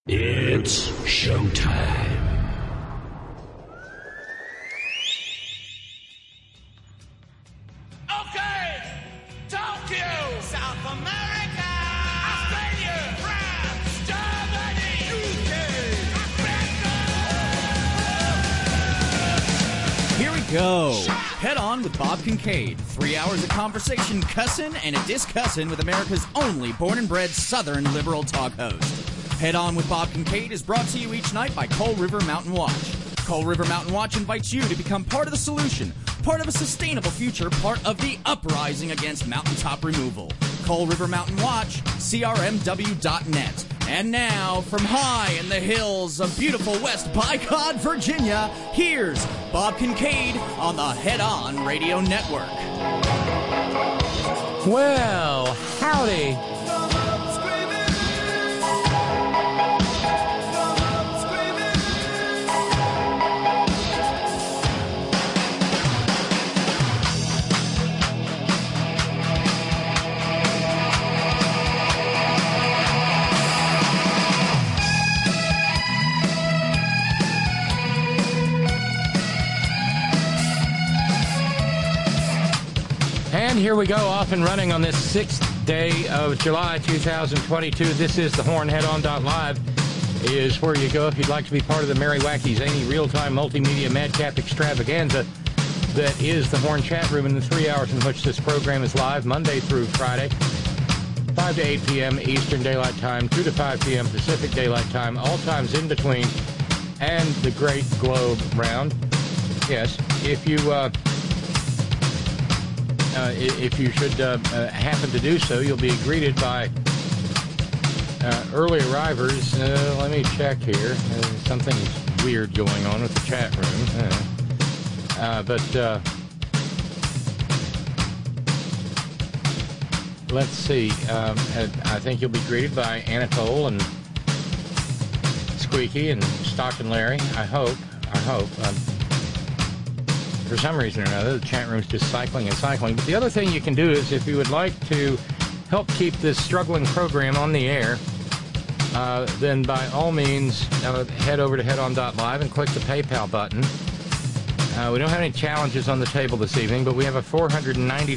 It's showtime. Okay, Tokyo, South America, Australia, France, Germany, UK, Africa. Here we go. Head On with Bob Kincaid. 3 hours of conversation, cussin' and a discussin' with America's only born and bred Southern liberal talk host. Head On with Bob Kincaid is brought to you each night by Coal River Mountain Watch. Coal River Mountain Watch invites you to become part of the solution, part of a sustainable future, part of the uprising against mountaintop removal. Coal River Mountain Watch, crmw.net. And now, from high in the hills of beautiful West Bicod, Virginia, here's Bob Kincaid on the Head On Radio Network. Well, howdy. And here we go, off and running on this 6th day of July 2022. This is the Horn. Headon.live is where you go if you'd like to be part of the Merry Wacky Zany real-time multimedia madcap extravaganza that is the Horn chat room in the 3 hours in which this program is live, Monday through Friday, 5 to 8 p.m. Eastern Daylight Time, 2 to 5 p.m. Pacific Daylight Time, all times in between, and the Great Globe Round. Yes, if you should happen to do so, you'll be greeted by early arrivers. Let me check here. Something's weird going on with the chat room. Let's see. I think you'll be greeted by Anatole and Squeaky and Stockton Larry. I hope. For some reason or another, the chat room's just cycling and cycling. But the other thing you can do is, if you would like to help keep this struggling program on the air, then by all means, head over to headon.live and click the PayPal button. We don't have any challenges on the table this evening, but we have a $480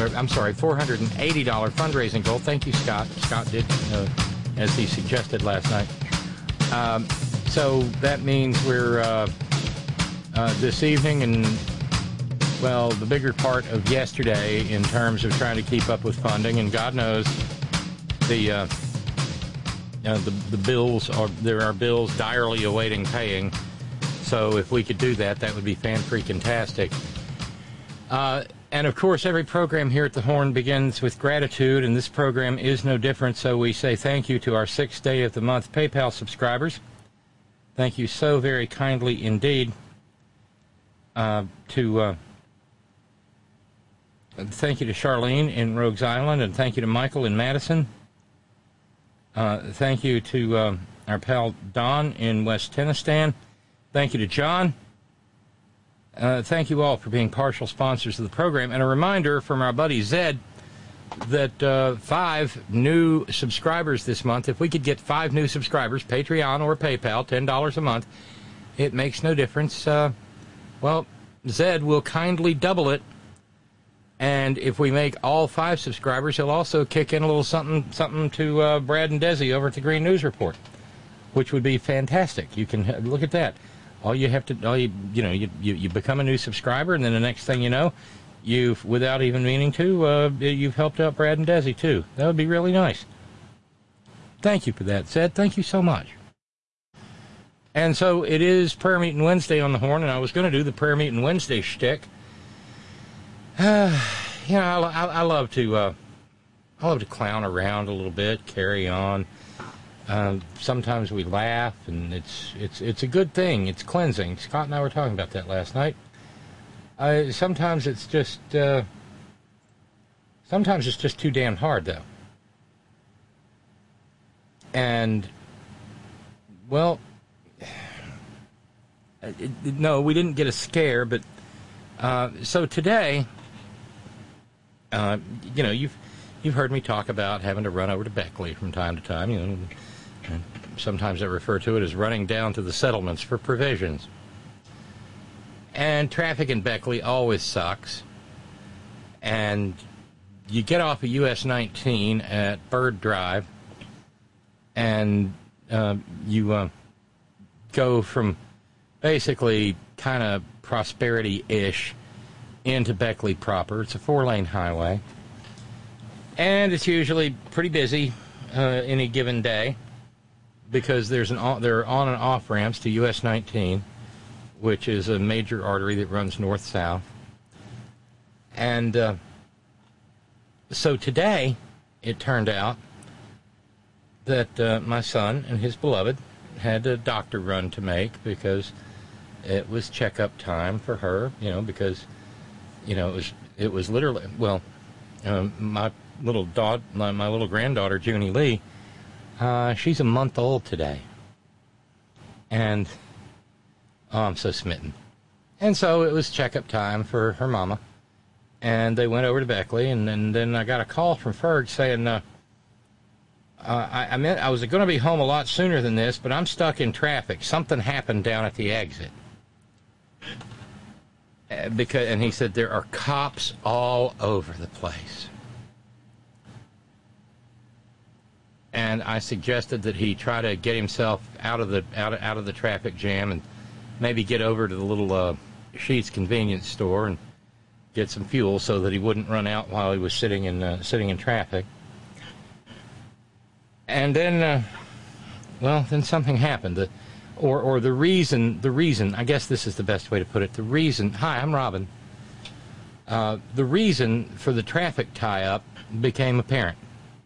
fundraising goal. Thank you, Scott. Scott did, as he suggested last night. So that means we're this evening and, well, the bigger part of yesterday in terms of trying to keep up with funding, and God knows the bills there are bills direly awaiting paying. So if we could do that, that would be fan-freaking-tastic. And of course, every program here at the Horn begins with gratitude, and this program is no different. So we say thank you to our 6th day of the month PayPal subscribers. Thank you so very kindly indeed. Thank you to Charlene in Rogues Island, and thank you to Michael in Madison. Thank you to our pal Don in West Tennistan. Thank you to John. Thank you all for being partial sponsors of the program. And a reminder from our buddy Zed that 5 new subscribers this month, if we could get 5 new subscribers, Patreon or PayPal, $10 a month, it makes no difference. Well, Zed will kindly double it. And if we make all 5 subscribers, he'll also kick in a little something to Brad and Desi over at the Green News Report, which would be fantastic. You can look at that. All you have to, you become a new subscriber, and then the next thing you know, you've, without even meaning to, you've helped out Brad and Desi too. That would be really nice. Thank you for that, Zed. Thank you so much. And so it is Prayer Meeting Wednesday on the Horn, and I was going to do the Prayer Meeting Wednesday shtick. I love to clown around a little bit, carry on. Sometimes we laugh, and it's a good thing. It's cleansing. Scott and I were talking about that last night. Sometimes it's just too damn hard, though. And well, no, we didn't get a scare, but so today. You've heard me talk about having to run over to Beckley from time to time, sometimes I refer to it as running down to the settlements for provisions. And traffic in Beckley always sucks. And you get off of US 19 at Bird Drive, and you go from basically kind of Prosperity-ish into Beckley proper. It's a 4-lane highway. And it's usually pretty busy any given day because there are on and off ramps to US 19, which is a major artery that runs north-south. And so today, it turned out that my son and his beloved had a doctor run to make because it was checkup time for her, because, it was literally, my little granddaughter, Junie Lee, she's a month old today. And, I'm so smitten. And so it was checkup time for her mama. And they went over to Beckley, and then I got a call from Ferg saying, I was going to be home a lot sooner than this, but I'm stuck in traffic. Something happened down at the exit. And he said there are cops all over the place. And I suggested that he try to get himself out of the traffic jam and maybe get over to the little Sheetz convenience store and get some fuel so that he wouldn't run out while he was sitting in traffic. And then, then something happened. The reason, I guess this is the best way to put it, hi, I'm Robin. The reason for the traffic tie-up became apparent.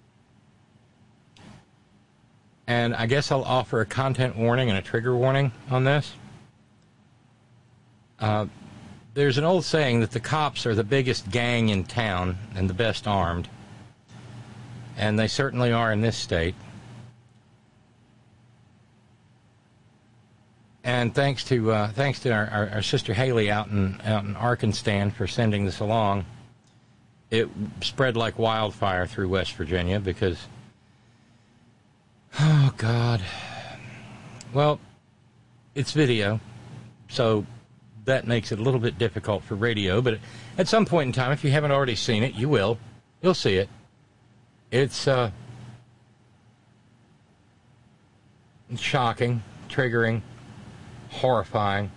And I guess I'll offer a content warning and a trigger warning on this. There's an old saying that the cops are the biggest gang in town and the best armed. And they certainly are in this state. And thanks to our sister Haley out in Arkansas for sending this along. It spread like wildfire through West Virginia because, oh God, well, it's video, so that makes it a little bit difficult for radio. But at some point in time, if you haven't already seen it, you'll see it. It's shocking, triggering, horrifying.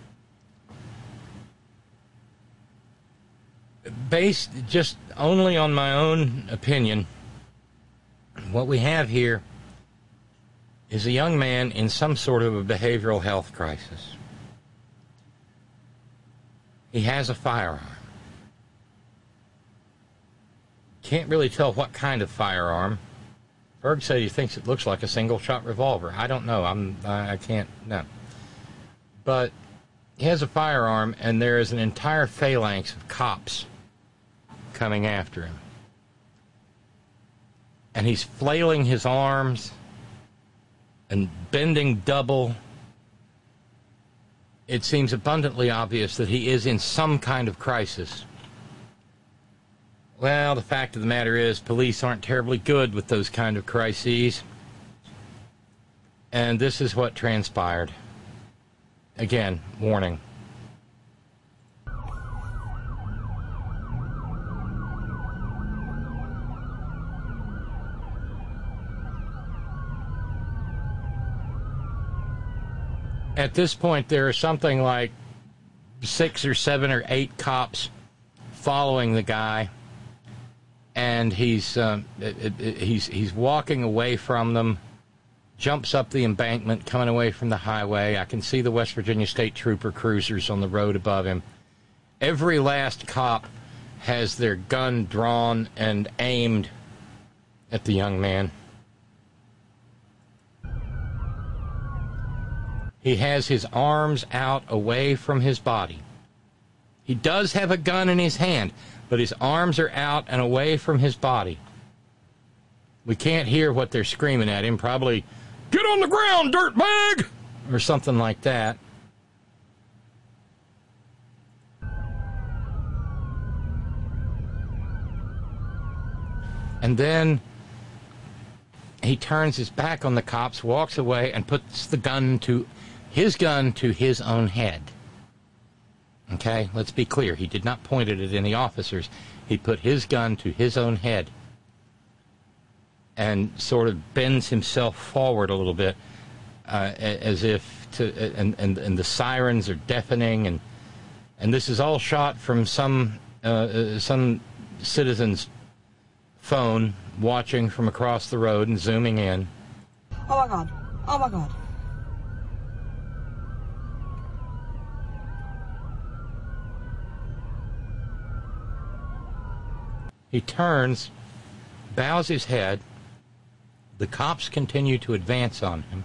Based just only on my own opinion, what we have here is a young man in some sort of a behavioral health crisis. He has a firearm. Can't really tell what kind of firearm. Berg said he thinks it looks like a single-shot revolver. I don't know. I can't know. But he has a firearm, and there is an entire phalanx of cops coming after him. And he's flailing his arms and bending double. It seems abundantly obvious that he is in some kind of crisis. Well, the fact of the matter is, police aren't terribly good with those kind of crises. And this is what transpired. Again, warning. At this point, there are something like 6 or 7 or 8 cops following the guy, and he's walking away from them, jumps up the embankment, coming away from the highway. I can see the West Virginia State Trooper cruisers on the road above him. Every last cop has their gun drawn and aimed at the young man. He has his arms out away from his body. He does have a gun in his hand, but his arms are out and away from his body. We can't hear what they're screaming at him. Probably, "Get on the ground, dirtbag!" or something like that. And then he turns his back on the cops, walks away, and puts his gun to his own head. Okay, let's be clear. He did not point it at any officers. He put his gun to his own head and sort of bends himself forward a little bit, as if to, and the sirens are deafening, and this is all shot from some citizen's phone watching from across the road and zooming in. Oh my God! Oh my God! He turns, bows his head. The cops continue to advance on him.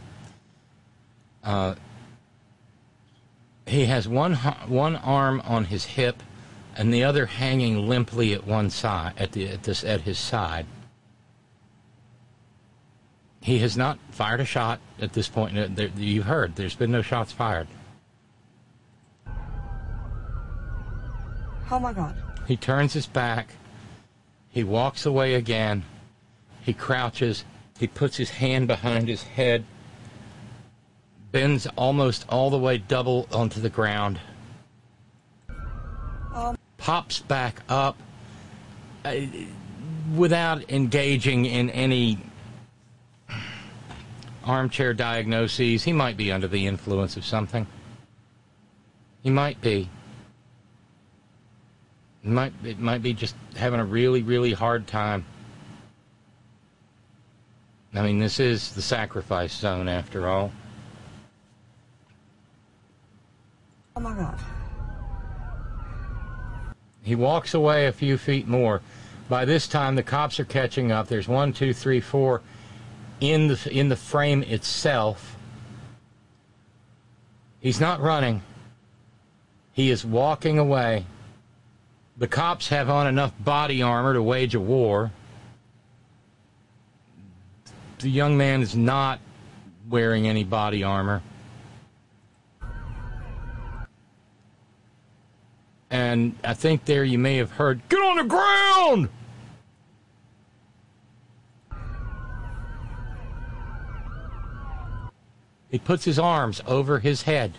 He has one arm on his hip, and the other hanging limply at one side, at his side. He has not fired a shot at this point. You heard, there's been no shots fired. Oh my God! He turns his back. He walks away again. He crouches. He puts his hand behind his head, bends almost all the way double onto the ground, pops back up without engaging in any armchair diagnoses. He might be under the influence of something. He might be. It might be just having a really, really hard time. I mean, this is the sacrifice zone, after all. Oh my God! He walks away a few feet more. By this time, the cops are catching up. There's 1, 2, 3, 4 in the frame itself. He's not running. He is walking away. The cops have on enough body armor to wage a war. The young man is not wearing any body armor. And I think there you may have heard, "Get on the ground!" He puts his arms over his head.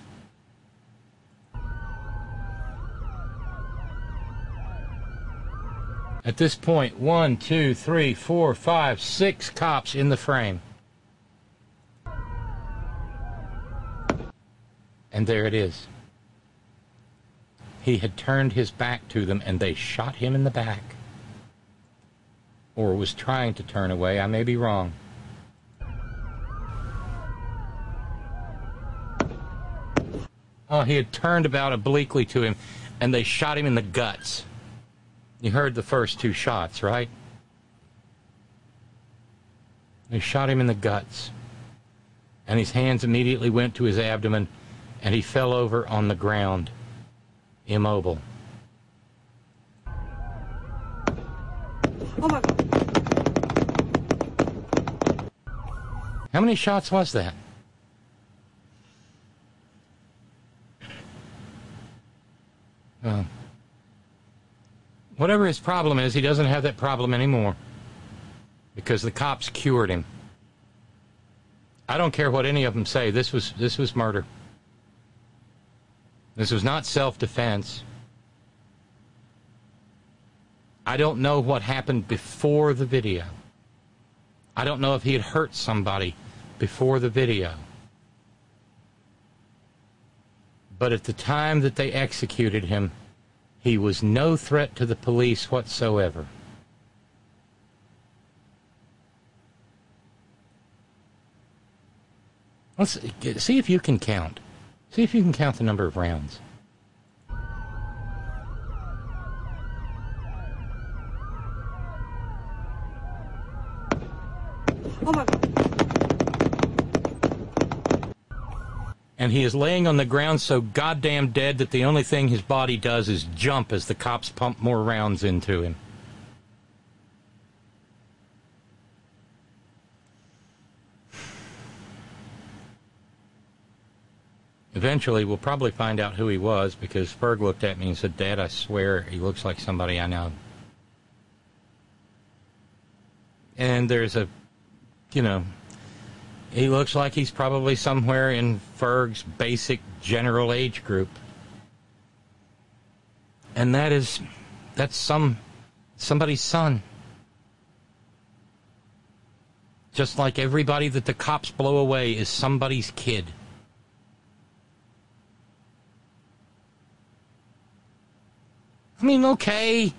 At this point, 1, 2, 3, 4, 5, 6 cops in the frame. And there it is. He had turned his back to them, and they shot him in the back. Or was trying to turn away. I may be wrong. Oh, he had turned about obliquely to him, and they shot him in the guts. You heard the first 2 shots, right? They shot him in the guts. And his hands immediately went to his abdomen, and he fell over on the ground, immobile. Oh my God! How many shots was that? Whatever his problem is, he doesn't have that problem anymore because the cops cured him. I don't care what any of them say. This was murder. This was not self-defense. I don't know what happened before the video. I don't know if he had hurt somebody before the video. But at the time that they executed him, he was no threat to the police whatsoever. Let's see if you can count. See if you can count the number of rounds. Oh my God! And he is laying on the ground so goddamn dead that the only thing his body does is jump as the cops pump more rounds into him. Eventually, we'll probably find out who he was, because Ferg looked at me and said, "Dad, I swear he looks like somebody I know." And there's a you know, he looks like he's probably somewhere in Ferg's basic general age group. And that's somebody's son. Just like everybody that the cops blow away is somebody's kid. I mean, okay,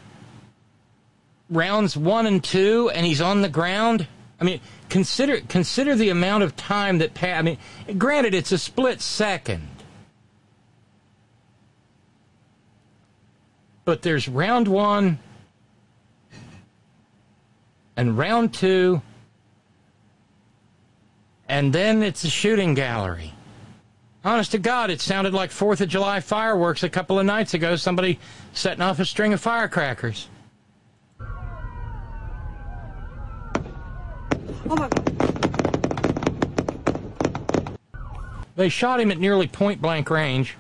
rounds 1 and 2, and he's on the ground. I mean, consider the amount of time that passed. I mean, granted, it's a split second. But there's round 1 and round 2, and then it's a shooting gallery. Honest to God, it sounded like 4th of July fireworks a couple of nights ago, somebody setting off a string of firecrackers. Oh my God. They shot him at nearly point-blank range,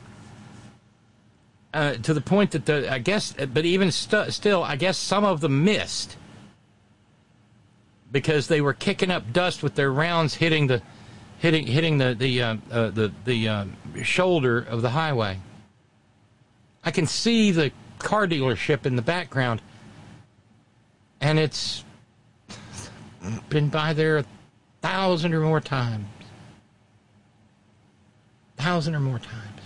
to the point that but even still, I guess some of them missed because they were kicking up dust with their rounds hitting the shoulder of the highway. I can see the car dealership in the background, and it's been by there 1,000 or more times. 1,000 or more times.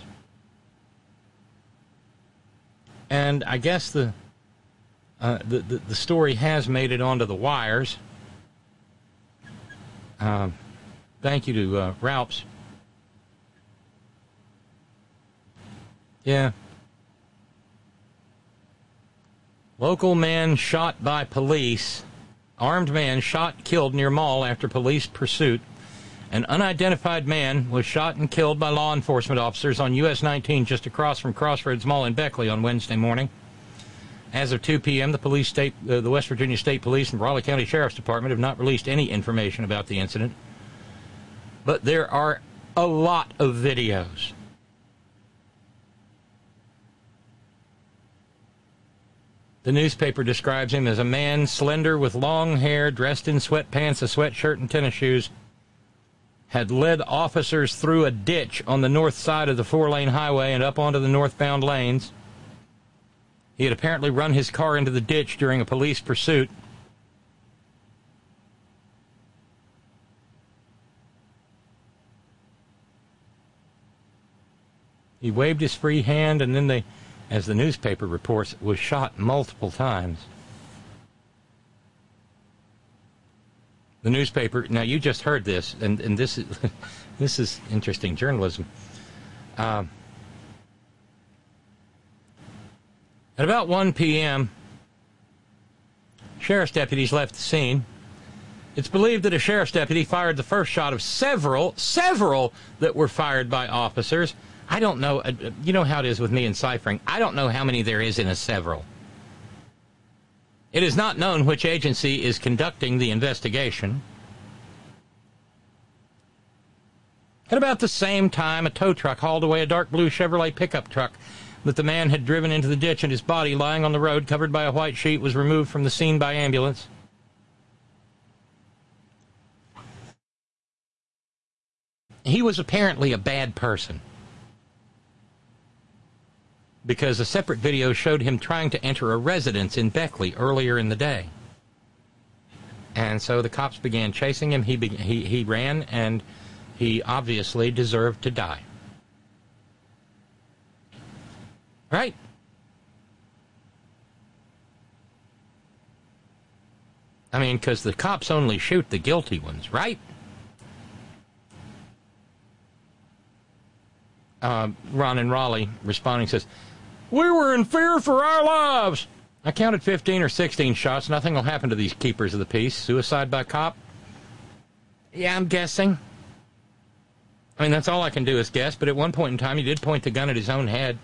And I guess the story has made it onto the wires. Thank you to Ralphs. Yeah. Local man shot by police. Armed man shot, killed near mall after police pursuit. An unidentified man was shot and killed by law enforcement officers on US 19 just across from Crossroads Mall in Beckley on Wednesday morning. As of 2 p.m., the West Virginia State Police and Raleigh County Sheriff's Department have not released any information about the incident. But there are a lot of videos. The newspaper describes him as a man slender with long hair, dressed in sweatpants, a sweatshirt, and tennis shoes, had led officers through a ditch on the north side of the 4-lane highway and up onto the northbound lanes. He had apparently run his car into the ditch during a police pursuit. He waved his free hand, and then as the newspaper reports, was shot multiple times. The newspaper, now you just heard this, and this is interesting journalism. At about 1 p.m., sheriff's deputies left the scene. It's believed that a sheriff's deputy fired the first shot of several that were fired by officers. I don't know, you know how it is with me in ciphering. I don't know how many there is in a several. It is not known which agency is conducting the investigation. At about the same time, a tow truck hauled away a dark blue Chevrolet pickup truck that the man had driven into the ditch, and his body, lying on the road, covered by a white sheet, was removed from the scene by ambulance. He was apparently a bad person, because a separate video showed him trying to enter a residence in Beckley earlier in the day. And so the cops began chasing him. He ran, and he obviously deserved to die. Right? I mean, because the cops only shoot the guilty ones, right? Ron in Raleigh responding says, "We were in fear for our lives." I counted 15 or 16 shots. Nothing will happen to these keepers of the peace. Suicide by cop? Yeah, I'm guessing. I mean, that's all I can do is guess, but at one point in time, he did point the gun at his own head.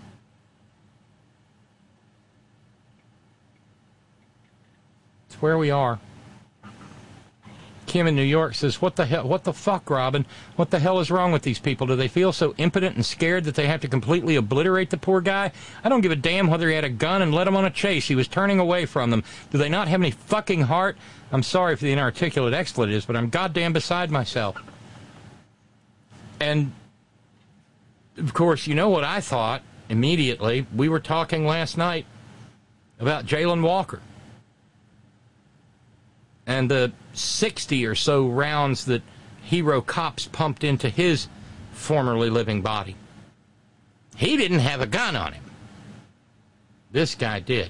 It's where we are. Kim in New York says, what the hell, what the fuck, Robin? What the hell is wrong with these people? Do they feel so impotent and scared that they have to completely obliterate the poor guy? I don't give a damn whether he had a gun and led him on a chase. He was turning away from them. Do they not have any fucking heart? I'm sorry for the inarticulate expletives, but I'm goddamn beside myself. And, of course, you know what I thought immediately? We were talking last night about Jayland Walker and the 60 or so rounds that hero cops pumped into his formerly living body. He didn't have a gun on him. This guy did.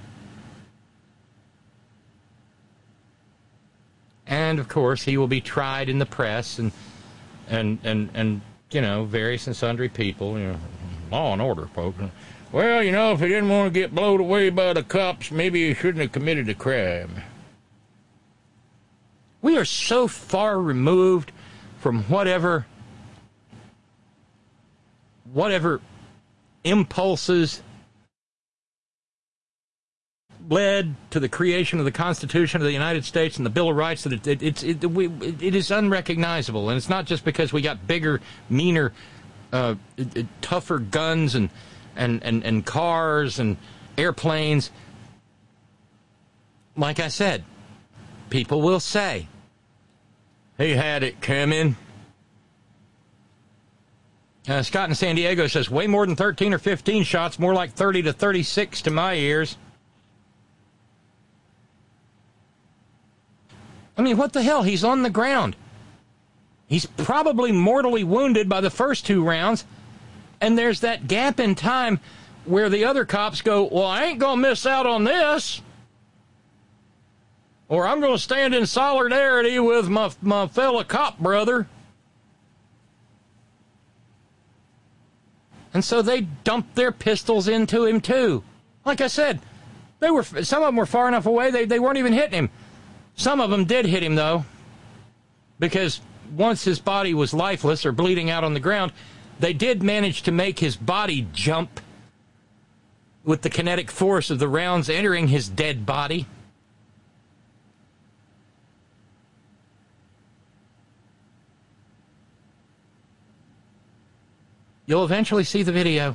And, of course, he will be tried in the press and you know, various and sundry people, you know, law and order, folks. Well, you know, if he didn't want to get blowed away by the cops, maybe he shouldn't have committed a crime. We are so far removed from whatever impulses led to the creation of the Constitution of the United States and the Bill of Rights that it is unrecognizable. And it's not just because we got bigger, meaner, tougher guns and cars and airplanes. Like I said, people will say, he had it coming. Scott in San Diego says, way more than 13 or 15 shots, more like 30 to 36 to my ears. I mean, what the hell? He's on the ground. He's probably mortally wounded by the first 2 rounds, and there's that gap in time where the other cops go, well, I ain't going to miss out on this. Or I'm going to stand in solidarity with my fellow cop brother. And so they dumped their pistols into him, too. Like I said, some of them were far enough away, they weren't even hitting him. Some of them did hit him, though, because once his body was lifeless or bleeding out on the ground, they did manage to make his body jump with the kinetic force of the rounds entering his dead body. You'll eventually see the video.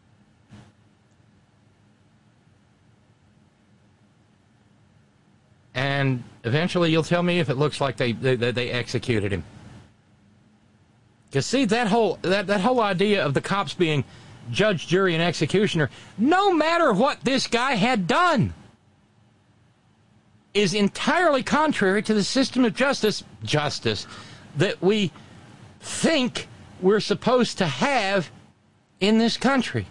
And eventually you'll tell me if it looks like they executed him. Because see, that whole idea of the cops being judge, jury, and executioner, no matter what this guy had done, is entirely contrary to the system of justice that we think we're supposed to have in this country.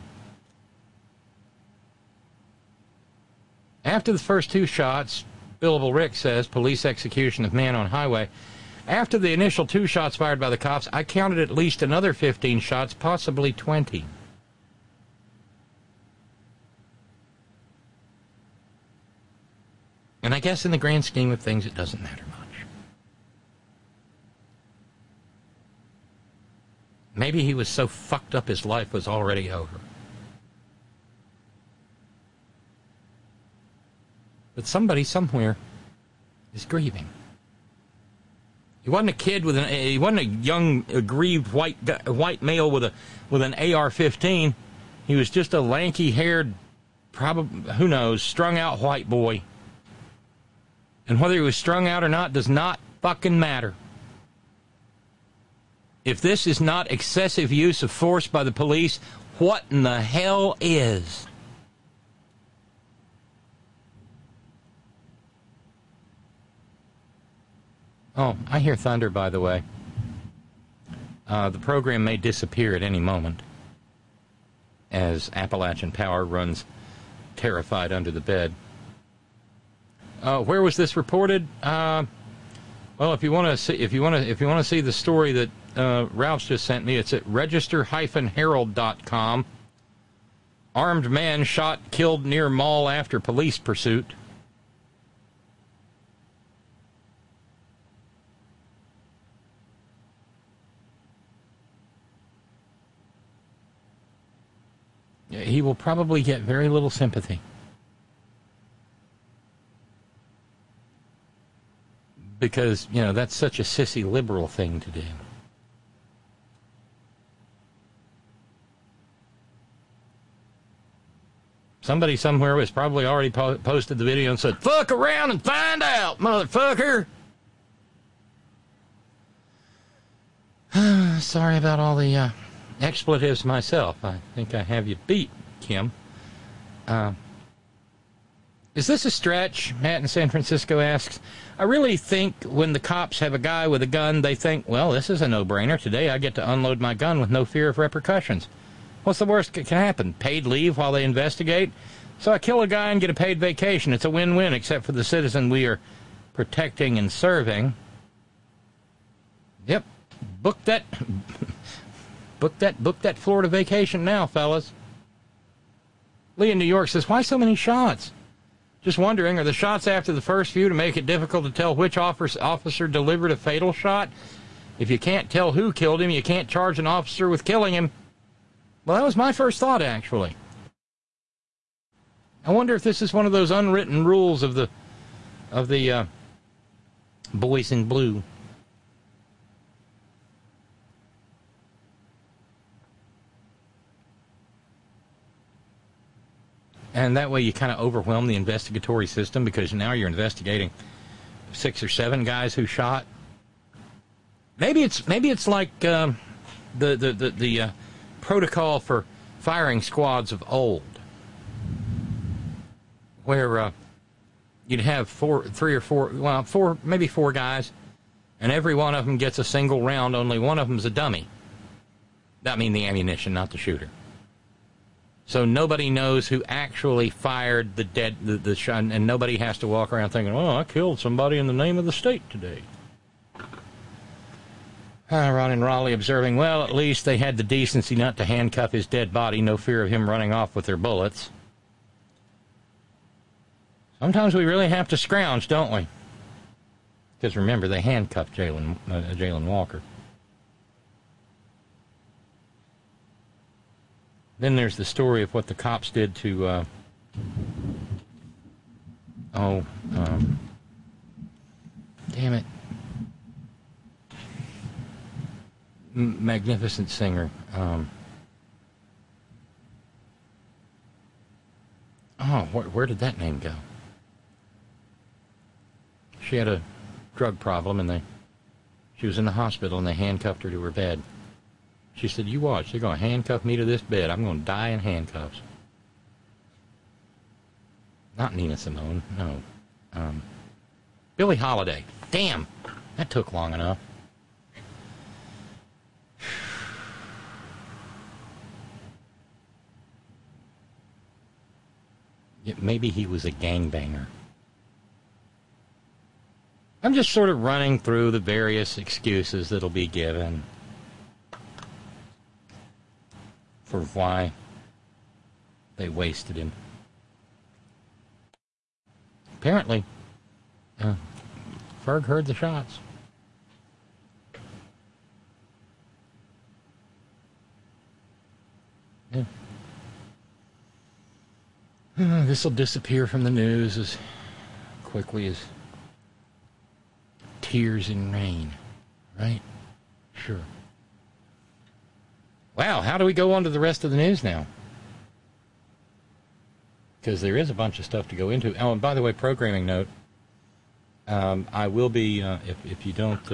After the first 2 shots, Billable Rick says, police execution of man on highway. After the initial 2 shots fired by the cops, I counted at least another 15 shots, possibly 20. And I guess in the grand scheme of things, it doesn't matter much. Maybe he was so fucked up his life was already over. But somebody somewhere is grieving. He wasn't a kid he wasn't a young, aggrieved white male with an AR-15. He was just a lanky-haired, probably, who knows, strung-out white boy. And whether he was strung out or not does not fucking matter. If this is not excessive use of force by the police, what in the hell is? Oh, I hear thunder, by the way. The program may disappear at any moment as Appalachian Power runs terrified under the bed. Where was this reported? Well, if you want to see the story that Ralph's just sent me, it's at register-herald.com. Armed man shot, killed near mall after police pursuit. He will probably get very little sympathy. because, you know, that's such a sissy liberal thing to do. Somebody somewhere was probably already posted the video and said, "Fuck around and find out, motherfucker." Sorry about all the expletives myself. I think I have you beat, Kim. Is this a stretch? Matt in San Francisco asks. I really think when the cops have a guy with a gun, they think, well, this is a no-brainer. Today I get to unload my gun with no fear of repercussions. What's the worst that can happen? Paid leave while they investigate? So I kill a guy and get a paid vacation. It's a win-win, except for the citizen we are protecting and serving. Yep. Book that Florida vacation now, fellas. Lee in New York says, why so many shots? Just wondering, are the shots after the first few to make it difficult to tell which officer delivered a fatal shot? If you can't tell who killed him, you can't charge an officer with killing him. Well, that was my first thought, actually. I wonder if this is one of those unwritten rules of the boys in blue. And that way you kind of overwhelm the investigatory system, because now you're investigating 6 or 7 guys who shot. Maybe it's like the protocol for firing squads of old, where you'd have 4 guys, and every one of them gets a single round. Only one of them's a dummy. That means the ammunition, not the shooter. So nobody knows who actually fired the shot, and nobody has to walk around thinking, "Oh, I killed somebody in the name of the state today." Ron in Raleigh observing, well, at least they had the decency not to handcuff his dead body. No fear of him running off with their bullets. Sometimes we really have to scrounge, don't we? Because remember, they handcuffed Jayland Walker. Then there's the story of what the cops did to, damn it. Magnificent singer. Where did that name go? She had a drug problem, and she was in the hospital, and they handcuffed her to her bed. She said, "You watch, they're going to handcuff me to this bed. I'm going to die in handcuffs." Not Nina Simone, no. Billie Holiday. Damn, that took long enough. Maybe he was a gangbanger. I'm just sort of running through the various excuses that'll be given for why they wasted him. Apparently, Ferg heard the shots. Yeah. This will disappear from the news as quickly as tears in rain, right? Sure. Wow, how do we go on to the rest of the news now? Because there is a bunch of stuff to go into. Oh, and by the way, programming note, I will be, if you don't,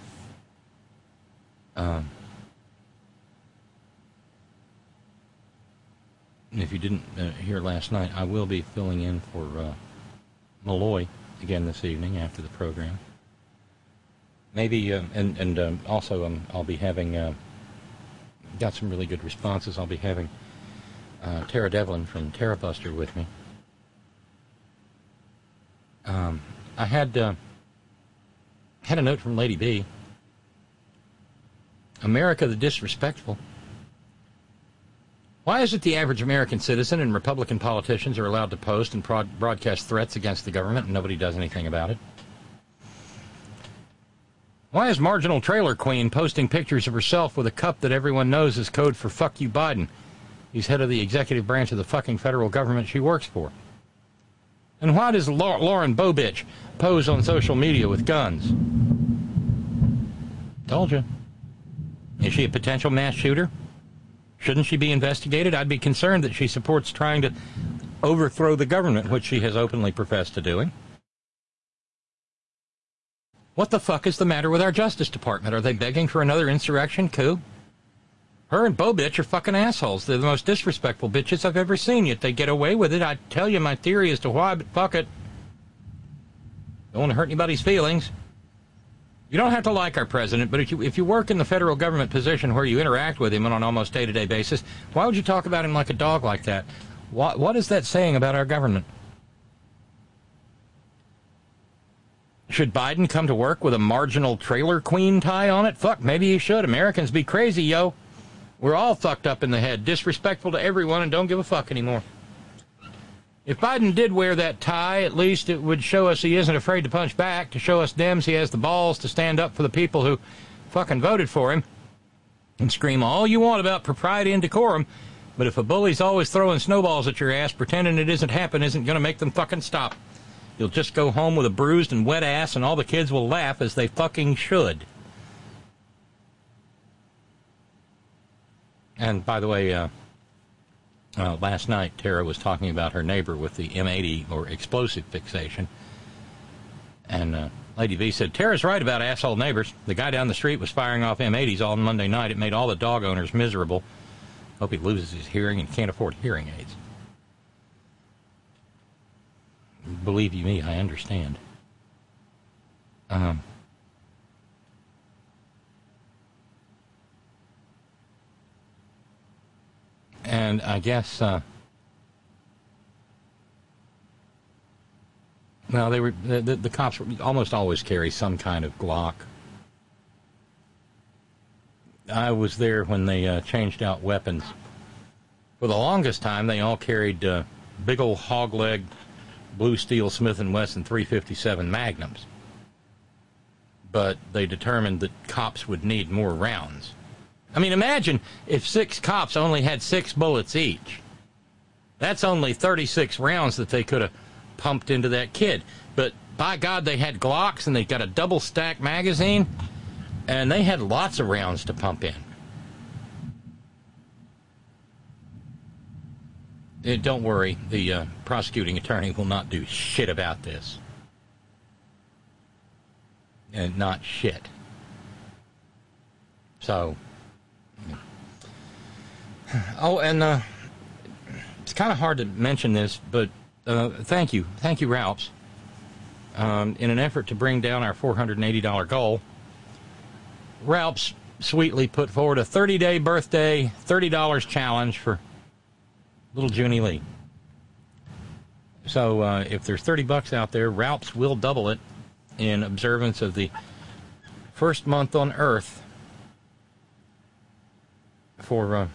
if you didn't hear last night, I will be filling in for Malloy again this evening after the program. Maybe, also I'll be having, got some really good responses. I'll be having Tara Devlin from Tara Buster with me. I had a note from Lady B. America the disrespectful. Why is it the average American citizen and Republican politicians are allowed to post and broadcast threats against the government and nobody does anything about it? Why is marginal trailer queen posting pictures of herself with a cup that everyone knows is code for "fuck you, Biden"? He's head of the executive branch of the fucking federal government she works for. And why does Lauren Bobich pose on social media with guns? Told you. Is she a potential mass shooter? Shouldn't she be investigated? I'd be concerned that she supports trying to overthrow the government, which she has openly professed to doing. What the fuck is the matter with our Justice Department? Are they begging for another insurrection coup? Her and Bobich are fucking assholes. They're the most disrespectful bitches I've ever seen, yet they get away with it. I tell you my theory as to why, but fuck it. Don't want to hurt anybody's feelings. You don't have to like our president, but if you work in the federal government position where you interact with him on an almost day-to-day basis, why would you talk about him like a dog like that? What is that saying about our government? Should Biden come to work with a marginal trailer queen tie on it? Fuck, maybe he should. Americans be crazy, yo. We're all fucked up in the head, disrespectful to everyone, and don't give a fuck anymore. If Biden did wear that tie, at least it would show us he isn't afraid to punch back, to show us Dems he has the balls to stand up for the people who fucking voted for him and scream all you want about propriety and decorum, but if a bully's always throwing snowballs at your ass, pretending it isn't happening isn't going to make them fucking stop. You'll just go home with a bruised and wet ass, and all the kids will laugh, as they fucking should. And, by the way, last night, Tara was talking about her neighbor with the M80, or explosive fixation. And Lady V said, Tara's right about asshole neighbors. The guy down the street was firing off M80s all Monday night. It made all the dog owners miserable. Hope he loses his hearing and can't afford hearing aids. Believe you me, I understand. And I guess, well, they were the cops almost always carry some kind of Glock. I was there when they changed out weapons. For the longest time, they all carried big old hog-leg Blue Steel Smith & Wesson 357 Magnums. But they determined that cops would need more rounds. I mean, imagine if 6 cops only had 6 bullets each. That's only 36 rounds that they could have pumped into that kid. But by God, they had Glocks, and they got a double-stack magazine, and they had lots of rounds to pump in. Don't worry, the prosecuting attorney will not do shit about this. And not shit. So, oh, and it's kind of hard to mention this, but thank you, Ralphs. In an effort to bring down our $480 goal, Ralphs sweetly put forward a 30-day birthday, $30 challenge for little Junie Lee. So if there's $30 out there, Ralphs will double it in observance of the first month on Earth for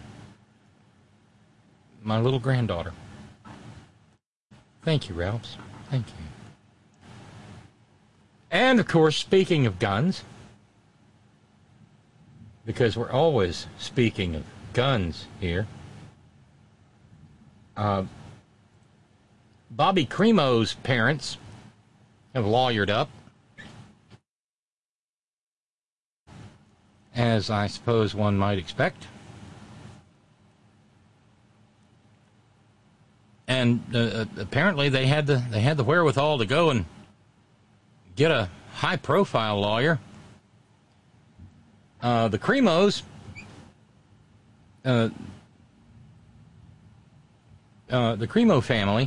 my little granddaughter. Thank you, Ralphs. Thank you. And, of course, speaking of guns, because we're always speaking of guns here, Bobby Cremo's parents have lawyered up, as I suppose one might expect. And apparently they had the wherewithal to go and get a high-profile lawyer. The Cremos, the Cremo family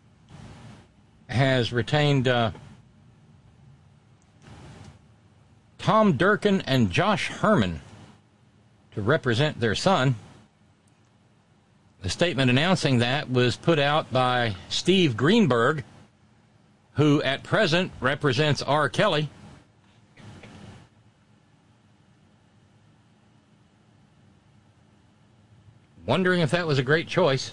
has retained Tom Durkin and Josh Herman to represent their son. The statement announcing that was put out by Steve Greenberg, who at present represents R. Kelly. Wondering if that was a great choice.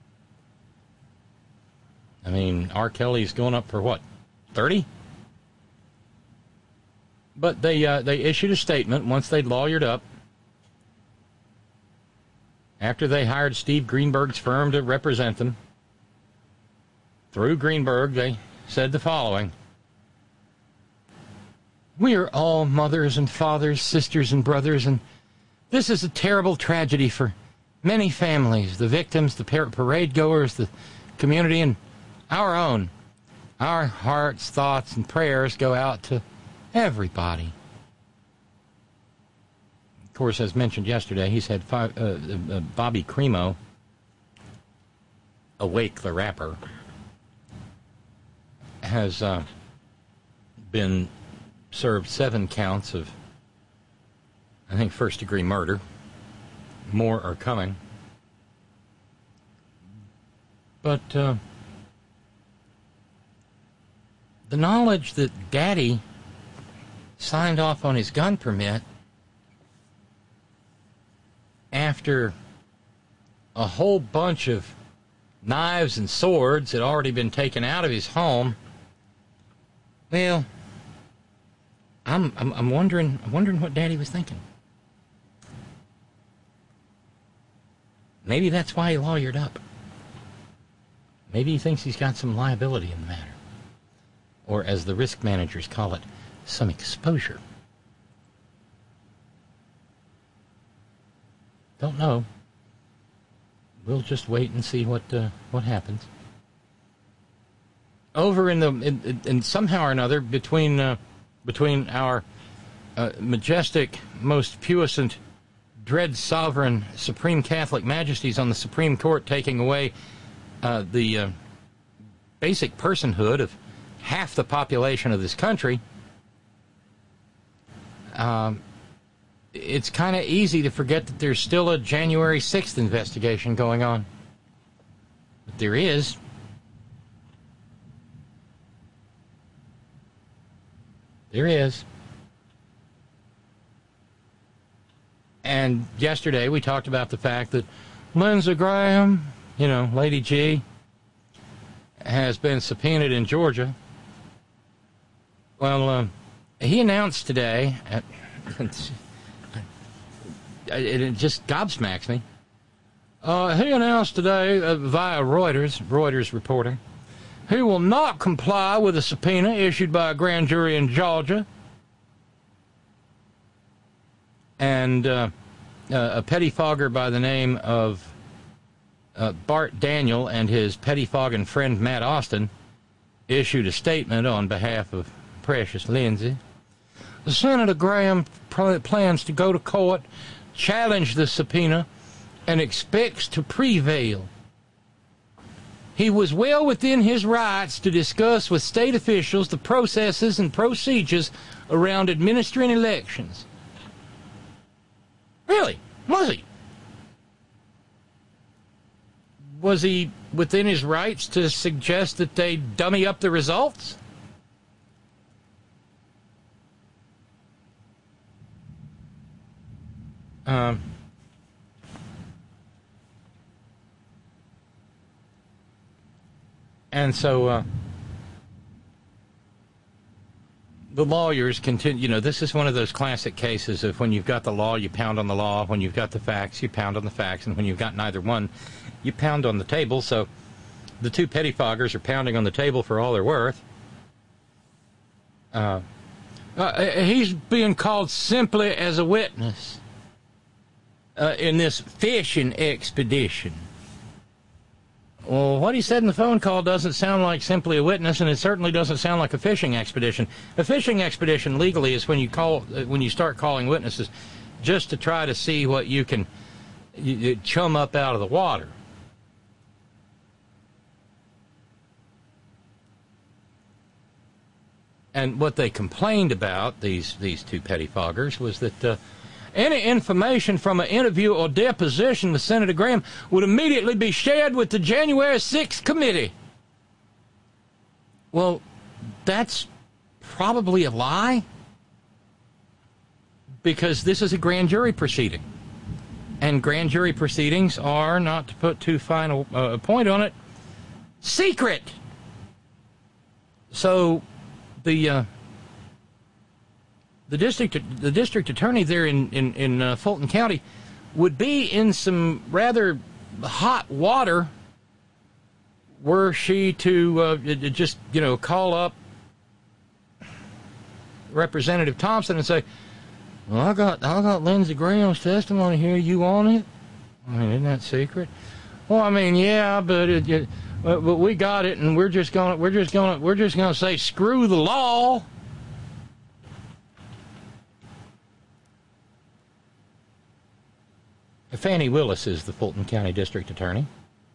I mean, R. Kelly's going up for what, 30? But they issued a statement once they'd lawyered up, after they hired Steve Greenberg's firm to represent them. through Greenberg, they said the following: "We are all mothers and fathers, sisters and brothers, and this is a terrible tragedy for many families, the victims, the parade goers, the community, and our own. Our hearts, thoughts, and prayers go out to everybody." Of course, as mentioned yesterday, he's had Bobby Cremo, Awake the rapper, has been served 7 counts of, I think, first-degree murder. More are coming. But the knowledge that Daddy signed off on his gun permit after a whole bunch of knives and swords had already been taken out of his home, well, I'm wondering what Daddy was thinking. Maybe that's why he lawyered up. Maybe he thinks he's got some liability in the matter. Or, as the risk managers call it, some exposure. Don't know. We'll just wait and see what happens. Over in somehow or another between our majestic, most puissant, dread sovereign, supreme Catholic majesties on the Supreme Court taking away the basic personhood of half the population of this country, it's kind of easy to forget that there's still a January 6th investigation going on. But there is. There is. And yesterday we talked about the fact that Lindsey Graham, Lady G, has been subpoenaed in Georgia. Well, he announced today, it just gobsmacks me. He announced today via Reuters reporting, he will not comply with a subpoena issued by a grand jury in Georgia. And a pettifogger by the name of Bart Daniel and his pettifogging friend Matt Austin issued a statement on behalf of Precious Lindsay. Senator Graham plans to go to court, challenge the subpoena, and expects to prevail. He was well within his rights to discuss with state officials the processes and procedures around administering elections. Really? Was he? Was he within his rights to suggest that they dummy up the results? And so the lawyers continue, this is one of those classic cases of when you've got the law, you pound on the law. When you've got the facts, you pound on the facts. And when you've got neither one, you pound on the table. So the two pettifoggers are pounding on the table for all they're worth. He's being called simply as a witness in this fishing expedition. Well, what he said in the phone call doesn't sound like simply a witness, and it certainly doesn't sound like a fishing expedition. A fishing expedition legally is when you start calling witnesses just to try to see what you can chum up out of the water. And what they complained about, these two pettifoggers, was that any information from an interview or deposition with Senator Graham would immediately be shared with the January 6th committee. Well, that's probably a lie, because this is a grand jury proceeding. And grand jury proceedings are, not to put too fine a point on it, secret. So the district attorney there in Fulton County would be in some rather hot water were she to just, call up Representative Thompson and say, well, I got Lindsey Graham's testimony here. You want it? I mean, isn't that secret? Well, I mean, yeah, but we got it, and we're just gonna say screw the law. Fannie Willis is the Fulton County District Attorney.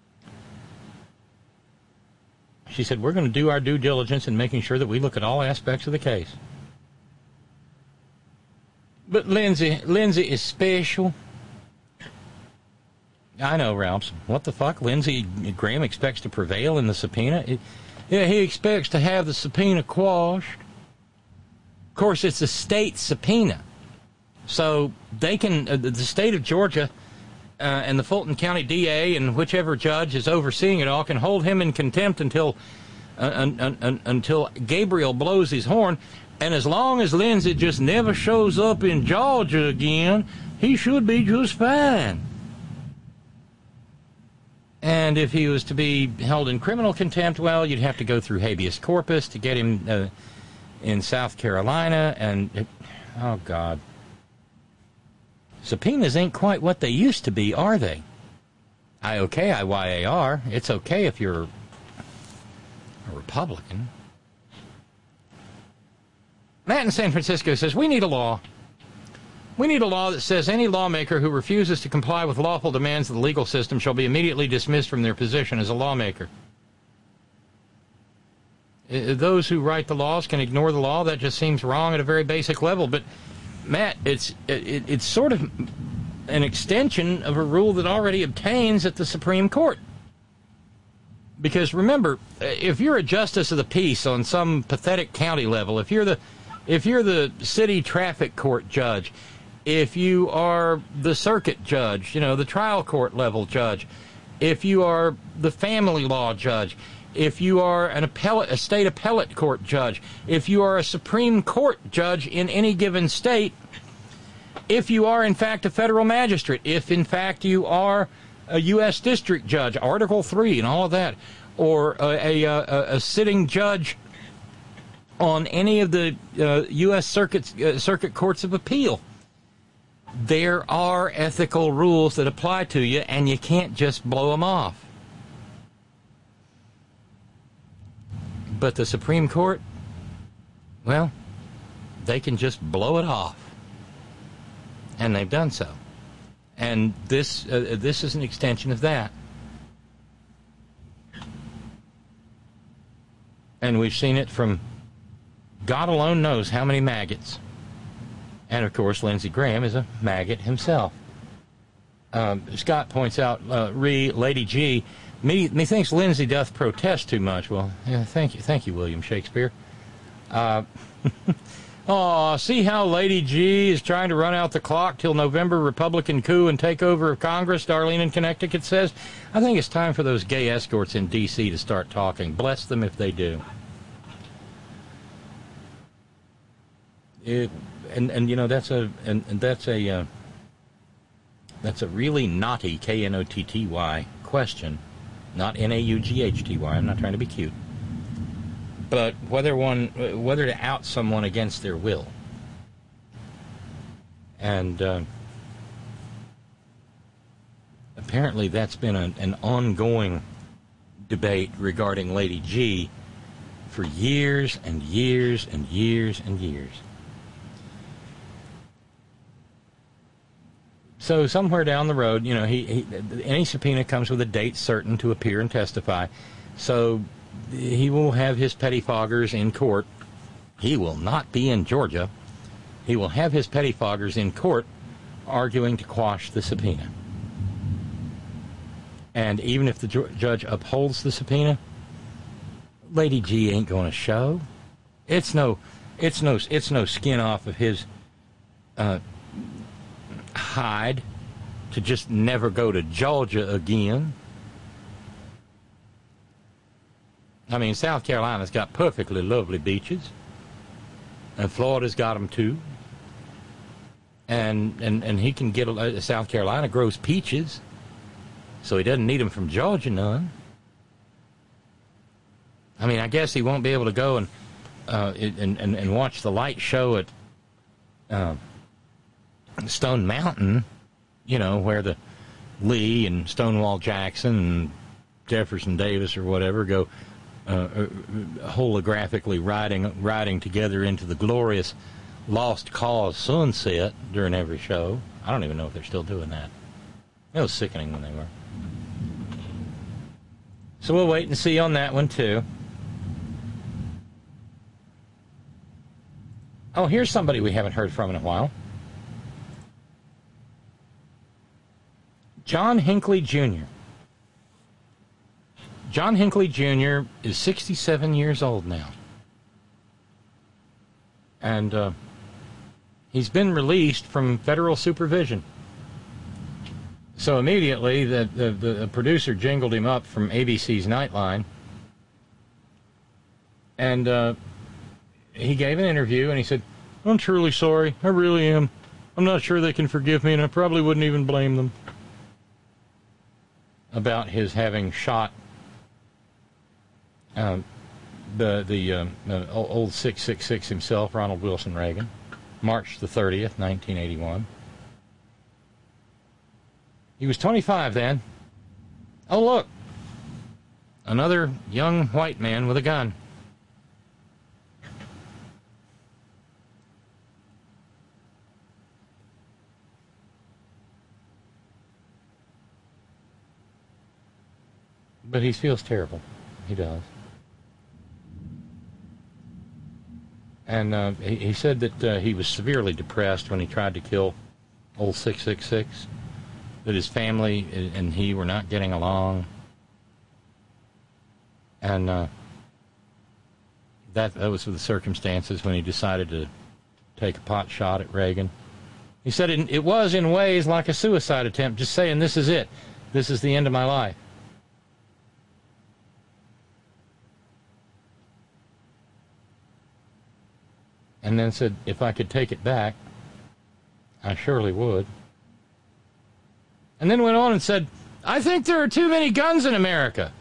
She said, we're going to do our due diligence in making sure that we look at all aspects of the case. But Lindsey is special. I know, Ralphs. What the fuck? Lindsey Graham expects to prevail in the subpoena? He expects to have the subpoena quashed. Of course, it's a state subpoena. So they can, the state of Georgia and the Fulton County DA and whichever judge is overseeing it all can hold him in contempt until Gabriel blows his horn. And as long as Lindsey just never shows up in Georgia again, he should be just fine. And if he was to be held in criminal contempt, well, you'd have to go through habeas corpus to get him in South Carolina. And, oh, God. Subpoenas ain't quite what they used to be, are they? IOKIYAR. It's okay if you're a Republican. Matt in San Francisco says, we need a law. We need a law that says any lawmaker who refuses to comply with lawful demands of the legal system shall be immediately dismissed from their position as a lawmaker. Those who write the laws can ignore the law. That just seems wrong at a very basic level. But, Matt, it's sort of an extension of a rule that already obtains at the Supreme Court. Because, remember, if you're a justice of the peace on some pathetic county level, if you're the city traffic court judge, if you are the circuit judge, the trial court level judge, if you are the family law judge, if you are a state appellate court judge, if you are a Supreme Court judge in any given state, if you are, in fact, a federal magistrate, if, in fact, you are a U.S. district judge, Article 3 and all of that, or a sitting judge on any of the U.S. circuit courts of appeal, there are ethical rules that apply to you, and you can't just blow them off. But the Supreme Court, well, they can just blow it off. And they've done so. And this is an extension of that. And we've seen it from God alone knows how many maggots. And, of course, Lindsey Graham is a maggot himself. Scott points out, Lady G, methinks Lindsey doth protest too much. Well, yeah, thank you, William Shakespeare. Oh, see how Lady G is trying to run out the clock till November Republican coup and take over of Congress, Darlene in Connecticut says. I think it's time for those gay escorts in D.C. to start talking. Bless them if they do. That's a really knotty Knotty question, not Naughty. I'm not trying to be cute, but whether to out someone against their will, and apparently that's been an ongoing debate regarding Lady G for years and years and years and years. So somewhere down the road, any subpoena comes with a date certain to appear and testify. So he will have his pettifoggers in court. He will not be in Georgia. He will have his pettifoggers in court arguing to quash the subpoena. And even if the judge upholds the subpoena, Lady G ain't going to show. It's no skin off of his hide to just never go to Georgia again. I mean, South Carolina's got perfectly lovely beaches, and Florida's got them too. And he can get South Carolina grows peaches, so he doesn't need them from Georgia none. I mean, I guess he won't be able to go and watch the light show at Stone Mountain, where the Lee and Stonewall Jackson and Jefferson Davis or whatever go holographically riding together into the glorious Lost Cause sunset during every show. I don't even know if they're still doing that. It was sickening when they were. So we'll wait and see on that one, too. Oh, here's somebody we haven't heard from in a while. John Hinckley Jr. John Hinckley Jr. is 67 years old now. And he's been released from federal supervision. So immediately, the producer jingled him up from ABC's Nightline. And he gave an interview, and he said, "I'm truly sorry. I really am. I'm not sure they can forgive me, and I probably wouldn't even blame them." About his having shot the old 666 himself, Ronald Wilson Reagan, March the 30th, 1981. He was 25 then. Oh, look. Another young white man with a gun. But he feels terrible. He does. And he said that he was severely depressed when he tried to kill old 666, that his family and he were not getting along. And that was the circumstances when he decided to take a pot shot at Reagan. He said it was in ways like a suicide attempt, just saying, this is it. This is the end of my life. And then said, if I could take it back, I surely would. And then went on and said, I think there are too many guns in America.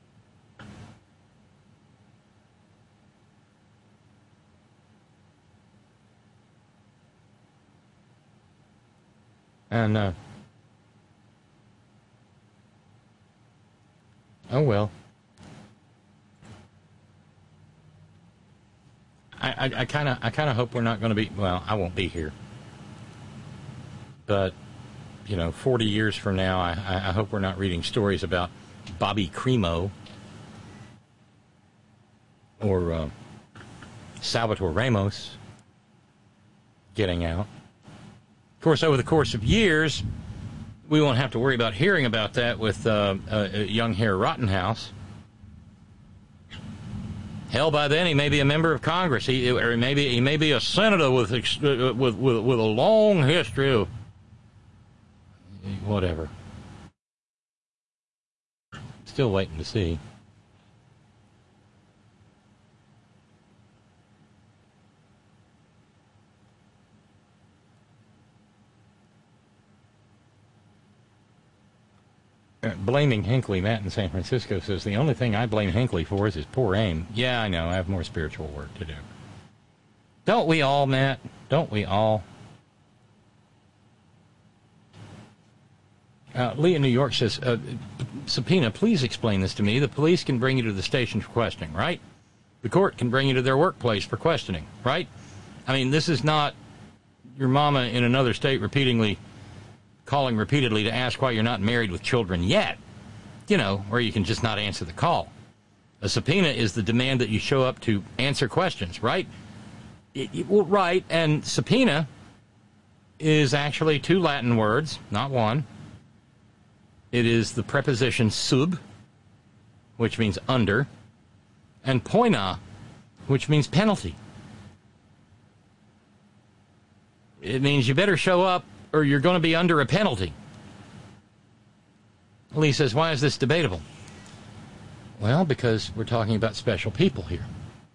And, oh well. I kind of hope we're not going to be, well, I won't be here. But, 40 years from now, I hope we're not reading stories about Bobby Cremo or Salvatore Ramos getting out. Of course, over the course of years, we won't have to worry about hearing about that with young Herr Rottenhouse. Hell, by then he may be a member of Congress. He may be a senator with a long history of whatever. Still waiting to see. Blaming Hinckley, Matt in San Francisco says, the only thing I blame Hinckley for is his poor aim. Yeah, I know. I have more spiritual work to do. Don't we all, Matt? Don't we all? Lee in New York says, Subpoena, please explain this to me. The police can bring you to the station for questioning, right? The court can bring you to their workplace for questioning, right? I mean, this is not your mama in another state calling repeatedly to ask why you're not married with children yet, or you can just not answer the call. A subpoena is the demand that you show up to answer questions, right? Well, right, and subpoena is actually two Latin words, not one. It is the preposition sub, which means under, and poena, which means penalty. It means you better show up or you're going to be under a penalty. Lee says, why is this debatable? Well, because we're talking about special people here.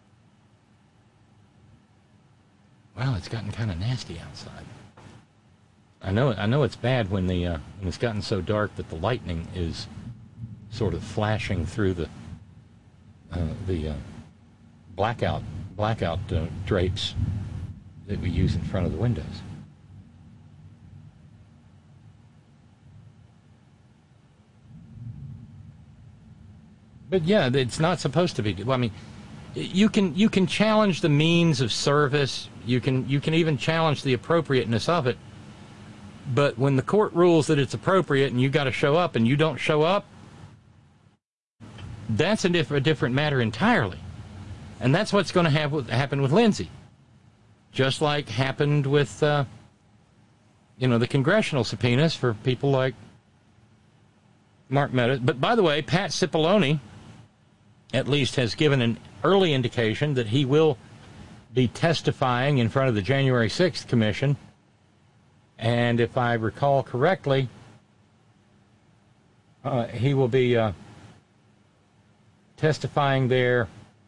Wow, it's gotten kind of nasty outside. I know it's bad when it's gotten so dark that the lightning is sort of flashing through the blackout drapes that we use in front of the windows. But yeah, it's not supposed to be. Well, I mean, you can challenge the means of service. You can even challenge the appropriateness of it. But when the court rules that it's appropriate and you got to show up and you don't show up, that's a different matter entirely. And that's what's going to happen with Lindsay. Just like happened with, the congressional subpoenas for people like Mark Meadows. But by the way, Pat Cipollone at least has given an early indication that he will be testifying in front of the January 6th Commission. And if I recall correctly, he will be testifying there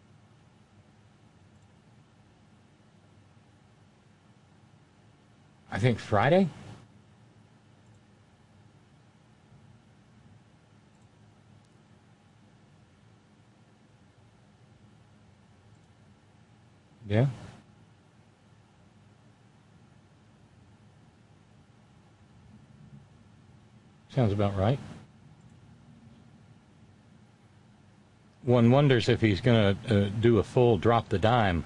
I think Friday. Yeah. Sounds about right. One wonders if he's going to do a full drop the dime,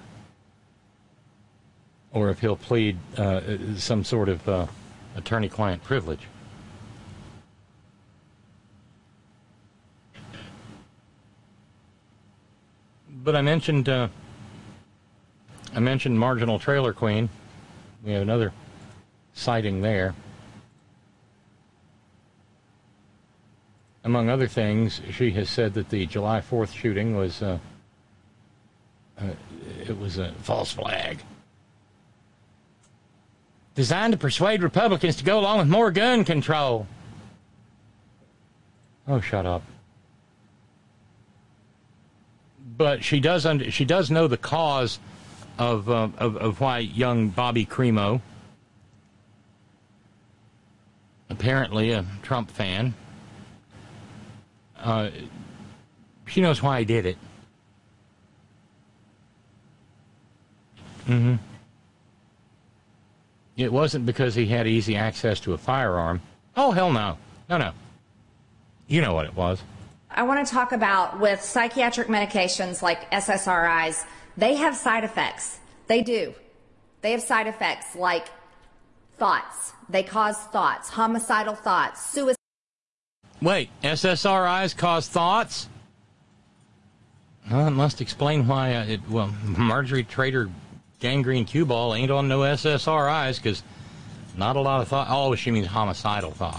or if he'll plead some sort of attorney-client privilege. But I mentioned Marginal Trailer Queen. We have another sighting there. Among other things, she has said that the July 4th shooting was it was a false flag designed to persuade Republicans to go along with more gun control. Oh, shut up. But she does know the cause of why young Bobby Cremo, apparently a Trump fan, she knows why he did it. Mm-hmm. It wasn't because he had easy access to a firearm. Oh, hell no. No. You know what it was. I want to talk about with psychiatric medications like SSRIs, they have side effects. They do. They have side effects like thoughts. They cause thoughts, homicidal thoughts, suicide. Wait, SSRIs cause thoughts? Well, it must explain why, Marjorie Trader Gangrene Cue Ball ain't on no SSRIs, because not a lot of thought. Oh, she means homicidal thoughts.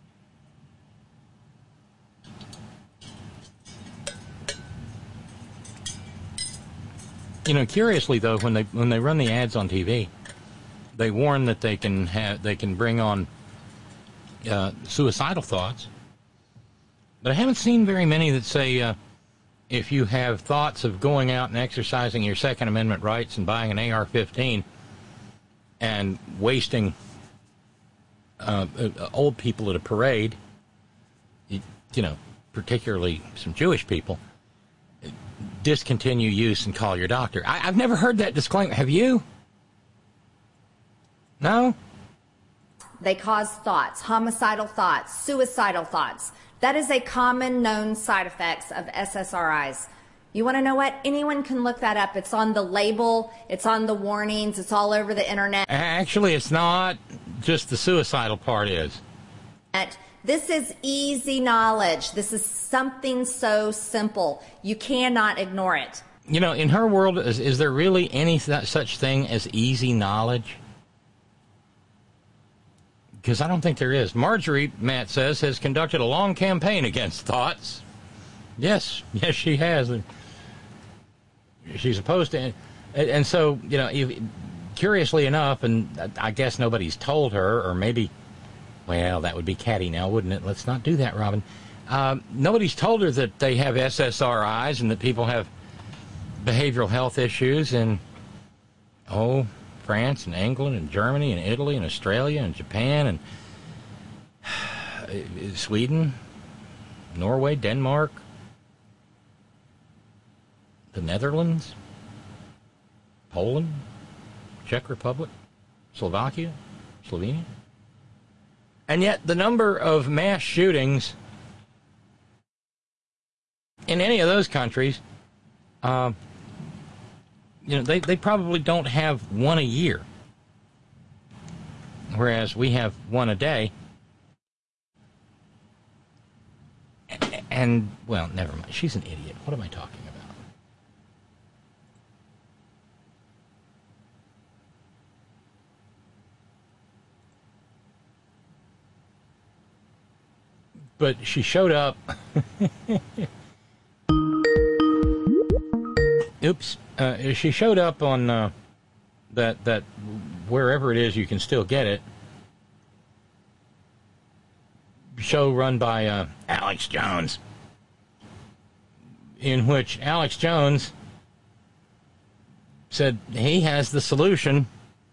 Curiously though, when they run the ads on TV, they warn that they can bring on suicidal thoughts. But I haven't seen very many that say if you have thoughts of going out and exercising your Second Amendment rights and buying an AR-15 and wasting old people at a parade, particularly some Jewish people, discontinue use and call your doctor. I've never heard that disclaimer. Have you? No? They cause thoughts, homicidal thoughts, suicidal thoughts. That is a common known side effects of SSRIs. You want to know what? Anyone can look that up. It's on the label. It's on the warnings. It's all over the internet. Actually, it's not. Just the suicidal part is. This is easy knowledge. This is something so simple. You cannot ignore it. In her world, is there really any such thing as easy knowledge? Because I don't think there is. Marjorie, Matt says, has conducted a long campaign against thoughts. Yes, she has. She's opposed to it. And so, curiously enough, and I guess nobody's told her, or maybe, well, that would be catty now, wouldn't it? Let's not do that, Robin. Nobody's told her that they have SSRIs and that people have behavioral health issues in, France and England and Germany and Italy and Australia and Japan and Sweden, Norway, Denmark. the Netherlands, Poland, Czech Republic, Slovakia, Slovenia. And yet the number of mass shootings in any of those countries, they probably don't have one a year, whereas we have one a day. And, well, never mind. She's an idiot. What am I talking about? But she showed up. Oops. She showed up on that wherever it is you can still get it. Show run by Alex Jones, in which Alex Jones said he has the solution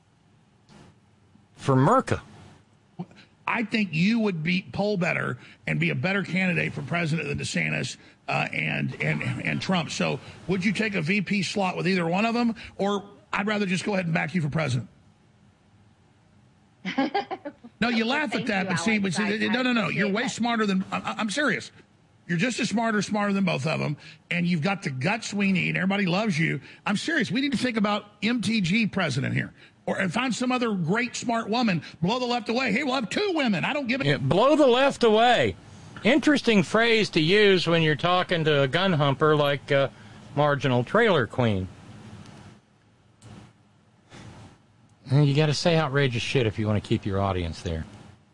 for Merca. I think you would poll better and be a better candidate for president than DeSantis and Trump. So would you take a VP slot with either one of them, or I'd rather just go ahead and back you for president? No, you laugh at that, but see, no. You're way smarter than, I'm serious. You're just as smarter than both of them, and you've got the guts we need. Everybody loves you. I'm serious. We need to think about MTG president here, and find some other great smart woman. Blow the left away. Hey, we'll have two women. I don't give a... Yeah, blow the left away. Interesting phrase to use when you're talking to a gun humper like Marginal Trailer Queen. You got to say outrageous shit if you want to keep your audience there.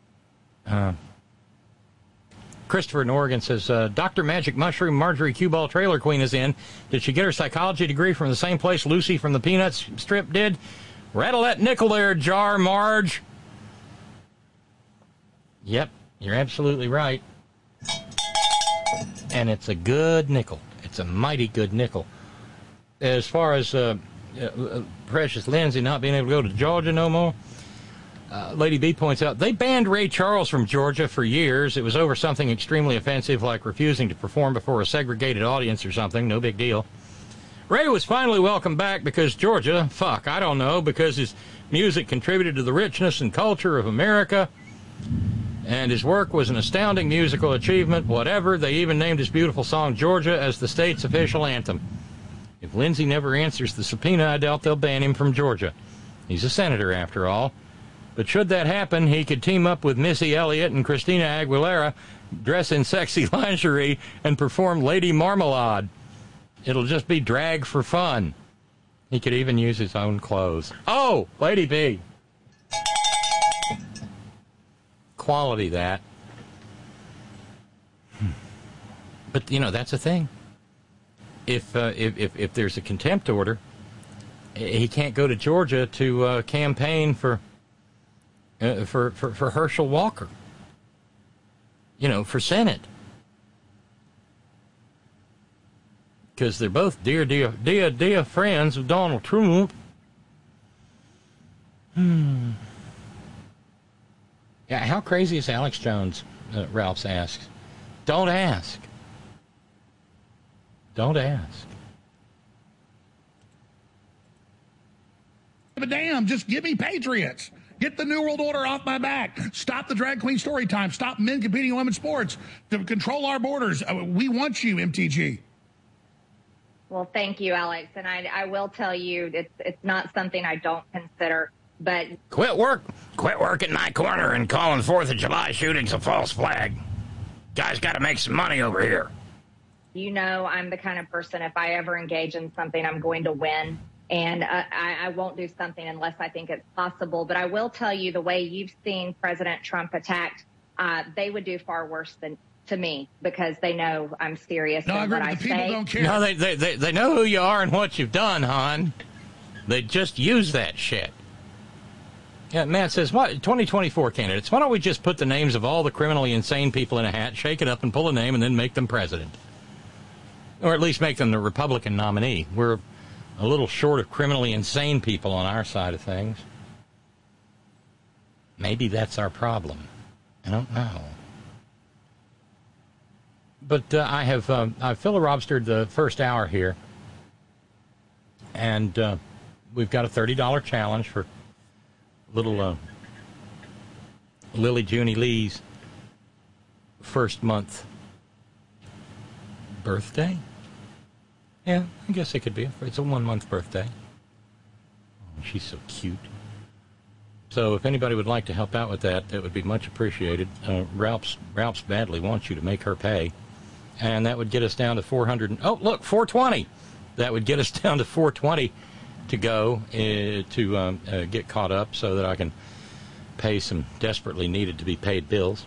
Christopher in Oregon says, Dr. Magic Mushroom Marjorie Q-Ball Trailer Queen is in. Did she get her psychology degree from the same place Lucy from the Peanuts strip did? Rattle that nickel there, Jar Marge. Yep, you're absolutely right. And it's a good nickel. It's a mighty good nickel. As far as Precious Lindsay not being able to go to Georgia no more, Lady B points out, they banned Ray Charles from Georgia for years. It was over something extremely offensive, like refusing to perform before a segregated audience or something. No big deal. Ray was finally welcomed back because Georgia, because his music contributed to the richness and culture of America, and his work was an astounding musical achievement. Whatever, they even named his beautiful song Georgia as the state's official anthem. If Lindsay never answers the subpoena, I doubt they'll ban him from Georgia. He's a senator, after all. But should that happen, he could team up with Missy Elliott and Christina Aguilera, dress in sexy lingerie, and perform Lady Marmalade. It'll just be drag for fun. He could even use his own clothes. Oh, Lady B. Quality, that. But, that's a thing. If there's a contempt order, he can't go to Georgia to campaign for Herschel Walker, for Senate, because they're both dear friends of Donald Trump. Yeah, how crazy is Alex Jones? Ralphs asks. Don't ask. Don't ask. But damn, just give me patriots. Get the New World Order off my back. Stop the drag queen story time. Stop men competing in women's sports. To control our borders. We want you, MTG. Well, thank you, Alex. And I will tell you, it's not something I don't consider. But quit working my corner and calling 4th of July shootings a false flag. Guys got to make some money over here. I'm the kind of person, if I ever engage in something, I'm going to win. And I won't do something unless I think it's possible. But I will tell you, the way you've seen President Trump attacked, they would do far worse than to me, because they know I'm serious. No, I agree. The people don't care. No, they know who you are and what you've done, hon. They just use that shit. Yeah, Matt says, 2024 candidates, why don't we just put the names of all the criminally insane people in a hat, shake it up and pull a name, and then make them president? Or at least make them the Republican nominee. We're a little short of criminally insane people on our side of things. Maybe that's our problem. I don't know. But I've filibustered the first hour here, And we've got a $30 challenge for little Lily Junie Lee's first month birthday. Yeah, I guess it could be. It's a 1-month birthday. Oh, she's so cute. So if anybody would like to help out with that, that would be much appreciated. Ralph's badly wants you to make her pay. And that would get us down to 400. Oh, look, 420. That would get us down to 420 to go to get caught up so that I can pay some desperately needed to be paid bills.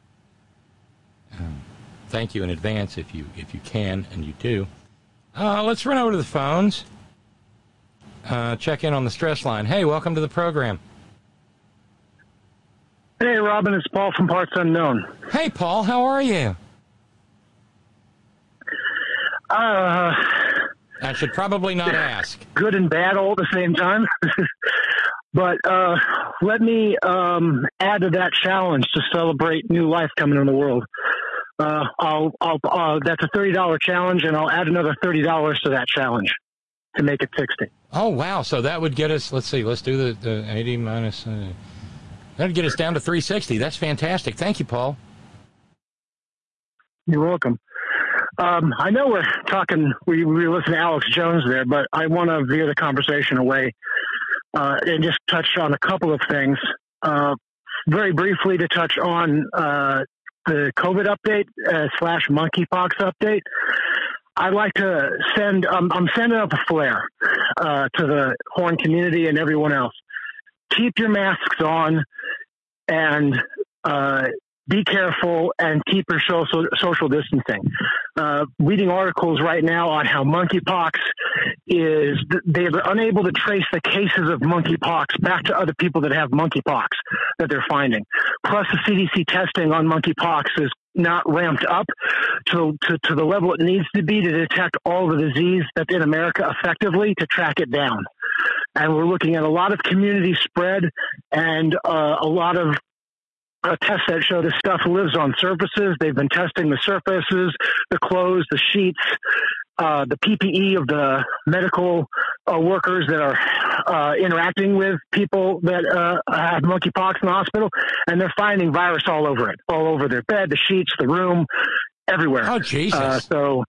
Thank you in advance if you can, and you do. Let's run over to the phones. Check in on the stress line. Hey, welcome to the program. Hey, Robin, it's Paul from Parts Unknown. Hey, Paul, how are you? I should probably not ask. Good and bad all at the same time. But let me add to that challenge to celebrate new life coming in the world. That's a $30 challenge, and I'll add another $30 to that challenge to make it 60. Oh, wow. So that would get us, let's see, let's do the 80 minus, that would get us down to 360. That's fantastic. Thank you, Paul. You're welcome. I know we're talking, we were listening to Alex Jones there, but I want to veer the conversation away and just touch on a couple of things. Very briefly to touch on the COVID update / monkeypox update. I'd like to send, I'm sending up a flare to the Horn community and everyone else. Keep your masks on and be careful and keep your social distancing. Reading articles right now on how monkeypox is, they're unable to trace the cases of monkeypox back to other people that have monkeypox that they're finding. Plus the CDC testing on monkeypox is not ramped up to the level it needs to be to detect all the disease that's in America effectively to track it down. And we're looking at a lot of community spread and a lot of tests that show this stuff lives on surfaces. They've been testing the surfaces, the clothes, the sheets, the PPE of the medical workers that are interacting with people that have monkeypox in the hospital, and they're finding virus all over it, all over their bed, the sheets, the room, everywhere. Oh, Jesus.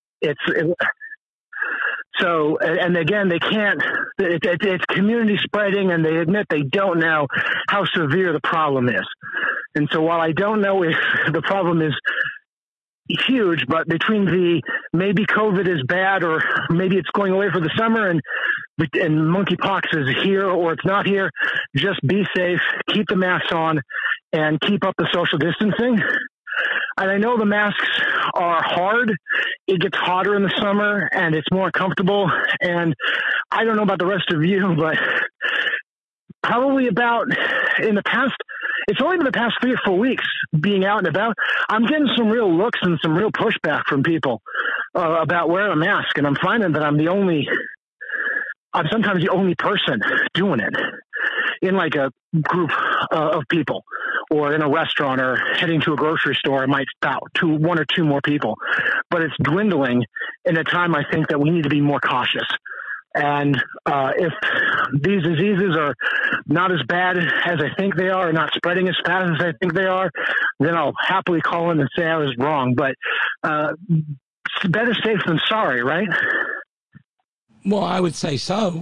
So and again, they can't, it's community spreading, and they admit they don't know how severe the problem is. And so while I don't know if the problem is huge, but between the maybe COVID is bad or maybe it's going away for the summer and monkeypox is here or it's not here, just be safe, keep the masks on, and keep up the social distancing. And I know the masks are hard. It gets hotter in the summer and it's more comfortable. And I don't know about the rest of you, but probably about in the past, it's only been the past 3 or 4 weeks being out and about. I'm getting some real looks and some real pushback from people about wearing a mask. And I'm finding that I'm sometimes the only person doing it in like a group of people, or in a restaurant or heading to a grocery store. I might spot 1 or 2 more people, but it's dwindling in a time I think that we need to be more cautious. And if these diseases are not as bad as I think they are, or not spreading as fast as I think they are, then I'll happily call in and say I was wrong. But better safe than sorry, right? Well, I would say so.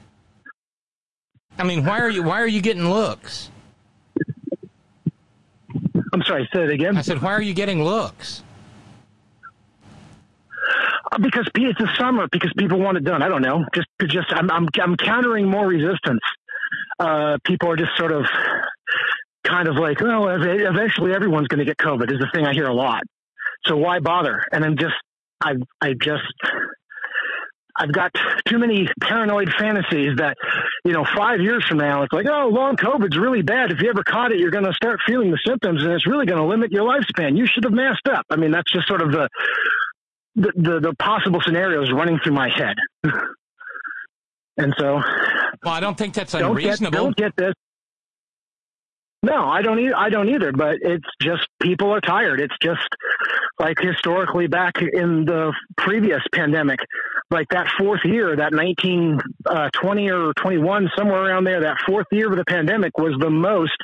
I mean, why are you getting looks? I'm sorry, say it again. I said, why are you getting looks? Because it's the summer, because people want it done. I don't know. I'm countering more resistance. People are just sort of kind of like, well, eventually everyone's going to get COVID is the thing I hear a lot. So why bother? And I've got too many paranoid fantasies that, 5 years from now, it's like, oh, long COVID's really bad. If you ever caught it, you're going to start feeling the symptoms and it's really going to limit your lifespan. You should have masked up. I mean, that's just sort of the possible scenarios running through my head. And so. Well, I don't think that's unreasonable. Don't get this. No, I don't either, but it's just people are tired. It's just like historically back in the previous pandemic, like that fourth year, that 1920 or 21, somewhere around there, that fourth year of the pandemic was the most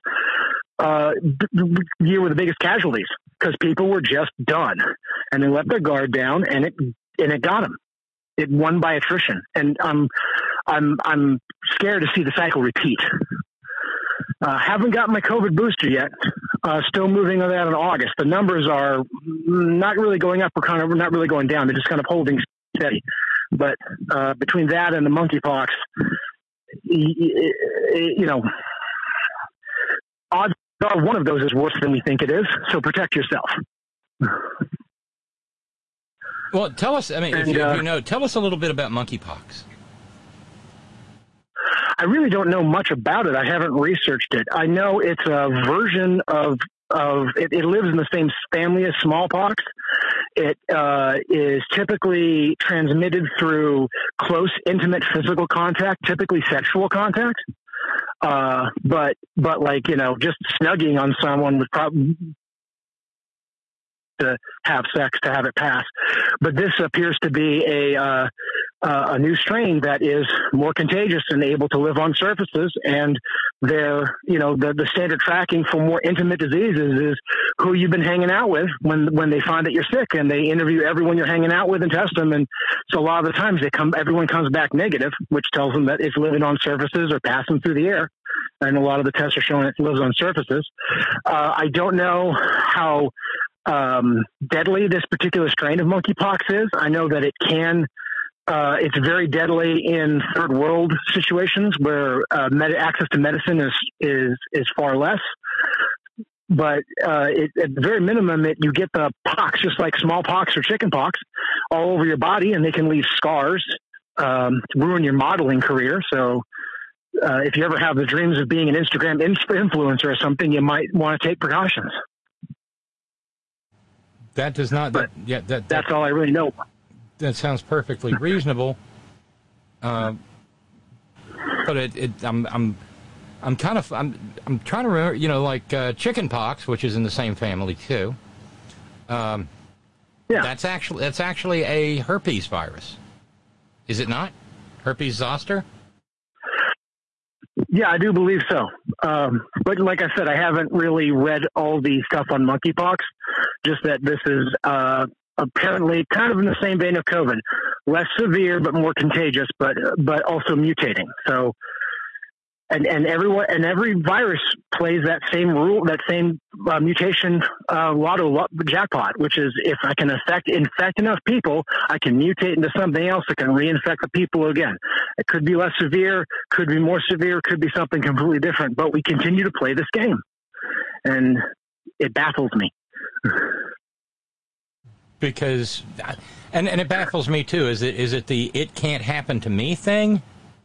year with the biggest casualties because people were just done and they let their guard down and it got them. It won by attrition, and I'm scared to see the cycle repeat. Haven't gotten my COVID booster yet. Still moving on that in August. The numbers are not really going up or kind of not really going down. They're just kind of holding steady. But between that and the monkeypox, you know, odds are one of those is worse than we think it is. So protect yourself. Well, tell us, I mean, if you know, tell us a little bit about monkeypox. I really don't know much about it. I haven't researched it. I know it's a version of it lives in the same family as smallpox. It is typically transmitted through close, intimate physical contact, typically sexual contact. But like, you know, just snugging on someone would probably to have sex to have it pass. But this appears to be a new strain that is more contagious and able to live on surfaces. And they're, you know, the standard tracking for more intimate diseases is who you've been hanging out with when they find that you're sick, and they interview everyone you're hanging out with and test them. And so a lot of the times everyone comes back negative, which tells them that it's living on surfaces or passing through the air. And a lot of the tests are showing it lives on surfaces. I don't know how deadly this particular strain of monkeypox is. I know that it can, it's very deadly in third world situations where access to medicine is far less. But at the very minimum, you get the pox, just like smallpox or chickenpox, all over your body, and they can leave scars, ruin your modeling career. So if you ever have the dreams of being an Instagram influencer or something, you might want to take precautions. That does not. That's all I really know. That sounds perfectly reasonable. But I'm trying to remember. You know, like chickenpox, which is in the same family too. Yeah. That's actually a herpes virus, is it not? Herpes zoster. Yeah, I do believe so. But like I said, I haven't really read all the stuff on monkeypox, just that this is apparently kind of in the same vein of COVID, less severe but more contagious, but also mutating. So, and every virus plays that same rule, that same mutation lotto jackpot, which is if I can infect enough people, I can mutate into something else that can reinfect the people again. It could be less severe, could be more severe, could be something completely different, but we continue to play this game, and it baffles me. Because, and it baffles me too. Is it the "it can't happen to me" thing?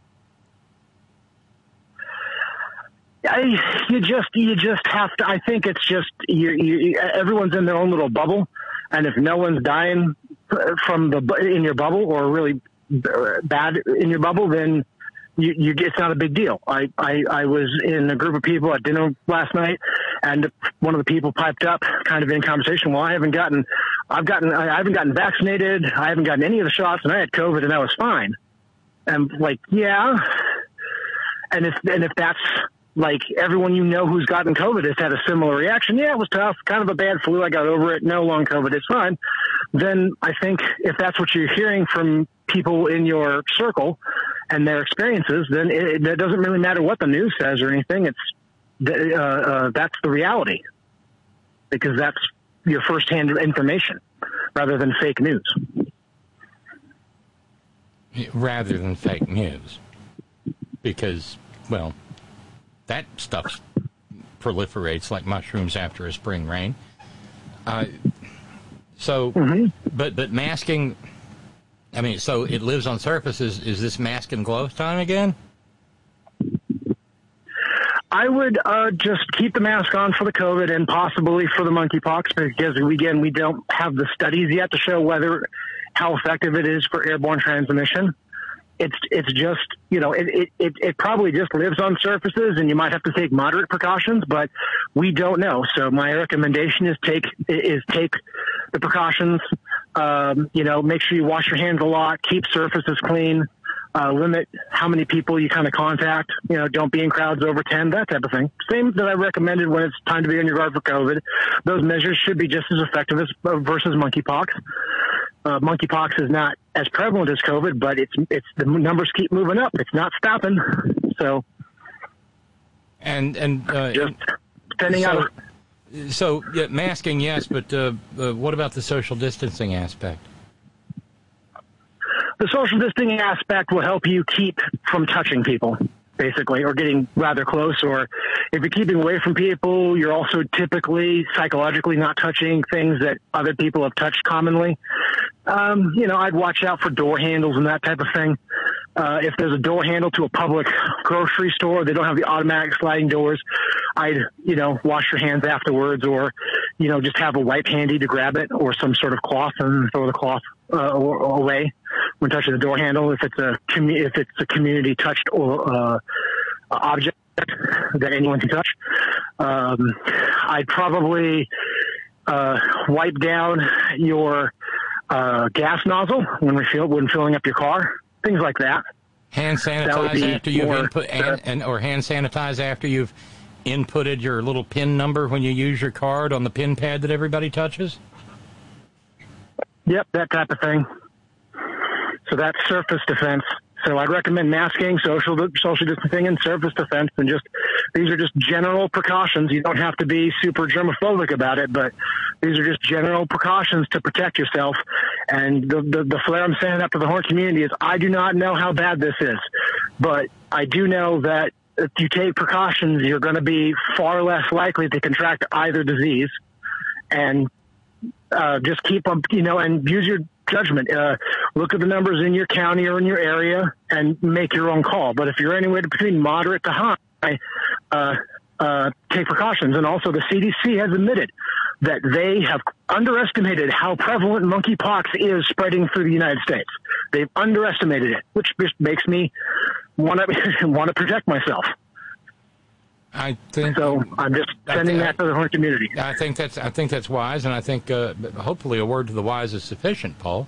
You just have to. I think it's just everyone's in their own little bubble, and if no one's dying in your bubble or really bad in your bubble, then it's not a big deal. I was in a group of people at dinner last night, and one of the people piped up, kind of in conversation. Well, I haven't gotten vaccinated. I haven't gotten any of the shots, and I had COVID, and I was fine. And like, yeah, and if that's like everyone you know who's gotten COVID has had a similar reaction. Yeah, it was tough, kind of a bad flu. I got over it. No long COVID, it's fine. Then I think if that's what you're hearing from people in your circle and their experiences, then it doesn't really matter what the news says or anything. It's that's the reality, because that's your firsthand information rather than fake news. Rather than fake news, because, well, that stuff proliferates like mushrooms after a spring rain. But masking, I mean, so it lives on surfaces. Is this mask and glove time again? I would just keep the mask on for the COVID and possibly for the monkeypox, because again, we don't have the studies yet to show how effective it is for airborne transmission. It's just, you know, it probably just lives on surfaces, and you might have to take moderate precautions, but we don't know. So my recommendation is take the precautions, Make sure you wash your hands a lot, keep surfaces clean, limit how many people you kind of contact. Don't be in crowds over 10, that type of thing. Same that I recommended when it's time to be on your guard for COVID. Those measures should be just as effective as versus monkeypox. Monkeypox is not as prevalent as COVID, but it's the numbers keep moving up. It's not stopping. So, just sending out. So yeah, masking, yes, but what about the social distancing aspect? The social distancing aspect will help you keep from touching people, basically, or getting rather close. Or if you're keeping away from people, you're also typically psychologically not touching things that other people have touched commonly. I'd watch out for door handles and that type of thing. If there's a door handle to a public grocery store, they don't have the automatic sliding doors. I'd, wash your hands afterwards, or, just have a wipe handy to grab it, or some sort of cloth and throw the cloth away when touching the door handle. If it's a community touched object that anyone can touch, I'd probably wipe down your gas nozzle when filling up your car. Things like that. Hand sanitize after you've or hand sanitize after you've inputted your little PIN number when you use your card on the PIN pad that everybody touches? Yep, that type of thing. So that's surface defense. So I'd recommend masking, social distancing, and surface defense. And these are just general precautions. You don't have to be super germophobic about it, but these are just general precautions to protect yourself. And the flare I'm sending up to the whole community is, I do not know how bad this is, but I do know that if you take precautions, you're going to be far less likely to contract either disease. And just keep up, and use your judgment. Look at the numbers in your county or in your area and make your own call. But if you're anywhere between moderate to high, take precautions. And also the CDC has admitted that they have underestimated how prevalent monkeypox is spreading through the United States. They've underestimated it, which just makes me want to protect myself. I think so. I'm just sending that to the whole community. I think that's wise, and I think hopefully a word to the wise is sufficient, Paul.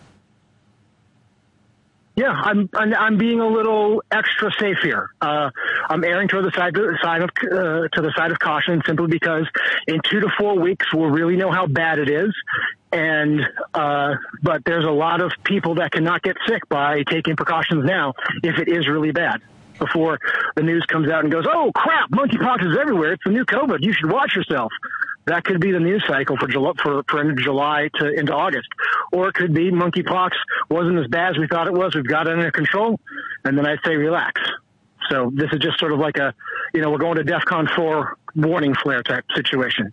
Yeah, I'm being a little extra safe here. I'm erring toward the side of caution, simply because in 2 to 4 weeks we'll really know how bad it is. And but there's a lot of people that cannot get sick by taking precautions now if it is really bad, before the news comes out and goes, oh crap, monkeypox is everywhere. It's the new COVID. You should watch yourself. That could be the news cycle for July to into August. Or it could be monkeypox wasn't as bad as we thought it was. We've got it under control. And then I'd say relax. So this is just sort of like we're going to DEFCON 4 warning flare type situation.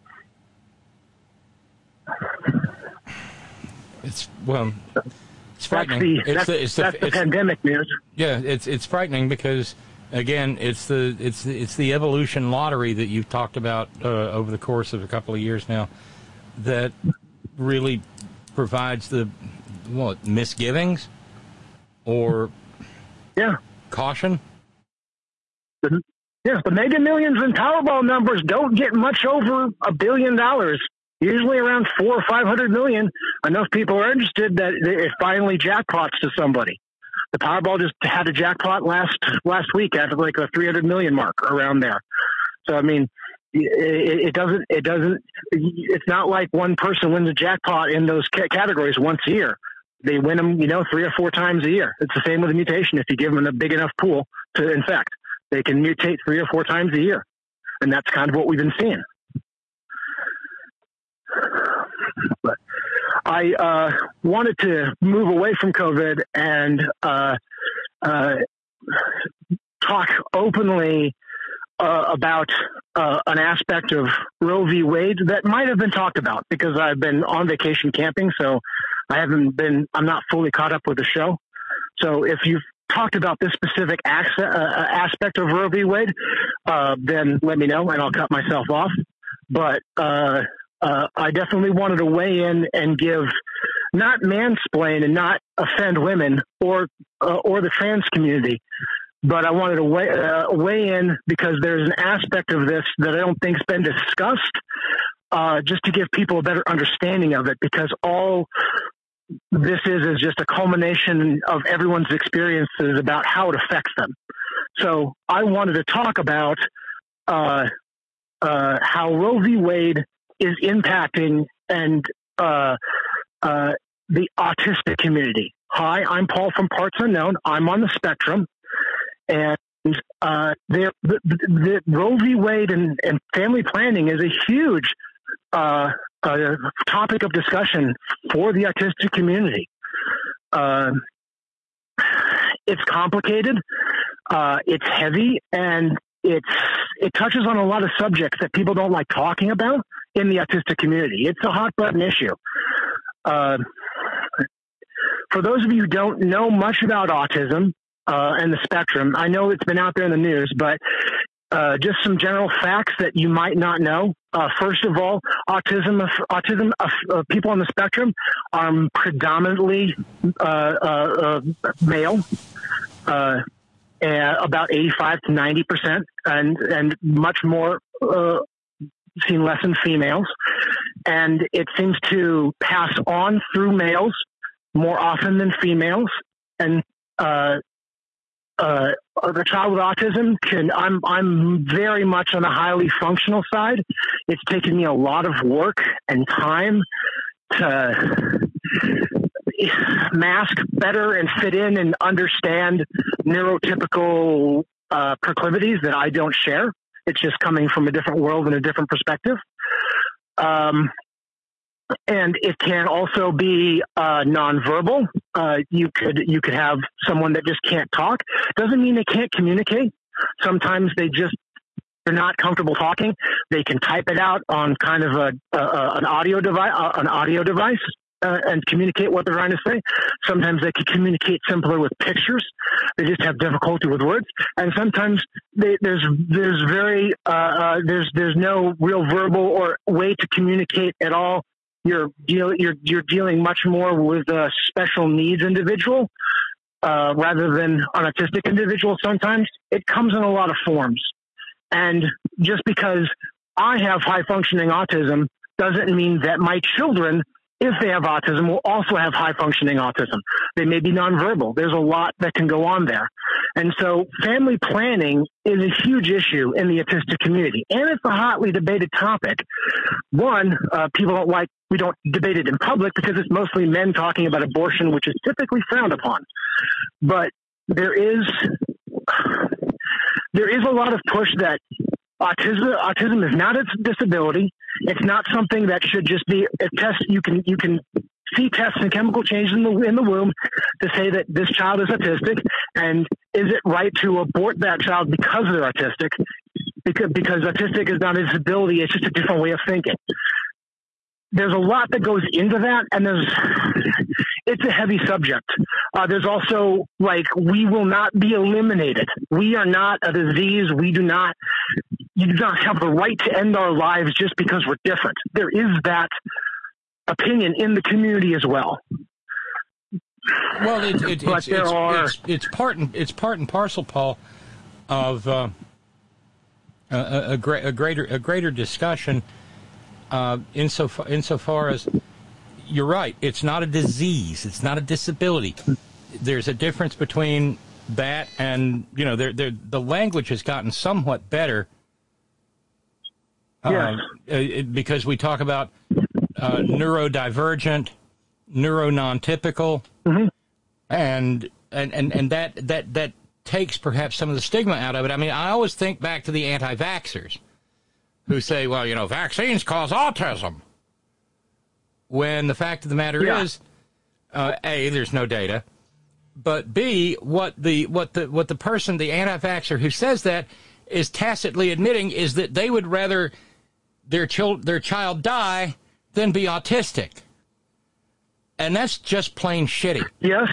It's frightening. That's the pandemic news. Yeah, it's frightening because, again, it's the evolution lottery that you've talked about over the course of a couple of years now that really provides the misgivings or caution. The Mega Millions and Powerball numbers don't get much over $1 billion. Usually around 400 or 500 million. Enough people are interested that it finally jackpots to somebody. The Powerball just had a jackpot last week at like a 300 million mark, around there. So I mean, it's not like one person wins a jackpot in those categories once a year. They win them, 3 or 4 times a year. It's the same with a mutation. If you give them a big enough pool to infect, they can mutate 3 or 4 times a year. And that's kind of what we've been seeing. But I wanted to move away from COVID and talk openly about an aspect of Roe v. Wade that might have been talked about, because I've been on vacation camping, so I'm not fully caught up with the show. So if you've talked about this specific aspect of Roe v. Wade, then let me know and I'll cut myself off. But I definitely wanted to weigh in and not mansplain and not offend women or the trans community, but I wanted to weigh in because there's an aspect of this that I don't think's been discussed, just to give people a better understanding of it, because all this is just a culmination of everyone's experiences about how it affects them. So I wanted to talk about how Roe v. Wade is impacting and the autistic community. Hi, I'm Paul from Parts Unknown. I'm on the spectrum, and the Roe v. Wade and family planning is a huge topic of discussion for the autistic community. It's complicated, it's heavy, and it touches on a lot of subjects that people don't like talking about in the autistic community. It's a hot button issue. For those of you who don't know much about autism and the spectrum, I know it's been out there in the news, but just some general facts that you might not know. First of all, autism people on the spectrum are predominantly male, about 85 to 90%, and much more seen less in females. And it seems to pass on through males more often than females. And the child with autism I'm very much on the highly functional side. It's taken me a lot of work and time to mask better and fit in and understand neurotypical proclivities that I don't share. It's just coming from a different world and a different perspective. And it can also be nonverbal. You could have someone that just can't talk. Doesn't mean they can't communicate. Sometimes they're not comfortable talking. They can type it out on kind of an audio device, and communicate what they're trying to say. Sometimes they can communicate simpler with pictures. They just have difficulty with words. And sometimes there's no real verbal or way to communicate at all. You're dealing much more with a special needs individual rather than an autistic individual. Sometimes it comes in a lot of forms. And just because I have high functioning autism doesn't mean that my children, if they have autism, will also have high functioning autism. They may be nonverbal. There's a lot that can go on there. And so family planning is a huge issue in the autistic community. And it's a hotly debated topic. One, we don't debate it in public because it's mostly men talking about abortion, which is typically frowned upon. But there is a lot of push that autism is not a disability. It's not something that should just be a test. You can see tests and chemical changes in the womb to say that this child is autistic, and is it right to abort that child because they're autistic? Because autistic is not a disability; it's just a different way of thinking. There's a lot that goes into that, and it's a heavy subject. There's also, we will not be eliminated. We are not a disease. You do not have the right to end our lives just because we're different. There is that opinion in the community as well. Well, it's part and parcel, Paul, of a greater discussion. Insofar as you're right, it's not a disease, it's not a disability. There's a difference between that and the language has gotten somewhat better. Because we talk about neurodivergent, neuronon-typical, and that takes perhaps some of the stigma out of it. I mean, I always think back to the anti-vaxxers who say, well, vaccines cause autism. When the fact of the matter is, A, there's no data, but B, what the person, the anti-vaxxer who says that, is tacitly admitting is that they would rather their child die than be autistic. And that's just plain shitty. Yes.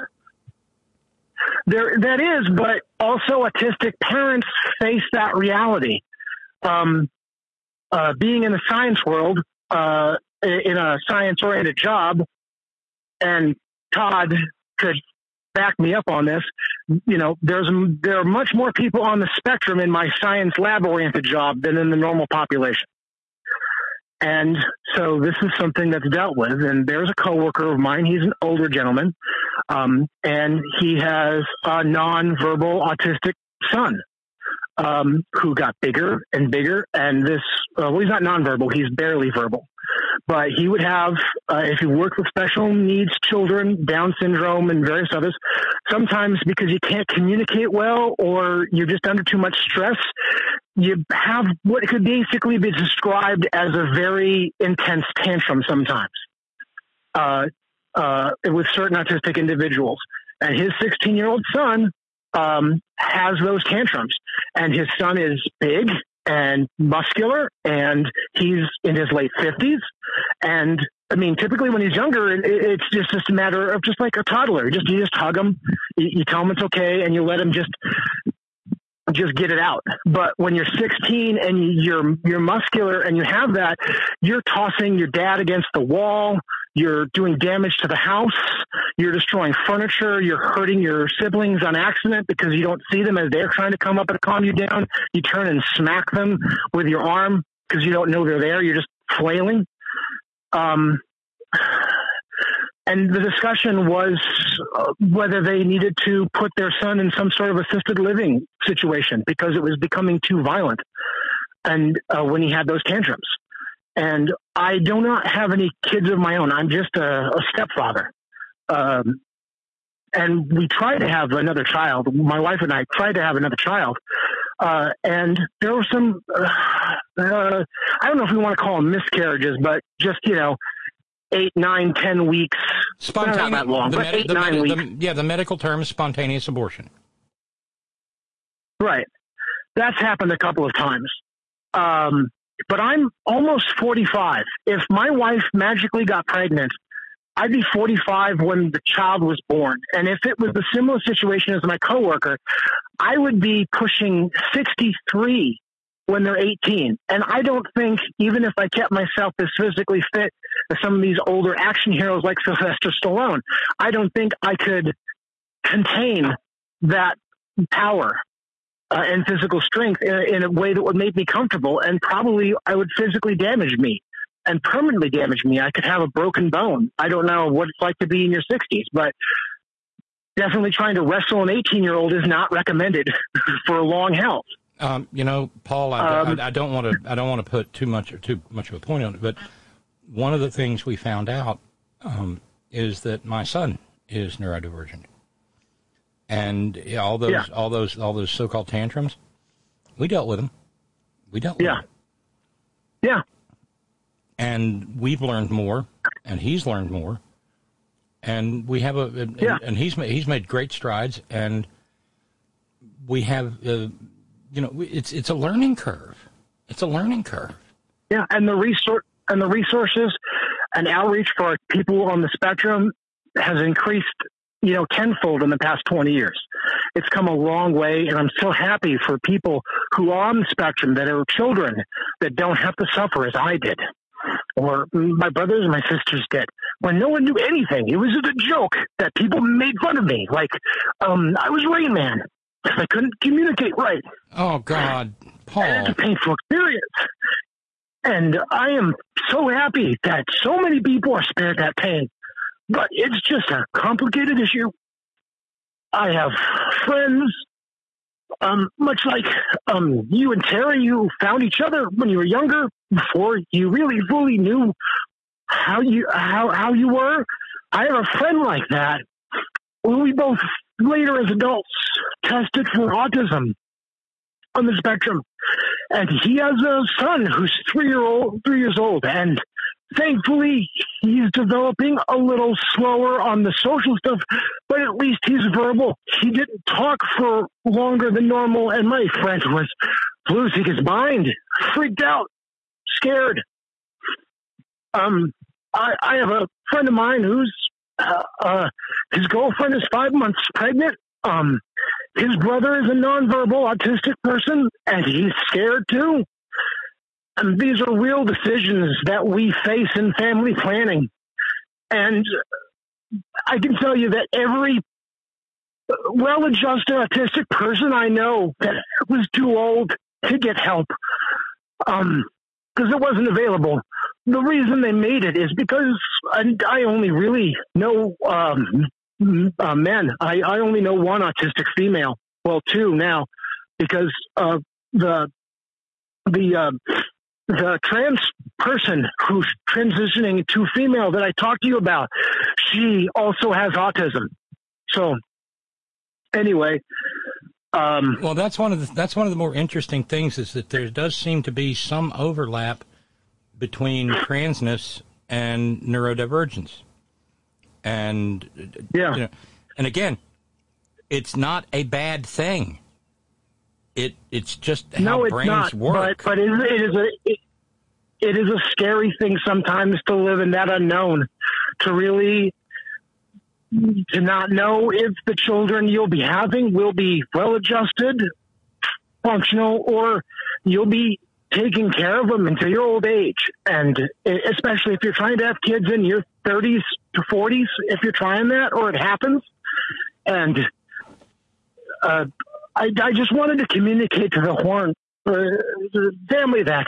That is, but also autistic parents face that reality. Being in the science world, in a science-oriented job, and Todd could back me up on this, there are much more people on the spectrum in my science lab-oriented job than in the normal population. And so this is something that's dealt with. And there's a coworker of mine. He's an older gentleman. And he has a nonverbal autistic son, who got bigger and bigger. And this, well, he's not nonverbal. He's barely verbal. But he would have, if you work with special needs children, Down syndrome and various others, sometimes because you can't communicate well or you're just under too much stress, you have what could basically be described as a very intense tantrum sometimes with certain autistic individuals. And his 16-year-old son has those tantrums. And his son is big and muscular, and he's in his late 50s. And I mean, typically when he's younger, it's just a matter of just like a toddler. You just hug him, you tell him it's okay, and you let him just get it out. But when you're 16 and you're muscular and you have that, you're tossing your dad against the wall. You're doing damage to the house. You're destroying furniture. You're hurting your siblings on accident because you don't see them as they're trying to come up and calm you down. You turn and smack them with your arm because you don't know they're there. You're just flailing. And the discussion was whether they needed to put their son in some sort of assisted living situation because it was becoming too violent. And when he had those tantrums. And I do not have any kids of my own. I'm just a stepfather. And we tried to have another child. My wife and I tried to have another child. And there were some, I don't know if we want to call them miscarriages, but just, 8, 9, 10 weeks. Spontaneous. Not that long, but 8, 9 weeks. The medical term is spontaneous abortion. Right. That's happened a couple of times. But I'm almost 45. If my wife magically got pregnant, I'd be 45 when the child was born. And if it was a similar situation as my coworker, I would be pushing 63 when they're 18. And I don't think, even if I kept myself as physically fit as some of these older action heroes like Sylvester Stallone, I don't think I could contain that power and physical strength in a way that would make me comfortable. And probably I would physically damage me and permanently damage me. I could have a broken bone. I don't know what it's like to be in your 60s, but definitely trying to wrestle an 18-year-old is not recommended for long health. Paul, I don't want to put too much of a point on it, but one of the things we found out is that my son is neurodivergent, and all those so-called tantrums, we dealt with them. Yeah. And we've learned more, and he's learned more, and we have and he's made great strides, and we have. It's a learning curve. It's a learning curve. Yeah, and the resources and outreach for people on the spectrum has increased, tenfold in the past 20 years. It's come a long way, and I'm so happy for people who are on the spectrum that are children that don't have to suffer as I did, or my brothers and my sisters did, when no one knew anything. It was a joke that people made fun of me, like I was Rain Man. I couldn't communicate right. Oh, God, Paul. And it's a painful experience. And I am so happy that so many people are spared that pain. But it's just a complicated issue. I have friends, much like you and Terry, you found each other when you were younger, before you really fully knew how you were. I have a friend like that. We both later as adults tested for autism on the spectrum, and he has a son who's 3 years old, and thankfully he's developing a little slower on the social stuff, but at least he's verbal. He didn't talk for longer than normal, and my friend was losing his mind, freaked out, scared. I have a friend of mine who's his girlfriend is 5 months pregnant. His brother is a nonverbal autistic person, and he's scared too. And these are real decisions that we face in family planning. And I can tell you that every well-adjusted autistic person I know that was too old to get help, because it wasn't available, the reason they made it is because I only really know men. I only know one autistic female. Well, two now, because the trans person who's transitioning to female that I talked to you about, she also has autism. So anyway, well, that's one of the more interesting things, is that there does seem to be some overlap between transness and neurodivergence. And yeah, you know, and again, it's not a bad thing. It's just how brains work. But it is a scary thing sometimes to live in that unknown, to not know if the children you'll be having will be well-adjusted, functional, or you'll be taking care of them until your old age. And especially if you're trying to have kids in your 30s to 40s, if you're trying that, or it happens. And I just wanted to communicate to the family that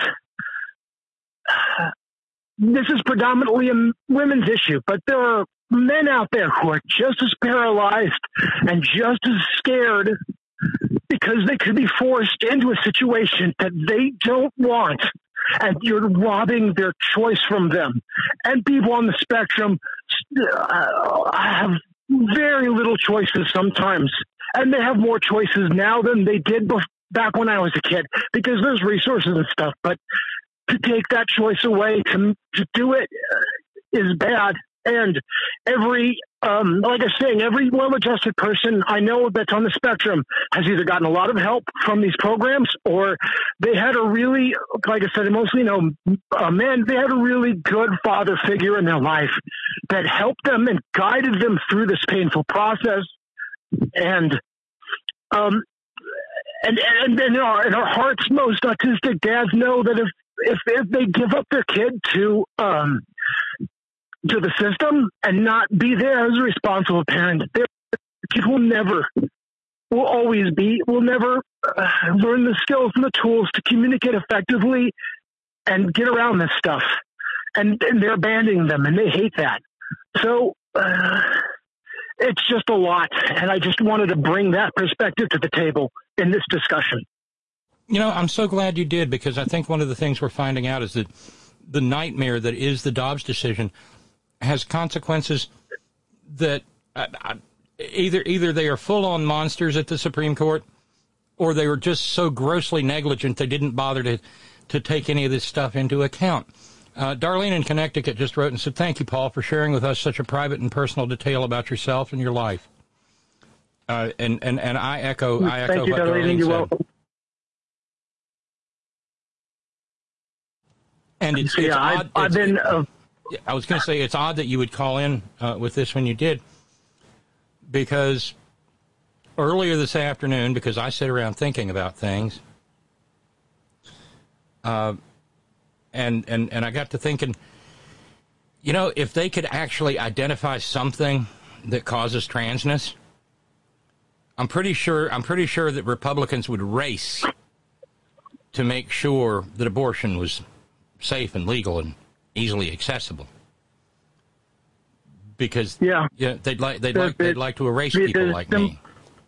this is predominantly a women's issue, but there are men out there who are just as paralyzed and just as scared because they could be forced into a situation that they don't want, and you're robbing their choice from them. And people on the spectrum have very little choices sometimes, and they have more choices now than they did back when I was a kid, because there's resources and stuff. But to take that choice away, to do it is bad. And every, like I was saying, every well-adjusted person I know that's on the spectrum has either gotten a lot of help from these programs, or they had a really, like I said, I mostly know men, they had a really good father figure in their life that helped them and guided them through this painful process. And in our hearts, most autistic dads know that if they give up their kid to the system and not be there as a responsible parent, their kid will never learn the skills and the tools to communicate effectively and get around this stuff. And they're abandoning them, and they hate that. So it's just a lot, and I just wanted to bring that perspective to the table in this discussion. You know, I'm so glad you did, because I think one of the things we're finding out is that the nightmare that is the Dobbs decision has consequences that either they are full-on monsters at the Supreme Court, or they were just so grossly negligent they didn't bother to take any of this stuff into account. Darlene in Connecticut just wrote and said, "Thank you, Paul, for sharing with us such a private and personal detail about yourself and your life." And I echo Thank you, what Darlene You're said. welcome. And it's odd. I was going to say, it's odd that you would call in with this when you did, because earlier this afternoon, because I sit around thinking about things, and I got to thinking, you know, if they could actually identify something that causes transness, I'm pretty sure that Republicans would race to make sure that abortion was safe and legal and easily accessible, because they'd like to erase people like me.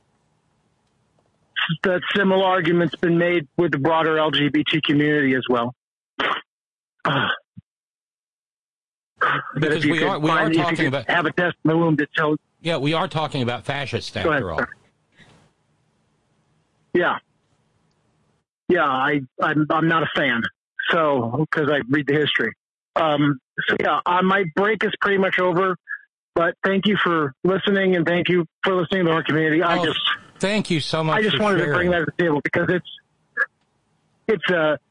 That similar argument's been made with the broader LGBT community as well. Because we are talking about, have a test in the womb that tells. Yeah, we are talking about fascists after all. Yeah, I'm not a fan. So, because I read the history. My break is pretty much over, but thank you for listening, and thank you for listening to our community. Thank you so much. I just wanted to bring that to the table, because it's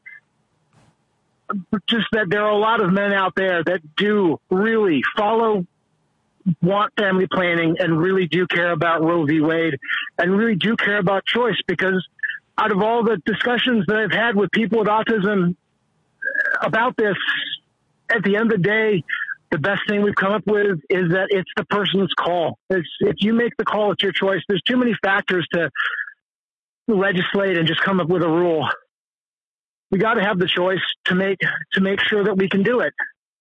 just that there are a lot of men out there that do really want family planning, and really do care about Roe v. Wade, and really do care about choice, because out of all the discussions that I've had with people with autism about this, at the end of the day, the best thing we've come up with is that it's the person's call. If you make the call, it's your choice. There's too many factors to legislate and just come up with a rule. we got to have the choice to make sure that we can do it.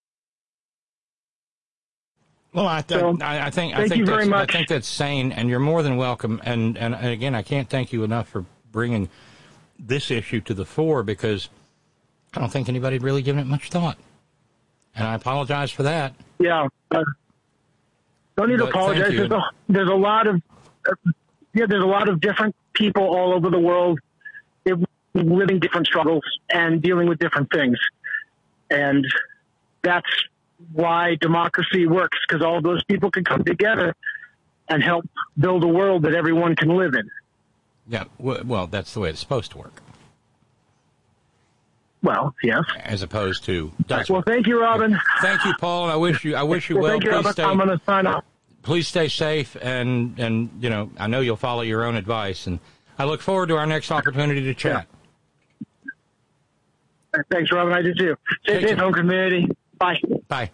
Well, I think thank you very much. I think that's sane, and you're more than welcome. And again, I can't thank you enough for bringing this issue to the fore, because I don't think anybody had really given it much thought, and I apologize for that. Yeah, don't need to apologize. There's a lot of different people all over the world living different struggles and dealing with different things, and that's why democracy works, because all of those people can come together and help build a world that everyone can live in. Yeah, well, that's the way it's supposed to work. Well, yes. As opposed to... Well, thank you, Robin. Thank you, Paul, and I wish you well. Thank you, Robin. I'm going to sign off. Please stay safe, and you know, I know you'll follow your own advice, and I look forward to our next opportunity to chat. Yeah. Thanks, Robin. I do too. Stay safe, home community. Bye. Bye.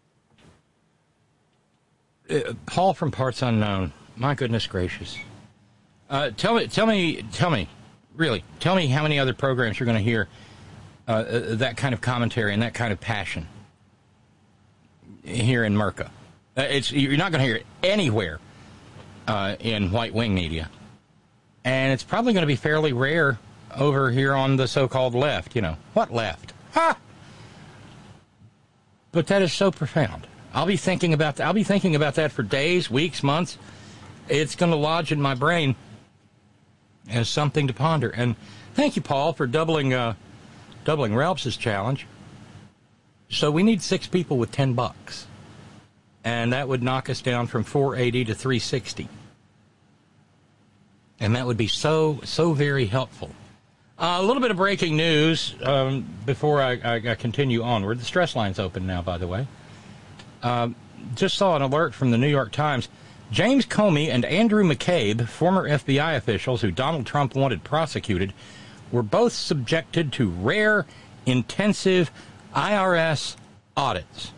Paul from Parts Unknown. My goodness gracious. Tell me, really, tell me how many other programs you're going to hear that kind of commentary and that kind of passion here in Merca. You're not going to hear it anywhere in white wing media. And it's probably going to be fairly rare over here on the so-called left. You know, what left? Ha! But that is so profound. I'll be thinking about that for days, weeks, months. It's going to lodge in my brain as something to ponder. And thank you, Paul, for doubling Ralph's challenge. So we need 6 people with $10, and that would knock us down from 480 to 360. And that would be so very helpful. A little bit of breaking news before I continue onward. The stress line's open now, by the way. Just saw an alert from the New York Times. James Comey and Andrew McCabe, former FBI officials who Donald Trump wanted prosecuted, were both subjected to rare, intensive IRS audits.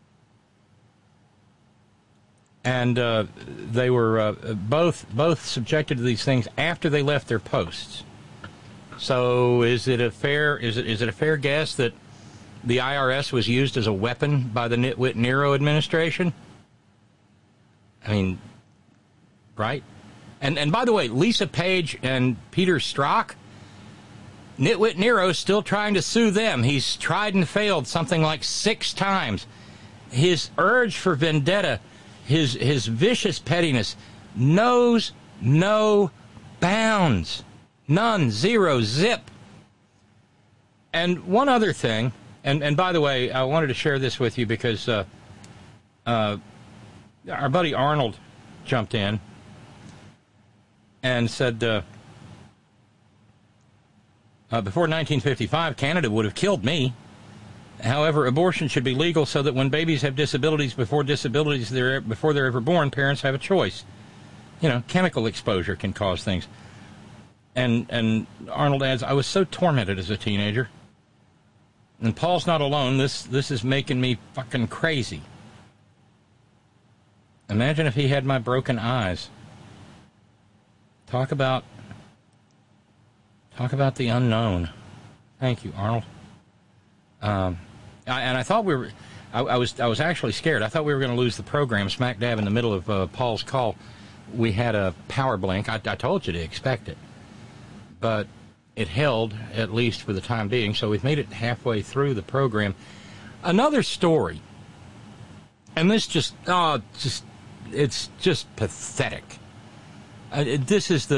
And they were both subjected to these things after they left their posts. So is it a fair guess that the IRS was used as a weapon by the nitwit Nero administration? I mean, right? And by the way, Lisa Page and Peter Strzok, nitwit Nero's still trying to sue them. He's tried and failed something like 6 times. His urge for vendetta, his vicious pettiness knows no bounds. None, zero, zip. And one other thing, and by the way, I wanted to share this with you because our buddy Arnold jumped in and said, before 1955, Canada would have killed me. However, abortion should be legal so that when babies have disabilities before they're ever born, parents have a choice. You know, chemical exposure can cause things. And Arnold adds, I was so tormented as a teenager. And Paul's not alone. This is making me fucking crazy. Imagine if he had my broken eyes. Talk about the unknown. Thank you, Arnold. I thought we were... I was actually scared. I thought we were going to lose the program smack dab in the middle of Paul's call. We had a power blink. I told you to expect it. But it held, at least for the time being, so we've made it halfway through the program. Another story, and this it's just pathetic. This is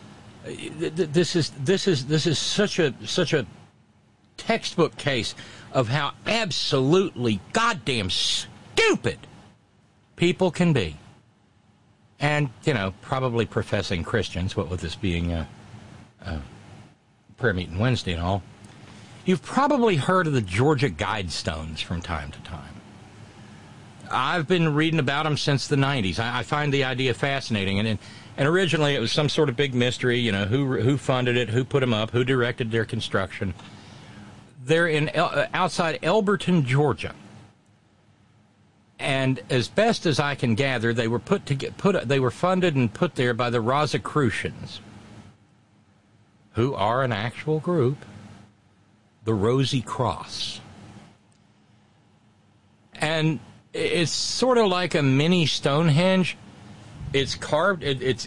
such a textbook case of how absolutely goddamn stupid people can be. And, you know, probably professing Christians, what with this being prayer meeting Wednesday and all. You've probably heard of the Georgia Guidestones from time to time. I've been reading about them since the 90s. I find the idea fascinating. And originally it was some sort of big mystery, you know, who funded it, who put them up, who directed their construction. They're in outside Elberton, Georgia. And as best as I can gather, they were they were funded and put there by the Rosicrucians, who are an actual group the Rosy Cross. And it's sort of like a mini Stonehenge. It's carved.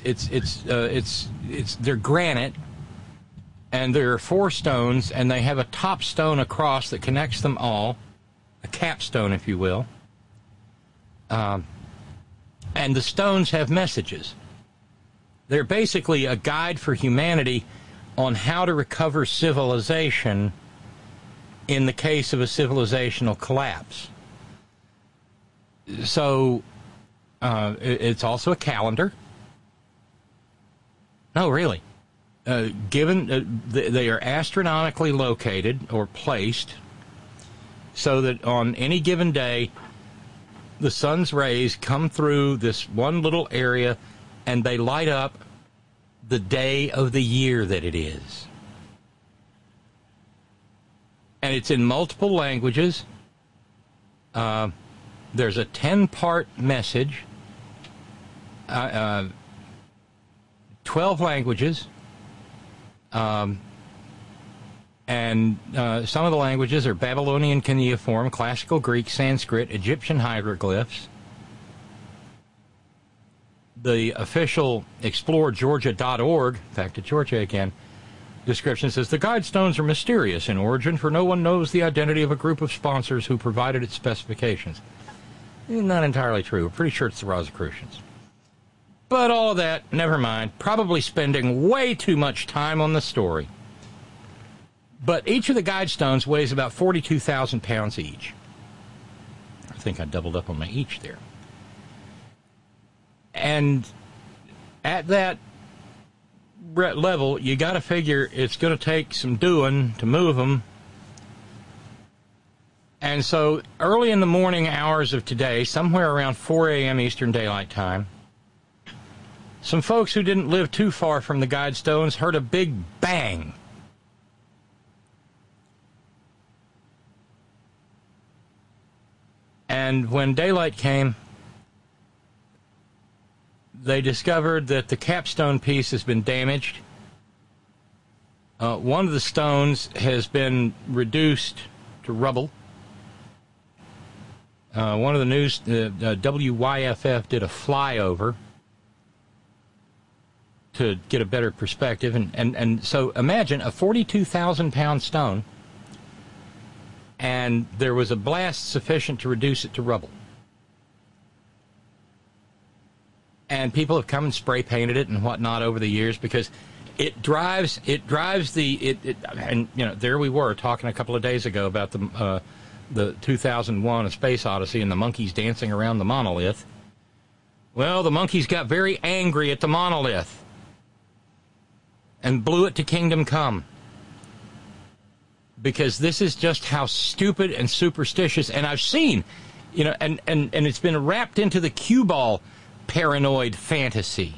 They're granite, and there are 4 stones, and they have a top stone across that connects them all, a capstone, if you will. And the stones have messages. They're basically a guide for humanity on how to recover civilization in the case of a civilizational collapse. So, it's also a calendar. No, really. Given they are astronomically located or placed so that on any given day, the sun's rays come through this one little area and they light up the day of the year that it is. And it's in multiple languages. There's a 10-part message, 12 languages, and some of the languages are Babylonian cuneiform, Classical Greek, Sanskrit, Egyptian hieroglyphs. The official ExploreGeorgia.org, back to Georgia again, description says, the guide stones are mysterious in origin, for no one knows the identity of a group of sponsors who provided its specifications. Not entirely true. We're pretty sure it's the Rosicrucians. But all of that, never mind. Probably spending way too much time on the story. But each of the guide stones weighs about 42,000 pounds each. I think I doubled up on my each there. And at that level, you got to figure it's going to take some doing to move them. And so early in the morning hours of today, somewhere around 4 a.m. Eastern Daylight Time, some folks who didn't live too far from the guide stones heard a big bang. And when daylight came, they discovered that the capstone piece has been damaged. One of the stones has been reduced to rubble. One of the news, WYFF did a flyover to get a better perspective. And so imagine a 42,000-pound stone, and there was a blast sufficient to reduce it to rubble. And people have come and spray painted it and whatnot over the years because it drives the and you know, there we were talking a couple of days ago about the 2001 A Space Odyssey and the monkeys dancing around the monolith. Well, the monkeys got very angry at the monolith and blew it to Kingdom Come. Because this is just how stupid and superstitious, and I've seen, you know, and it's been wrapped into the cue ball paranoid fantasy.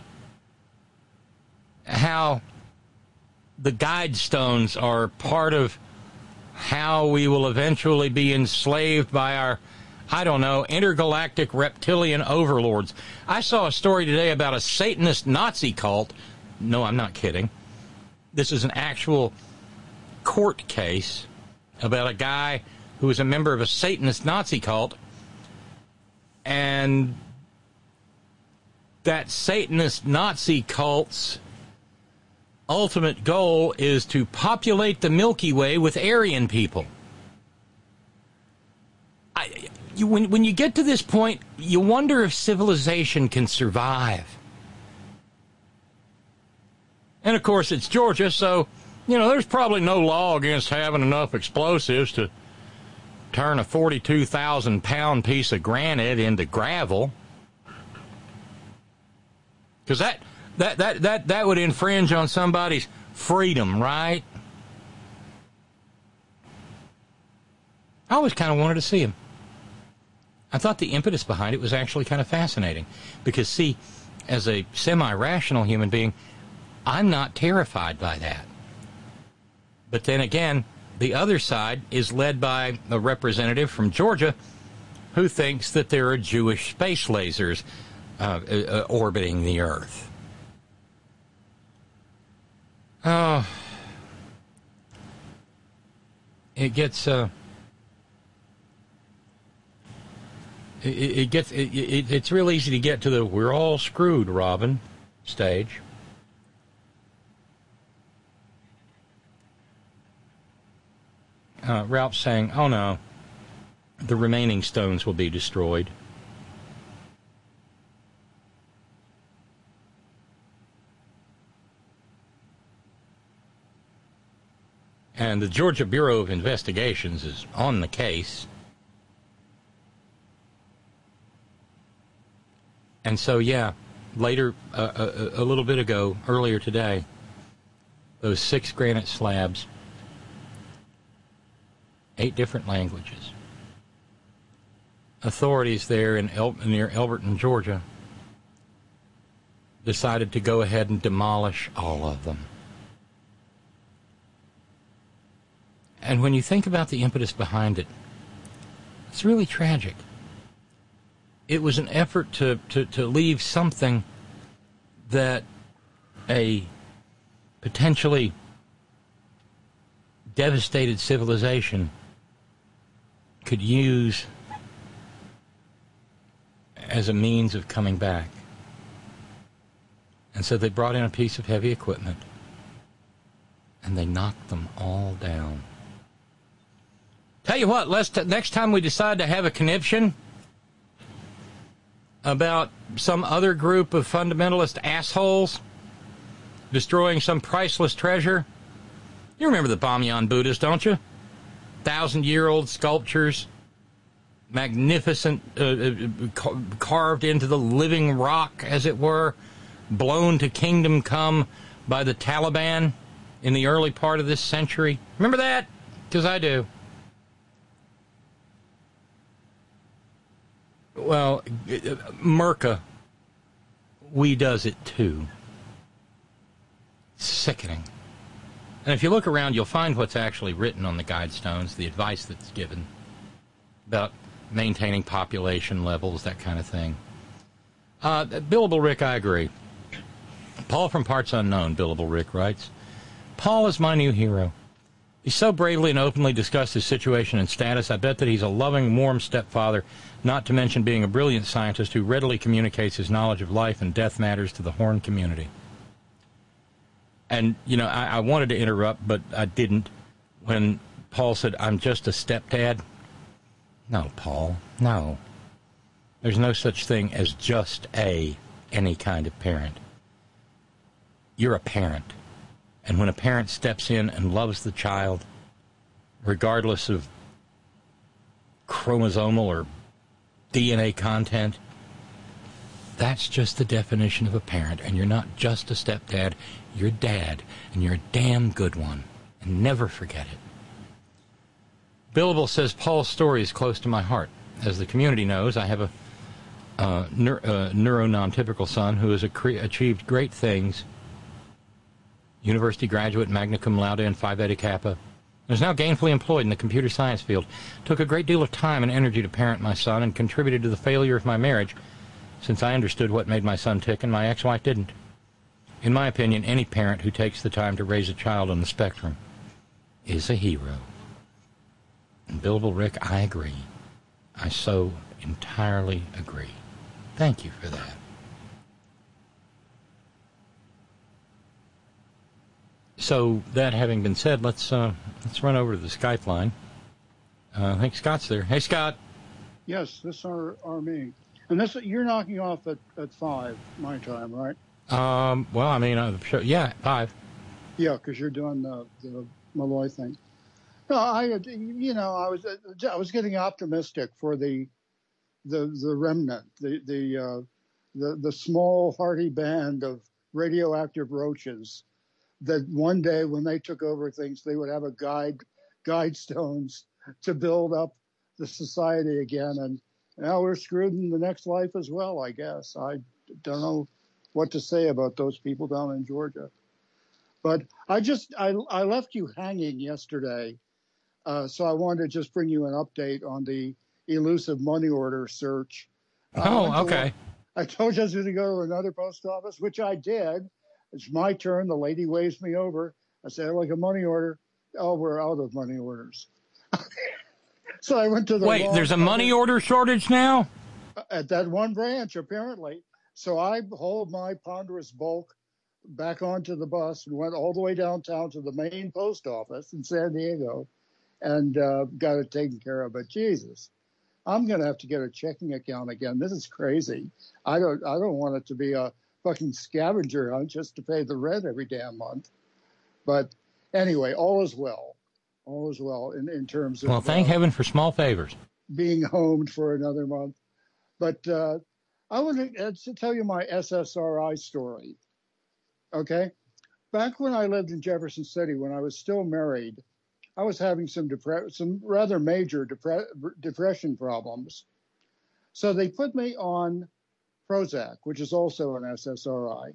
How the guide stones are part of how we will eventually be enslaved by our, I don't know, intergalactic reptilian overlords. I saw a story today about a Satanist Nazi cult. No, I'm not kidding. This is an actual court case about a guy who was a member of a Satanist Nazi cult, and that Satanist Nazi cult's ultimate goal is to populate the Milky Way with Aryan people. When you get to this point, you wonder if civilization can survive. And of course, it's Georgia, so, you know, there's probably no law against having enough explosives to turn a 42,000-pound piece of granite into gravel. Because that would infringe on somebody's freedom, right? I always kind of wanted to see him. I thought the impetus behind it was actually kind of fascinating. Because, see, as a semi-rational human being, I'm not terrified by that. But then again, the other side is led by a representative from Georgia who thinks that there are Jewish space lasers orbiting the Earth. Oh, gets it's real easy to get to the "we're all screwed, Robin" stage. Ralph's saying, "Oh no, the remaining stones will be destroyed." And the Georgia Bureau of Investigations is on the case. And so, yeah, later, a little bit ago, earlier today, those 6 granite slabs, 8 different languages. Authorities there near Elberton, Georgia, decided to go ahead and demolish all of them. And when you think about the impetus behind it, it's really tragic. It was an effort to leave something that a potentially devastated civilization could use as a means of coming back. And so they brought in a piece of heavy equipment and they knocked them all down. Tell you what, next time we decide to have a conniption about some other group of fundamentalist assholes destroying some priceless treasure, you remember the Bamyan Buddhas, don't you? 1,000-year-old sculptures, magnificent, carved into the living rock, as it were, blown to kingdom come by the Taliban in the early part of this century. Remember that? Because I do. Well, Merca, we does it too. Sickening. And if you look around, you'll find what's actually written on the guidestones, the advice that's given about maintaining population levels, that kind of thing. Billable Rick, I agree. Paul from Parts Unknown, Billable Rick writes, Paul is my new hero. He so bravely and openly discussed his situation and status. I bet that he's a loving, warm stepfather, not to mention being a brilliant scientist who readily communicates his knowledge of life and death matters to the Horn community. And, you know, I wanted to interrupt, but I didn't. When Paul said, I'm just a stepdad. No, Paul, no. There's no such thing as just any kind of parent. You're a parent. And when a parent steps in and loves the child, regardless of chromosomal or DNA content, that's just the definition of a parent. And you're not just a stepdad, you're dad, and you're a damn good one. And never forget it. Billable says, Paul's story is close to my heart. As the community knows, I have a neuro-non-typical son who has achieved great things. University graduate, magna cum laude, and Phi Beta Kappa. Is now gainfully employed in the computer science field. Took a great deal of time and energy to parent my son and contributed to the failure of my marriage, since I understood what made my son tick and my ex-wife didn't. In my opinion, any parent who takes the time to raise a child on the spectrum is a hero. And Billable Rick, I agree. I so entirely agree. Thank you for that. So, that having been said, let's run over to the Skype line. I think Scott's there. Hey, Scott. Yes, this are me. And this you're knocking off at 5 my time, right? Well, I mean, yeah, 5. Yeah, because you're doing the Malloy thing. No, I was getting optimistic for the remnant, the small hearty band of radioactive roaches. That one day when they took over things, they would have a guide stones to build up the society again. And now we're screwed in the next life as well, I guess. I don't know what to say about those people down in Georgia. But I left you hanging yesterday. So I wanted to just bring you an update on the elusive money order search. Okay. I told you I was going to go to another post office, which I did. It's my turn. The lady waves me over. I said, I'd like a money order. Oh, we're out of money orders. So I went to the Wait, there's a money order shortage now? At that one branch, apparently. So I hauled my ponderous bulk back onto the bus and went all the way downtown to the main post office in San Diego and got it taken care of. But Jesus, I'm going to have to get a checking account again. This is crazy. I don't want it to be a fucking scavenger hunt just to pay the rent every damn month. But anyway, all is well. All is well in terms of... Well, thank heaven for small favors. Being homed for another month. But I want to tell you my SSRI story. Okay? Back when I lived in Jefferson City, when I was still married, I was having some rather major depression problems. So they put me on Prozac, which is also an SSRI.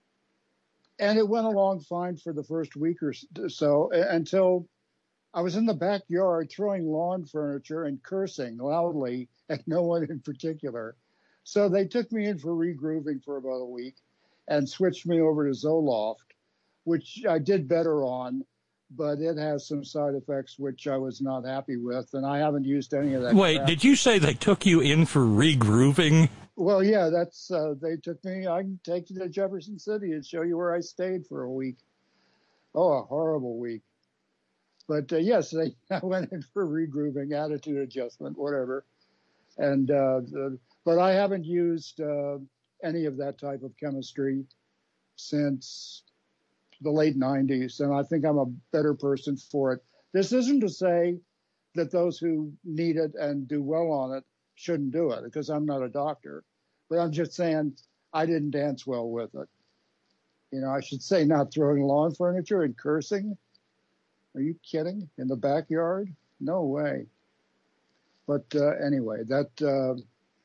And it went along fine for the first week or so until I was in the backyard throwing lawn furniture and cursing loudly at no one in particular. So they took me in for regrooving for about a week and switched me over to Zoloft, which I did better on, but it has some side effects which I was not happy with, and I haven't used any of that. Wait, crap. Did you say they took you in for regrooving? Well, yeah, that's they took me. I can take you to Jefferson City and show you where I stayed for a week. Oh, a horrible week. But yes, I went in for regrooving, attitude adjustment, whatever. And but I haven't used any of that type of chemistry since the late 90s, and I think I'm a better person for it. This isn't to say that those who need it and do well on it shouldn't do it, because I'm not a doctor. But I'm just saying I didn't dance well with it. You know, I should say not throwing lawn furniture and cursing. Are you kidding? In the backyard? No way. But anyway, that's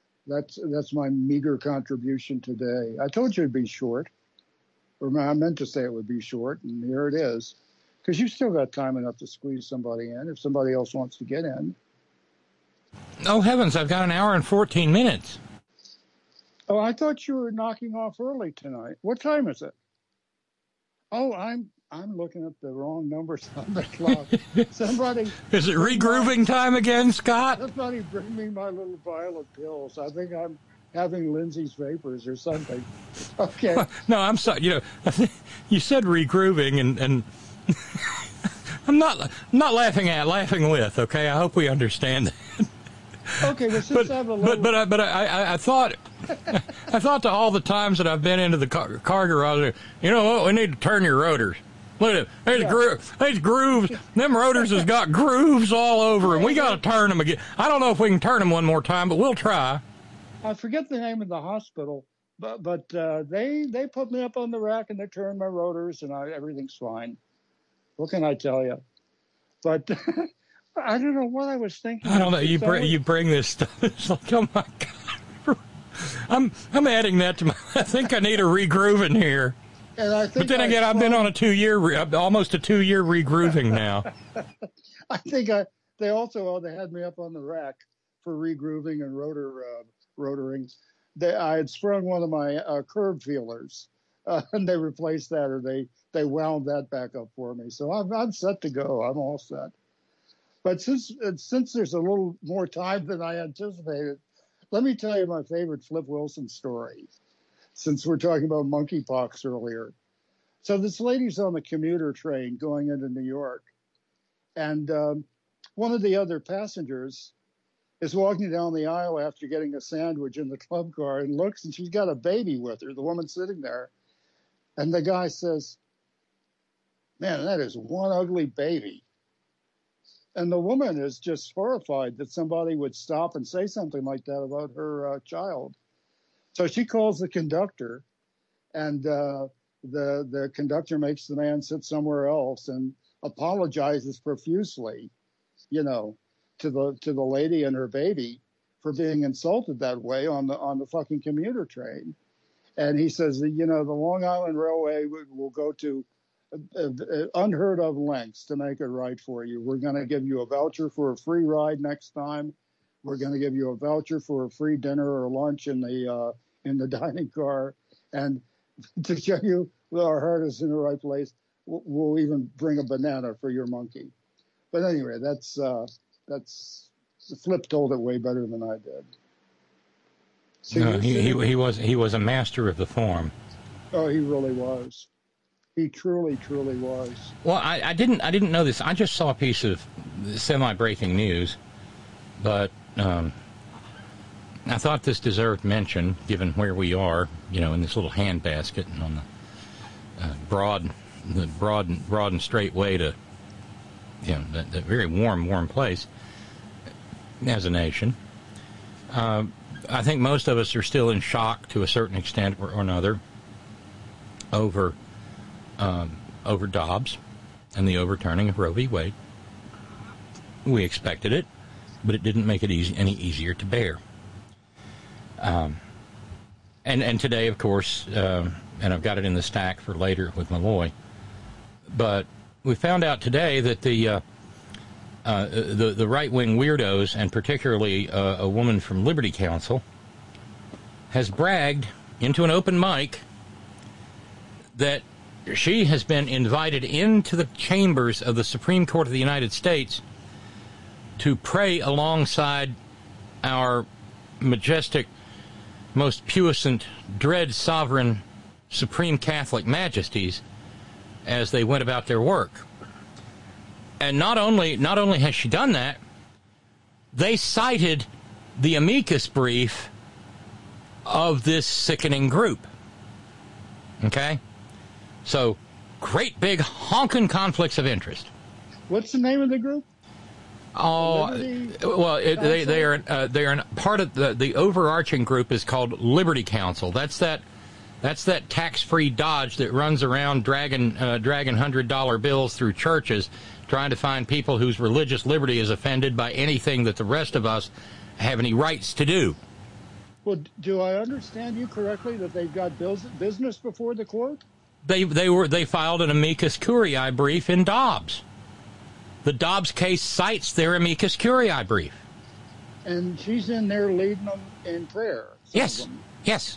my meager contribution today. I told you it'd be short. Or I meant to say it would be short, and here it is. Because you've still got time enough to squeeze somebody in if somebody else wants to get in. Oh, heavens, I've got an hour and 14 minutes. Oh, I thought you were knocking off early tonight. What time is it? Oh, I'm looking at the wrong numbers on the clock. Somebody... Is it regrooving time again, Scott? Somebody bring me my little vial of pills. I think I'm having Lindsay's vapors or something. Okay. No, I'm sorry. You know, you said regrooving, and I'm not laughing with. Okay, I hope we understand that. Okay, well, since I have a little... But I thought to all the times that I've been into the car garage, you know what? We need to turn your rotors. Look at it. There's grooves. Them rotors has got grooves all over, and we got to turn them again. I don't know if we can turn them one more time, but we'll try. I forget the name of the hospital, but they put me up on the rack and they turned my rotors, and everything's fine. What can I tell you? But I don't know what I was thinking. I don't know. You bring this stuff. It's like, oh my God. I'm adding that to my. I think I need a regrooving here. And I think but then again, I've been on almost a 2-year regrooving now. I think they had me up on the rack for regrooving and rotoring. I had sprung one of my curb feelers, and they replaced that, or they wound that back up for me. So I'm set to go. I'm all set. But since there's a little more time than I anticipated, let me tell you my favorite Flip Wilson story, since we're talking about monkeypox earlier. So this lady's on the commuter train going into New York, and one of the other passengers is walking down the aisle after getting a sandwich in the club car and looks, and she's got a baby with her, the woman sitting there. And the guy says, "Man, that is one ugly baby." And the woman is just horrified that somebody would stop and say something like that about her child. So she calls the conductor, and the conductor makes the man sit somewhere else and apologizes profusely, you know, to the lady and her baby for being insulted that way on the fucking commuter train. And he says, you know, the Long Island Railway will go to unheard of lengths to make it right for you. We're going to give you a voucher for a free ride next time. We're going to give you a voucher for a free dinner or lunch in the dining car. And to show you our heart is in the right place, we'll even bring a banana for your monkey. But anyway, that's Flip told it way better than I did. So No, he was a master of the form. Oh, he really was. He truly, truly was. Well, I didn't know this. I just saw a piece of semi-breaking news, but I thought this deserved mention, given where we are, in this little handbasket and on the broad and straight way to, that very warm place as a nation. I think most of us are still in shock to a certain extent or another over Dobbs and the overturning of Roe v. Wade. We expected it, but it didn't make it any easier to bear. And today, of course, and I've got it in the stack for later with Malloy, but we found out today that the right-wing weirdos, and particularly a woman from Liberty Counsel, has bragged into an open mic that she has been invited into the chambers of the Supreme Court of the United States to pray alongside our majestic, most puissant, dread sovereign Supreme Catholic majesties as they went about their work. And not only has she done that, they cited the amicus brief of this sickening group. Okay? So, great big honking conflicts of interest. What's the name of the group? Oh, well, they are part of the overarching group is called Liberty Counsel. That's that tax-free Dodge that runs around dragging $100 bills through churches, trying to find people whose religious liberty is offended by anything that the rest of us have any rights to do. Well, do I understand you correctly that they've got business before the court? They filed an amicus curiae brief in Dobbs. The Dobbs case cites their amicus curiae brief. And she's in there leading them in prayer. Yes. Jesus.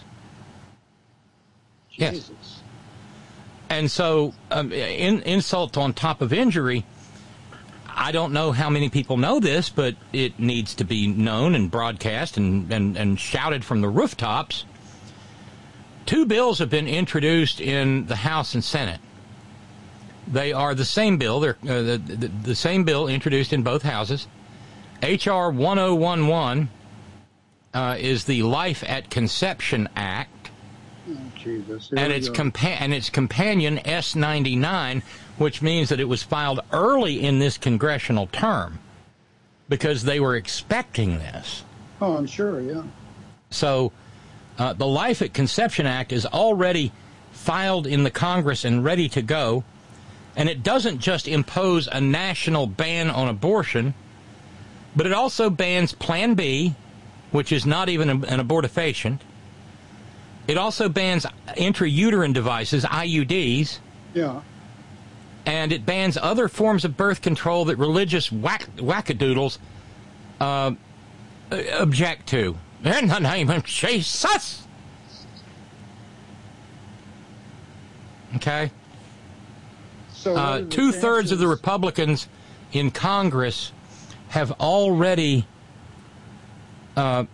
Yes. And so, insult on top of injury. I don't know how many people know this, but it needs to be known and broadcast and shouted from the rooftops. 2 bills have been introduced in the House and Senate. They are the same bill. They're the same bill introduced in both houses. H.R. 1011 is the Life at Conception Act. Oh, Jesus. And its companion S99, which means that it was filed early in this congressional term because they were expecting this. Oh, I'm sure, yeah. So the Life at Conception Act is already filed in the Congress and ready to go. And it doesn't just impose a national ban on abortion, but it also bans Plan B, which is not even an abortifacient. It also bans intrauterine devices, IUDs. Yeah. And it bans other forms of birth control that religious wackadoodles object to. In the name of Jesus! Okay? So 2/3 of the Republicans in Congress have already, they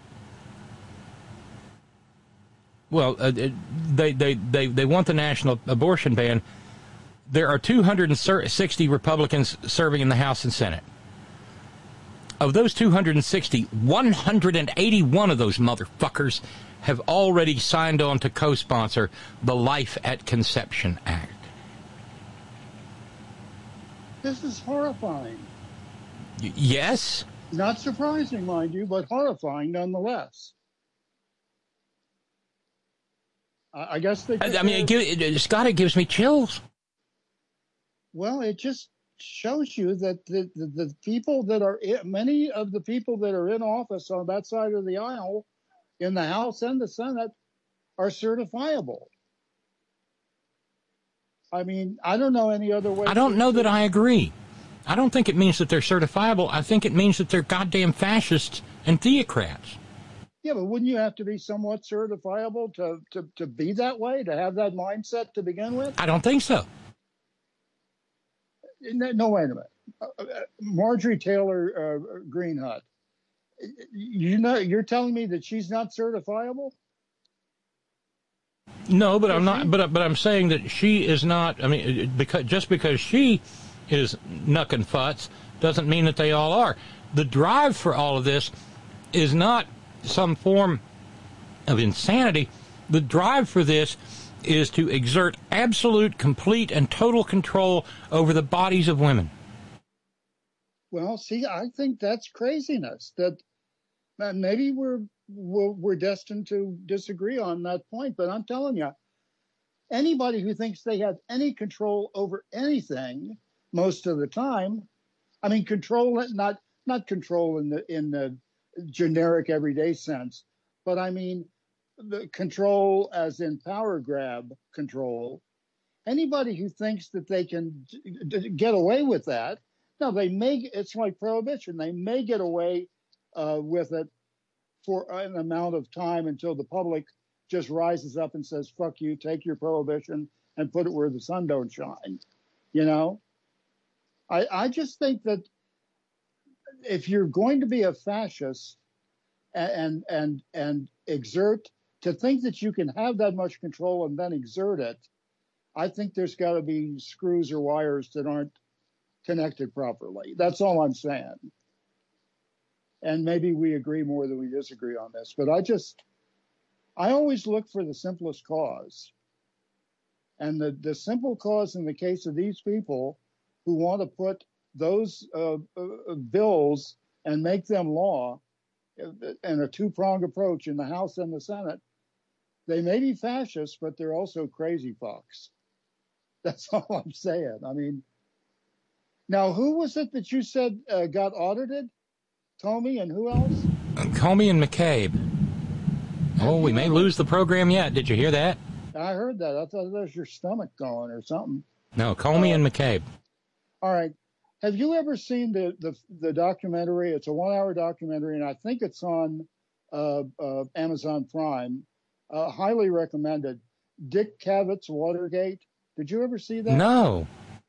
want the national abortion ban. There are 260 Republicans serving in the House and Senate. Of those 260, 181 of those motherfuckers have already signed on to co-sponsor the Life at Conception Act. This is horrifying. Yes? Not surprising, mind you, but horrifying nonetheless. I guess they... I mean, Scott, it gives me chills. Well, it just shows you that the people that are... Many of the people that are in office on that side of the aisle, in the House and the Senate, are certifiable. I mean, I don't know any other way. I don't know that I agree. I don't think it means that they're certifiable. I think it means that they're goddamn fascists and theocrats. Yeah, but wouldn't you have to be somewhat certifiable to be that way, to have that mindset to begin with? I don't think so. No, wait a minute. Marjorie Taylor Greenhut. You're telling me that she's not certifiable? No, but I'm not. But I'm saying that she is not. I mean, because she is knuck and futz doesn't mean that they all are. The drive for all of this is not some form of insanity. The drive for this is to exert absolute, complete, and total control over the bodies of women. Well, see, I think that's craziness. That maybe we're destined to disagree on that point. But I'm telling you, anybody who thinks they have any control over anything most of the time, I mean, control it, not control in the generic everyday sense, but I mean the control as in power grab control. Anybody who thinks that they can get away with that, no, they may. It's like prohibition. They may get away with it for an amount of time until the public just rises up and says, "Fuck you, take your prohibition and put it where the sun don't shine." You know, I just think that if you're going to be a fascist and exert, to think that you can have that much control and then exert it, I think there's got to be screws or wires that aren't connected properly. That's all I'm saying. And maybe we agree more than we disagree on this, but I always look for the simplest cause. And the simple cause in the case of these people who want to put those bills and make them law in a two-pronged approach in the House and the Senate, they may be fascists, but they're also crazy fucks. That's all I'm saying. I mean, now, who was it that you said got audited? Comey and who else? Comey and McCabe. Oh, we may lose the program yet. Did you hear that? I heard that. I thought that was your stomach going or something. No, Comey and McCabe. All right. Have you ever seen the documentary? It's a 1-hour documentary, and I think it's on Amazon Prime. Highly recommended. Dick Cavett, Watergate. Did you ever see that? No.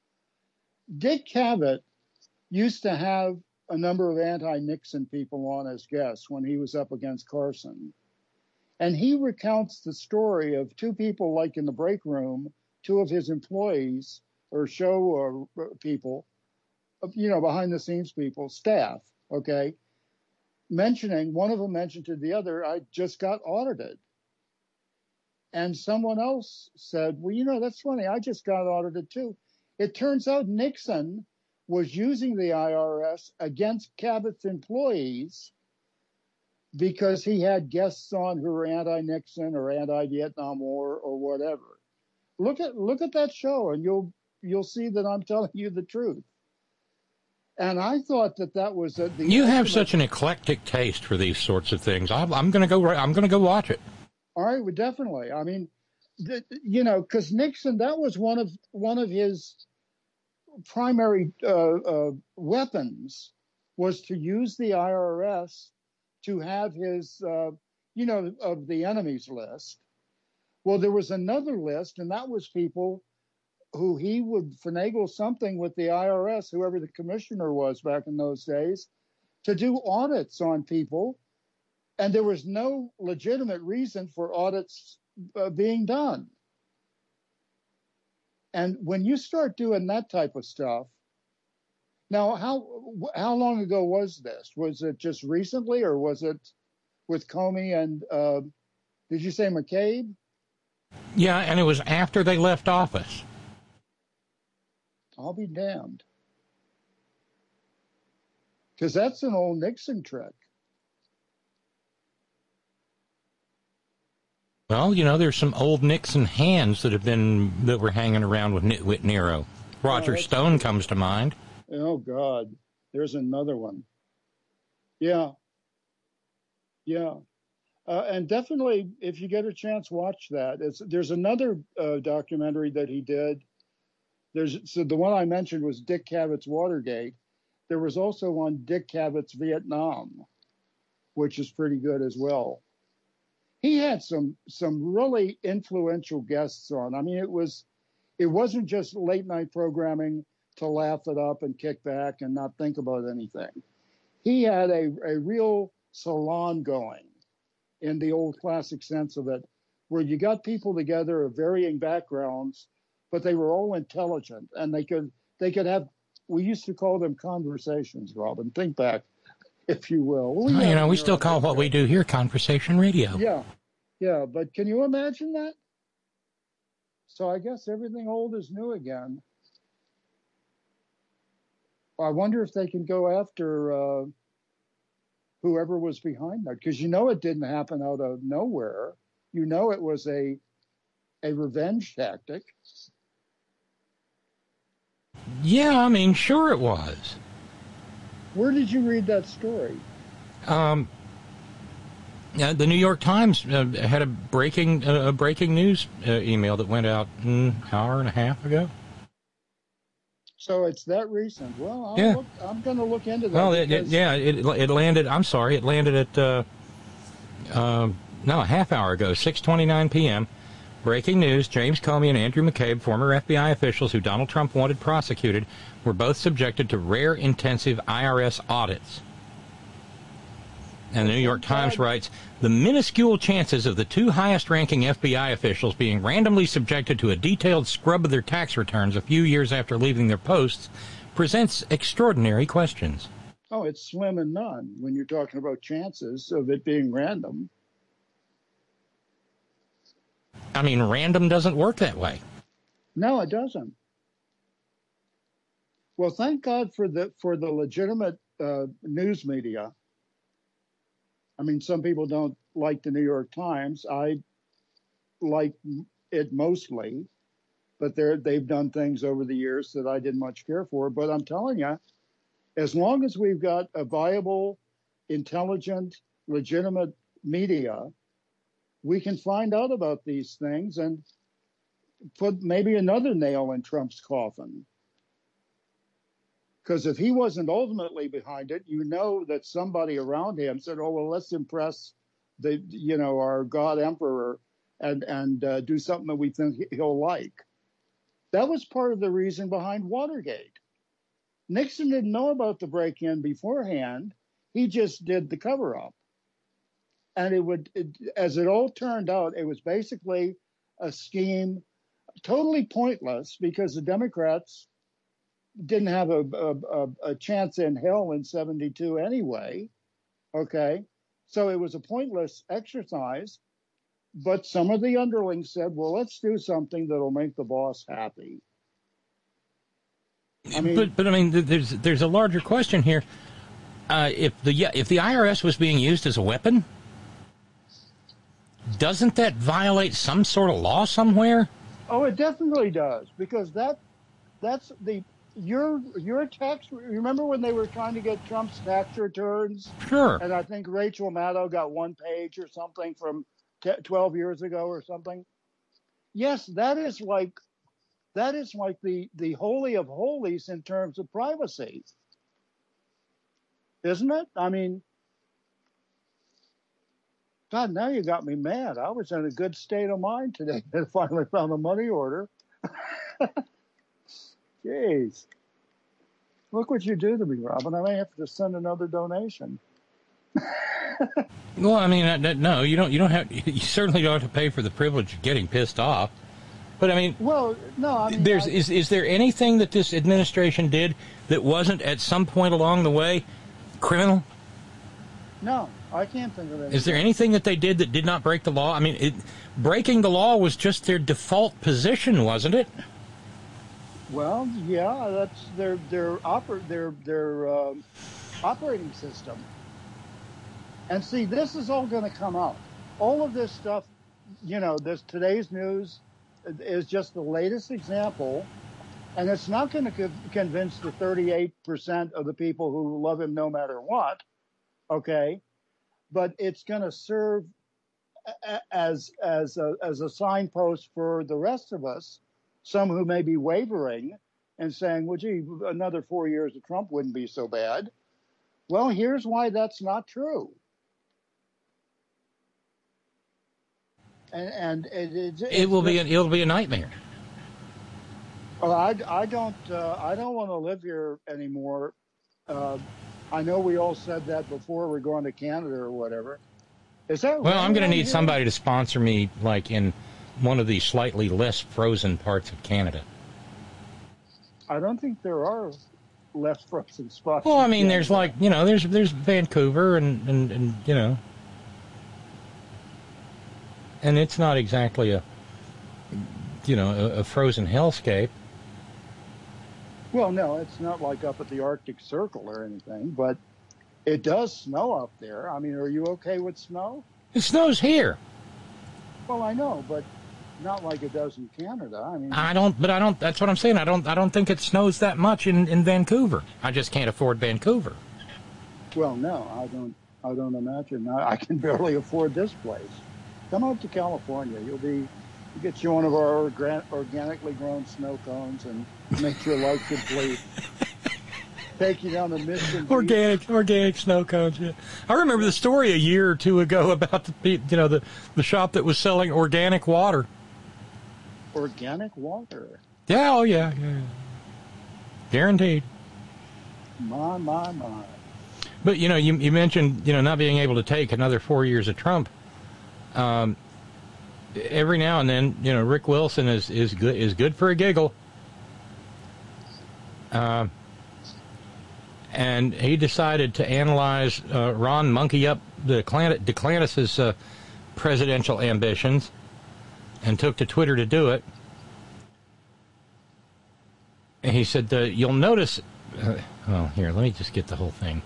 Dick Cavett used to have a number of anti-Nixon people on as guests when he was up against Carson. And he recounts the story of two people, like in the break room, two of his employees or show people, you know, behind the scenes people, staff, okay, one of them mentioned to the other, I just got audited. And someone else said, well, you know, that's funny. I just got audited too. It turns out Nixon was using the IRS against Cavett's employees because he had guests on who were anti-Nixon or anti-Vietnam War or whatever. Look at that show, and you'll see that I'm telling you the truth. And I thought that was you have such an eclectic taste for these sorts of things. I'm going to go watch it. All right, well, definitely. I mean, you know, because Nixon, that was one of his primary weapons, was to use the IRS to have his, you know, of the enemies list. Well, there was another list, and that was people who he would finagle something with the IRS, whoever the commissioner was back in those days, to do audits on people. And there was no legitimate reason for audits being done. And when you start doing that type of stuff, now, how long ago was this? Was it just recently, or was it with Comey and, did you say McCabe? Yeah, and it was after they left office. I'll be damned. Because that's an old Nixon trick. Well, you know, there's some old Nixon hands that were hanging around with Nitwit Nero. Roger Stone comes to mind. Oh, God. There's another one. Yeah. Yeah. And definitely, if you get a chance, watch that. There's another documentary that he did. So the one I mentioned was Dick Cavett's Watergate. There was also one, Dick Cavett's Vietnam, which is pretty good as well. He had some really influential guests on. I mean, it wasn't just late night programming to laugh it up and kick back and not think about anything. He had a real salon going in the old classic sense of it, where you got people together of varying backgrounds, but they were all intelligent, and they could have, we used to call them conversations, Robin. Think back, if you will. We still call what we do here conversation radio. Yeah, but can you imagine that? So I guess everything old is new again. I wonder if they can go after whoever was behind that, because it didn't happen out of nowhere. It was a revenge tactic. Yeah, I mean, sure it was. Where did you read that story? The New York Times had a breaking news email that went out an hour and a half ago. So it's that recent. Well, I'm going to look into that. Well, it landed. I'm sorry, it landed at a half hour ago, 6:29 p.m. Breaking news: James Comey and Andrew McCabe, former FBI officials who Donald Trump wanted prosecuted, were both subjected to rare, intensive IRS audits. And the New York Times writes, the minuscule chances of the two highest-ranking FBI officials being randomly subjected to a detailed scrub of their tax returns a few years after leaving their posts presents extraordinary questions. Oh, it's slim and none when you're talking about chances of it being random. I mean, random doesn't work that way. No, it doesn't. Well, thank God for the legitimate news media. I mean, some people don't like the New York Times. I like it mostly, but they've done things over the years that I didn't much care for. But I'm telling you, as long as we've got a viable, intelligent, legitimate media, we can find out about these things and put maybe another nail in Trump's coffin. Because if he wasn't ultimately behind it, that somebody around him said, "Oh well, let's impress our God Emperor and do something that we think he'll like." That was part of the reason behind Watergate. Nixon didn't know about the break-in beforehand; he just did the cover-up, and as it all turned out, it was basically a scheme, totally pointless, because the Democrats didn't have a chance in hell in 72 anyway. Okay. So it was a pointless exercise, but some of the underlings said, well, let's do something that'll make the boss happy. But I mean, there's a larger question here. If the IRS was being used as a weapon, doesn't that violate some sort of law somewhere? Oh, it definitely does, because that's your tax. Remember when they were trying to get Trump's tax returns? Sure. And I think Rachel Maddow got one page or something from 12 years ago or something. Yes, that is like the holy of holies in terms of privacy, isn't it? I mean, God, now you got me mad. I was in a good state of mind today and finally found a money order. Jeez. Look what you do to me, Robin. I may have to send another donation. Well, I mean, no, you don't have. You certainly don't have to pay for the privilege of getting pissed off. But I mean, well, no, I mean, is there anything that this administration did that wasn't at some point along the way criminal? No, I can't think of anything. Is there anything that they did that did not break the law? I mean, breaking the law was just their default position, wasn't it? Well, yeah, that's their operating system. And see, this is all going to come out. All of this stuff, today's news is just the latest example, and it's not going to convince the 38% of the people who love him no matter what, okay? But it's going to serve as a signpost for the rest of us. Some who may be wavering and saying, well, gee, another 4 years of Trump wouldn't be so bad. Well, here's why that's not true. And it'll be a nightmare. Well, I don't want to live here anymore. I know we all said that before we're going to Canada or whatever. Is that Well, I'm going to need here? somebody to sponsor me, like in one of these slightly less frozen parts of Canada. I don't think there are less frozen spots. Well, I in mean, there's Canada. like, you know, there's Vancouver and you know, and it's not exactly a frozen hellscape. Well, no, it's not like up at the Arctic Circle or anything, but it does snow up there. I mean, are you okay with snow? It snows here. Well, I know, but not like it does in Canada. I mean, I don't. That's what I'm saying. I don't think it snows that much in Vancouver. I just can't afford Vancouver. well, no, I don't imagine. I can barely afford this place. Come up to California. You'll get you one of our organically grown snow cones and make your life complete. Take you down to Mission Beach. Organic snow cones. Yeah. I remember the story a year or two ago about the shop that was selling organic water. Organic water. Yeah, oh yeah. Guaranteed. My. But you mentioned not being able to take another 4 years of Trump. Every now and then, Rick Wilson is good for a giggle. And he decided to analyze Ron Monkey up DeClantis' presidential ambitions, and took to Twitter to do it. And he said, you'll notice... here, let me just get the whole thing.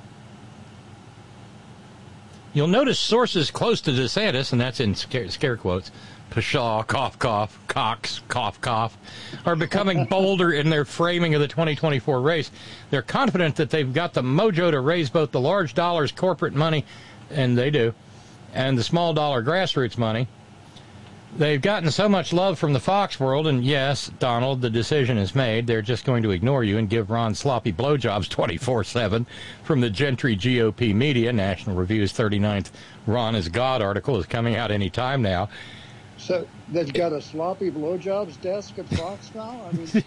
You'll notice sources close to DeSantis, and that's in scare quotes, Pshaw, cough, cough, Cox, cough, cough, are becoming bolder in their framing of the 2024 race. They're confident that they've got the mojo to raise both the large dollars corporate money, and they do, and the small dollar grassroots money. They've gotten so much love from the Fox world, and yes, Donald, the decision is made. They're just going to ignore you and give Ron sloppy blowjobs 24/7 from the Gentry GOP media. National Review's 39th Ron is God article is coming out any time now. So they've got a sloppy blowjobs desk at Fox now?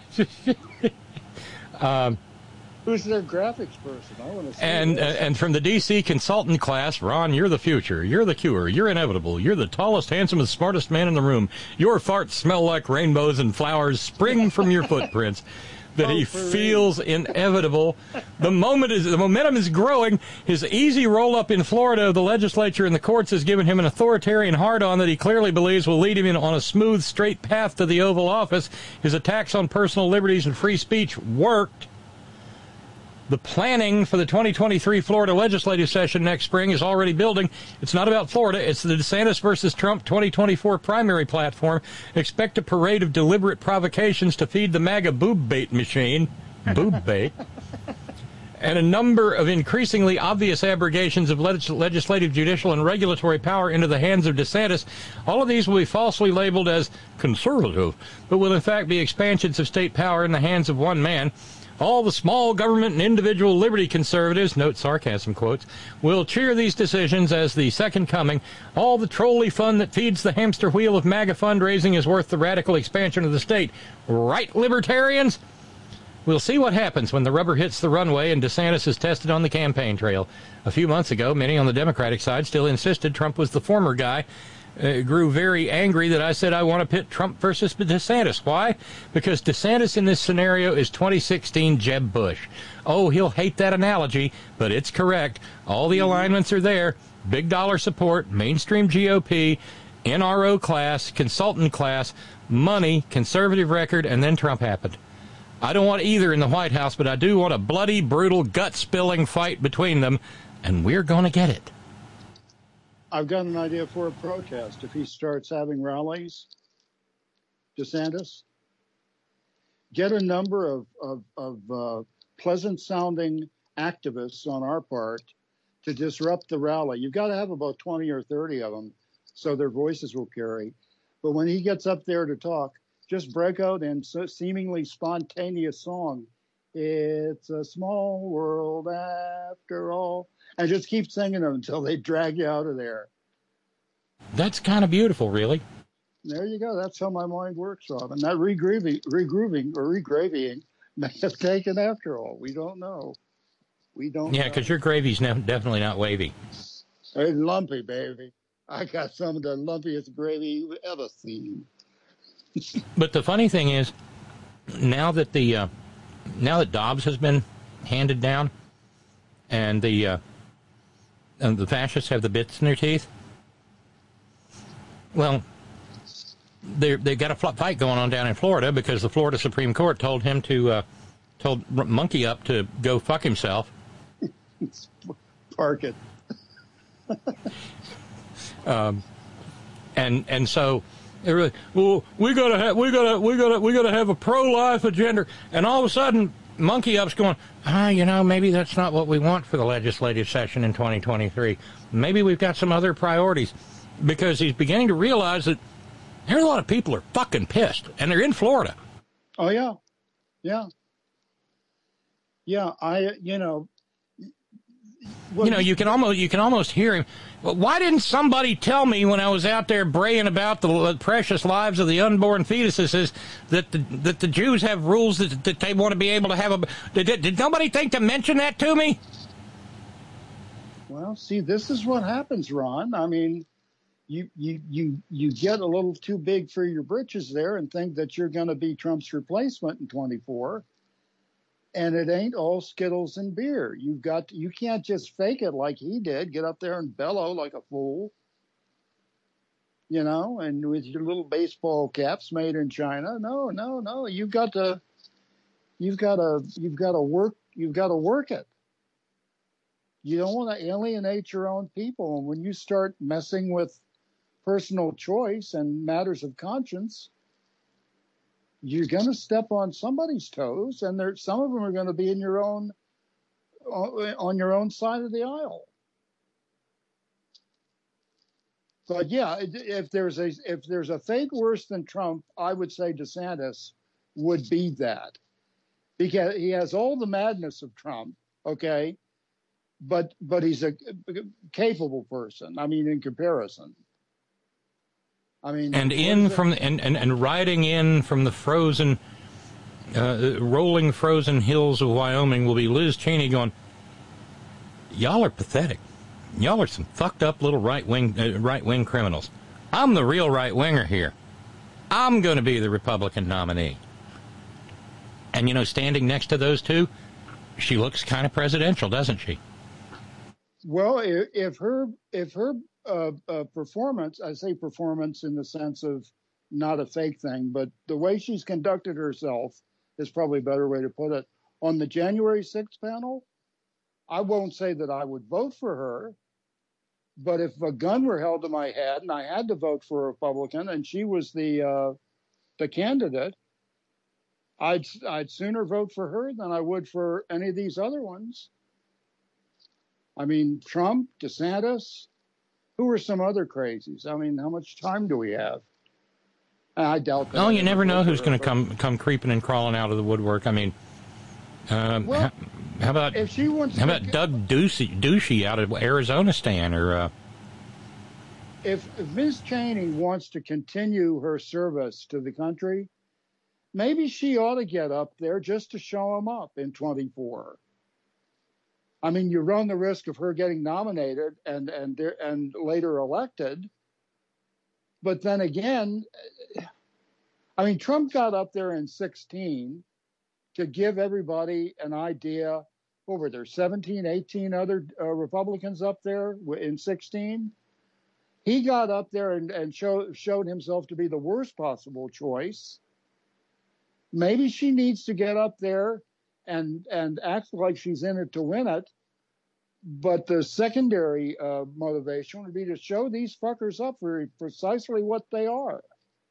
I mean, who's their graphics person? I want to see and from the DC consultant class, Ron, you're the future. You're the cure. You're inevitable. You're the tallest, handsomest, smartest man in the room. Your farts smell like rainbows and flowers spring from your footprints. That he feels inevitable. The momentum is growing. His easy roll-up in Florida, the legislature and the courts has given him an authoritarian hard-on that he clearly believes will lead him on a smooth, straight path to the Oval Office. His attacks on personal liberties and free speech worked. The planning for the 2023 Florida legislative session next spring is already building. It's not about Florida. It's the DeSantis versus Trump 2024 primary platform. Expect a parade of deliberate provocations to feed the MAGA boob bait machine. Boob bait. And a number of increasingly obvious abrogations of legislative, judicial, and regulatory power into the hands of DeSantis. All of these will be falsely labeled as conservative, but will in fact be expansions of state power in the hands of one man. All the small government and individual liberty conservatives, note sarcasm quotes, will cheer these decisions as the second coming. All the trolley fund that feeds the hamster wheel of MAGA fundraising is worth the radical expansion of the state. Right, libertarians? We'll see what happens when the rubber hits the runway and DeSantis is tested on the campaign trail. A few months ago, many on the Democratic side still insisted Trump was the former guy. Grew very angry that I said I want to pit Trump versus DeSantis. Why? Because DeSantis in this scenario is 2016 Jeb Bush. Oh, he'll hate that analogy, but it's correct. All the alignments are there. Big dollar support, mainstream GOP, NRO class, consultant class, money, conservative record, and then Trump happened. I don't want either in the White House, but I do want a bloody, brutal, gut-spilling fight between them, and we're going to get it. I've got an idea for a protest. If he starts having rallies, DeSantis, get a number of pleasant-sounding activists on our part to disrupt the rally. You've got to have about 20 or 30 of them so their voices will carry. But when he gets up there to talk, just break out in seemingly spontaneous song. It's a small world after all. And just keep singing them until they drag you out of there. That's kind of beautiful, really. There you go. That's how my mind works, Robin. That regrooving or regraving may have taken after all. We don't know. We don't Yeah, know. because your gravy's definitely not wavy. It's lumpy, baby. I got some of the lumpiest gravy you've ever seen. But the funny thing is, now that Dobbs has been handed down, and the fascists have the bits in their teeth, well, they've got a fight going on down in Florida because the Florida Supreme Court told Monkey Up to go fuck himself. Park it. And so they're really, well, we gotta have a pro-life agenda, and all of a sudden Monkey Up's going, maybe that's not what we want for the legislative session in 2023. Maybe we've got some other priorities, because he's beginning to realize that there's a lot of people who are fucking pissed, and they're in Florida. Oh yeah, yeah. You can almost hear him. Well, why didn't somebody tell me when I was out there braying about the precious lives of the unborn fetuses that the Jews have rules that they want to be able to have did nobody think to mention that to me? Well, see, this is what happens, Ron. I mean, you get a little too big for your britches there and think that you're going to be Trump's replacement in 24. And it ain't all Skittles and beer. You can't just fake it like he did, get up there and bellow like a fool, and with your little baseball caps made in China. No. You've got to work it. You don't want to alienate your own people. And when you start messing with personal choice and matters of conscience, you're going to step on somebody's toes, and some of them are going to be on your own side of the aisle. But yeah, if there's a fate worse than Trump, I would say DeSantis would be that, because he has all the madness of Trump, okay, but he's a capable person. I mean, in comparison. I mean, and riding in from the frozen, rolling frozen hills of Wyoming will be Liz Cheney going, y'all are pathetic. Y'all are some fucked up little right wing criminals. I'm the real right winger here. I'm going to be the Republican nominee. And standing next to those two, she looks kind of presidential, doesn't she? Well, if her performance, I say performance in the sense of not a fake thing, but the way she's conducted herself is probably a better way to put it. On the January 6th panel, I won't say that I would vote for her, but if a gun were held to my head and I had to vote for a Republican and she was the candidate, I'd sooner vote for her than I would for any of these other ones. I mean, Trump, DeSantis, who are some other crazies? I mean, how much time do we have? I doubt that. Oh, you never know who's going to come creeping and crawling out of the woodwork. I mean, how about Doug Ducey out of Arizona stand, or if Ms. Cheney wants to continue her service to the country, maybe she ought to get up there just to show him up in 24. I mean, you run the risk of her getting nominated and later elected. But then again, I mean, Trump got up there in 2016 to give everybody an idea. What were there, 17, 18 other Republicans up there in 2016? He got up there and showed himself to be the worst possible choice. Maybe she needs to get up there and act like she's in it to win it. But the secondary motivation would be to show these fuckers up for precisely what they are.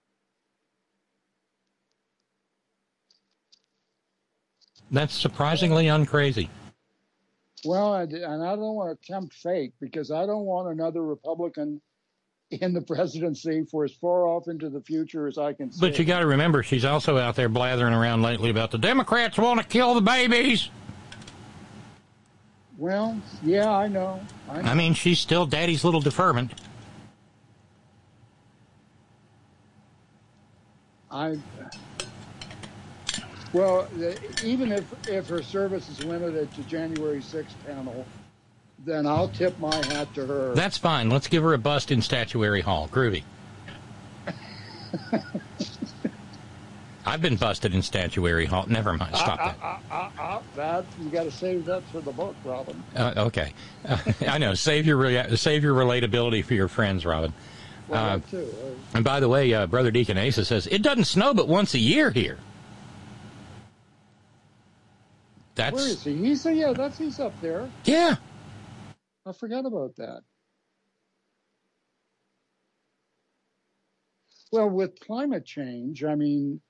That's surprisingly uncrazy. Well, and I don't want to tempt fate, because I don't want another Republican in the presidency for as far off into the future as I can see. But you got to remember, she's also out there blathering around lately about the Democrats want to kill the babies. Well, yeah, I know. I mean, she's still daddy's little deferment. Well, even if her service is limited to January 6th panel, then I'll tip my hat to her. That's fine. Let's give her a bust in Statuary Hall. Groovy. I've been busted in Statuary Hall. Never mind. Stop that. That you got to save that for the book, Robin. Okay. I know. Save your relatability for your friends, Robin. Well, that too. And by the way, Brother Deacon Asa says, it doesn't snow but once a year here. Where is he? He's up there. Yeah. I forgot about that. Well, with climate change, I mean,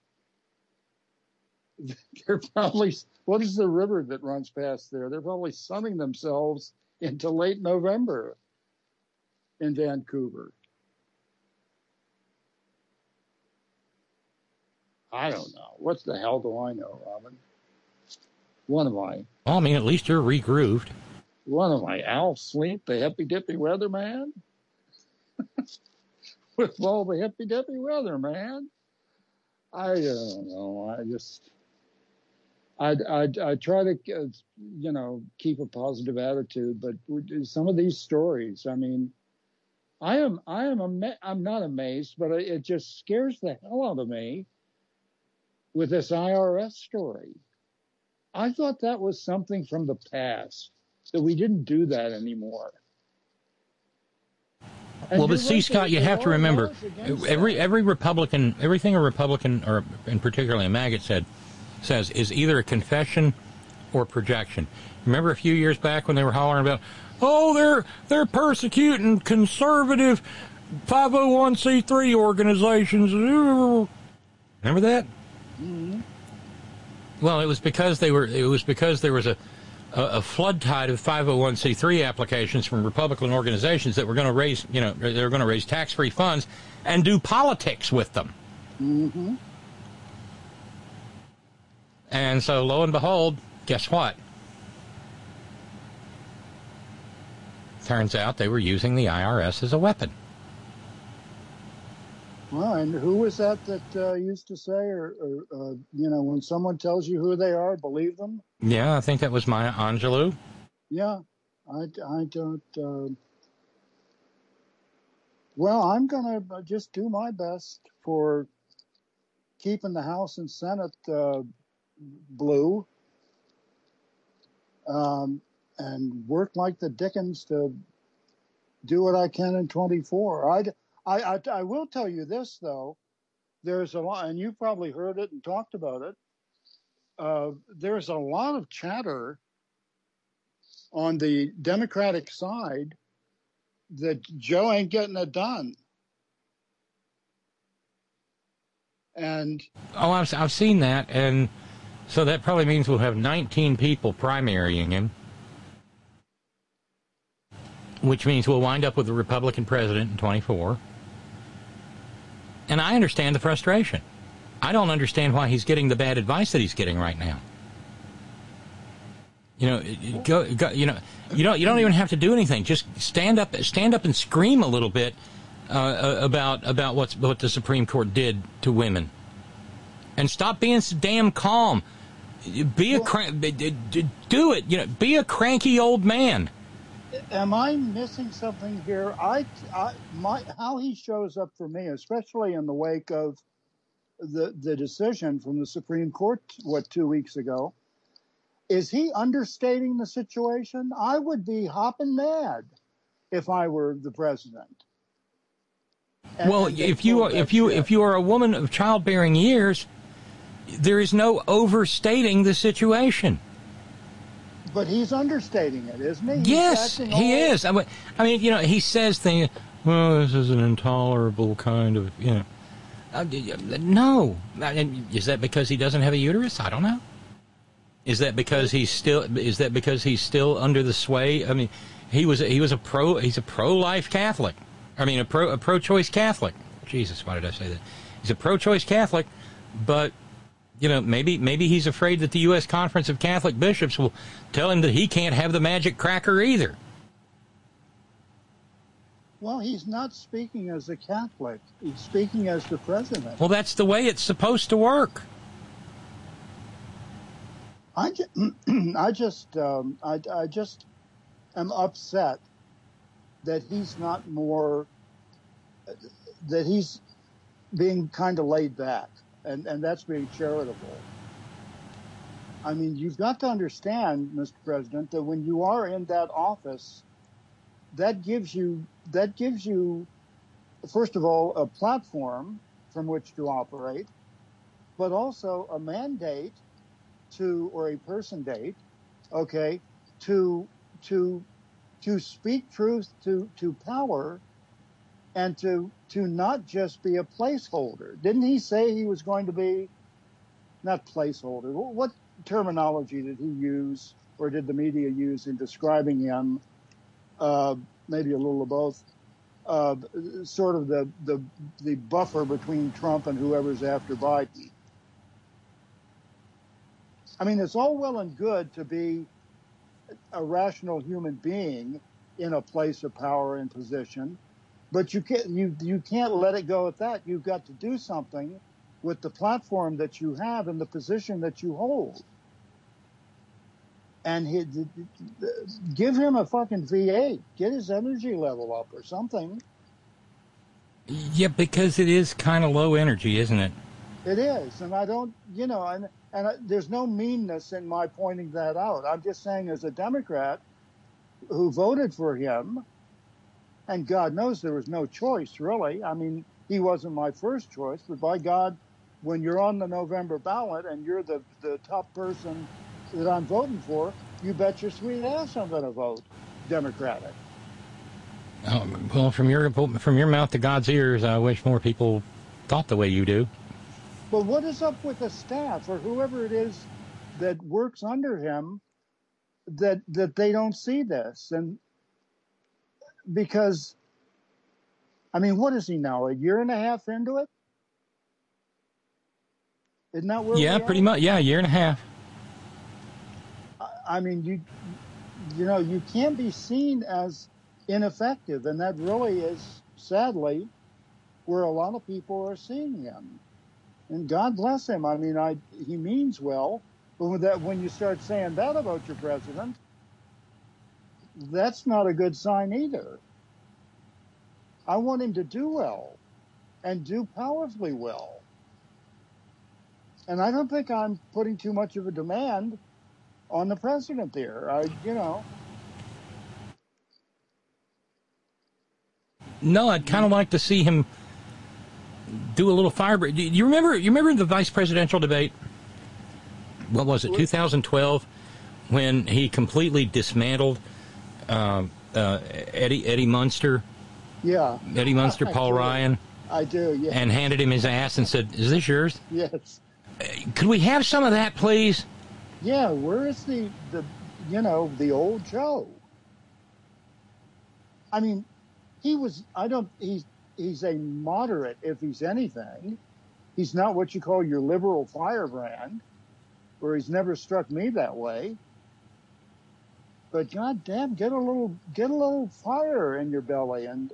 they're probably, what is the river that runs past there? They're probably sunning themselves into late November in Vancouver. I don't know. What the hell do I know, Robin? What am I? Well, I mean, at least you're regrooved. What am I, Al Sleep, the hippy-dippy weatherman? With all the hippy-dippy weatherman? I don't know. I try to, keep a positive attitude, but some of these stories, I mean, I'm not amazed, but it just scares the hell out of me with this IRS story. I thought that was something from the past, that we didn't do that anymore. Well, but see, Scott, you have to remember, every Republican, everything a Republican, or and particularly a maggot says is either a confession or projection. Remember a few years back when they were hollering about, oh, they're persecuting conservative 501c3 organizations. Remember that? Mm-hmm. Well, it was because there was a flood tide of 501c3 applications from Republican organizations that were going to raise, they were going to raise tax-free funds and do politics with them. Mm-hmm. And so, lo and behold, guess what? Turns out they were using the IRS as a weapon. Well, and who was that used to say, or when someone tells you who they are, believe them? Yeah, I think that was Maya Angelou. Yeah, I don't. Well, I'm going to just do my best for keeping the House and Senate blue, and work like the dickens to do what I can in 24. I will tell you this, though. There's a lot, and you probably heard it and talked about it. There's a lot of chatter on the Democratic side that Joe ain't getting it done. And I've seen that, and so that probably means we'll have 19 people primarying him, which means we'll wind up with a Republican president in 24. And I understand the frustration. I don't understand why he's getting the bad advice that he's getting right now. You don't even have to do anything. Just stand up and scream a little bit about what the Supreme Court did to women, and stop being so damn calm. Do it. Be a cranky old man. Am I missing something here? How he shows up for me, especially in the wake of the decision from the Supreme Court, 2 weeks ago, is he understating the situation? I would be hopping mad if I were the president. If you are a woman of childbearing years, there is no overstating the situation. But he's understating it, isn't he? Yes, he is. I mean, he says things, well, this is an intolerable kind of, no. Is that because he doesn't have a uterus? I don't know. Is that because he's still under the sway? I mean, he's a pro-life Catholic. I mean, a pro-choice Catholic. Jesus, why did I say that? He's a pro-choice Catholic, but maybe he's afraid that the U.S. Conference of Catholic Bishops will tell him that he can't have the magic cracker either. Well, he's not speaking as a Catholic. He's speaking as the president. Well, that's the way it's supposed to work. I just am upset that he's not more, that he's being kind of laid back, and that's being charitable. I mean, you've got to understand, Mr. President, that when you are in that office, that gives you, first of all, a platform from which to operate, but also a mandate or a person date, okay, to speak truth to power and to not just be a placeholder. Didn't he say he was going to be, not placeholder, what terminology did he use, or did the media use in describing him? Maybe a little of both. Sort of the buffer between Trump and whoever's after Biden. I mean, it's all well and good to be a rational human being in a place of power and position, but you can't let it go at that. You've got to do something with the platform that you have and the position that you hold. And give him a fucking V8. Get his energy level up or something. Yeah, because it is kind of low energy, isn't it? It is. And I don't, there's no meanness in my pointing that out. I'm just saying, as a Democrat who voted for him, and God knows there was no choice, really. I mean, he wasn't my first choice, but by God, when you're on the November ballot and you're the top person that I'm voting for, you bet your sweet ass I'm going to vote Democratic. Oh, well, from your mouth to God's ears, I wish more people thought the way you do. But what is up with the staff or whoever it is that works under him that they don't see this? And because, I mean, what is he now, a year and a half into it? Isn't that where Yeah, pretty much. Yeah, a year and a half. I mean, you can't be seen as ineffective, and that really is, sadly, where a lot of people are seeing him. And God bless him. I mean, he means well, but when you start saying that about your president, that's not a good sign either. I want him to do well and do powerfully well. And I don't think I'm putting too much of a demand on the president there. No, I'd kind of like to see him do a little firebrand. You remember the vice presidential debate? What was it, 2012, when he completely dismantled Eddie Munster? Yeah. Eddie Munster, Paul Ryan. I do, yeah. And handed him his ass and said, "Is this yours?" Yes. Could we have some of that, please? Yeah, where is the old Joe? I mean, he's a moderate, if he's anything. He's not what you call your liberal firebrand, or he's never struck me that way. But goddamn, get a little fire in your belly, and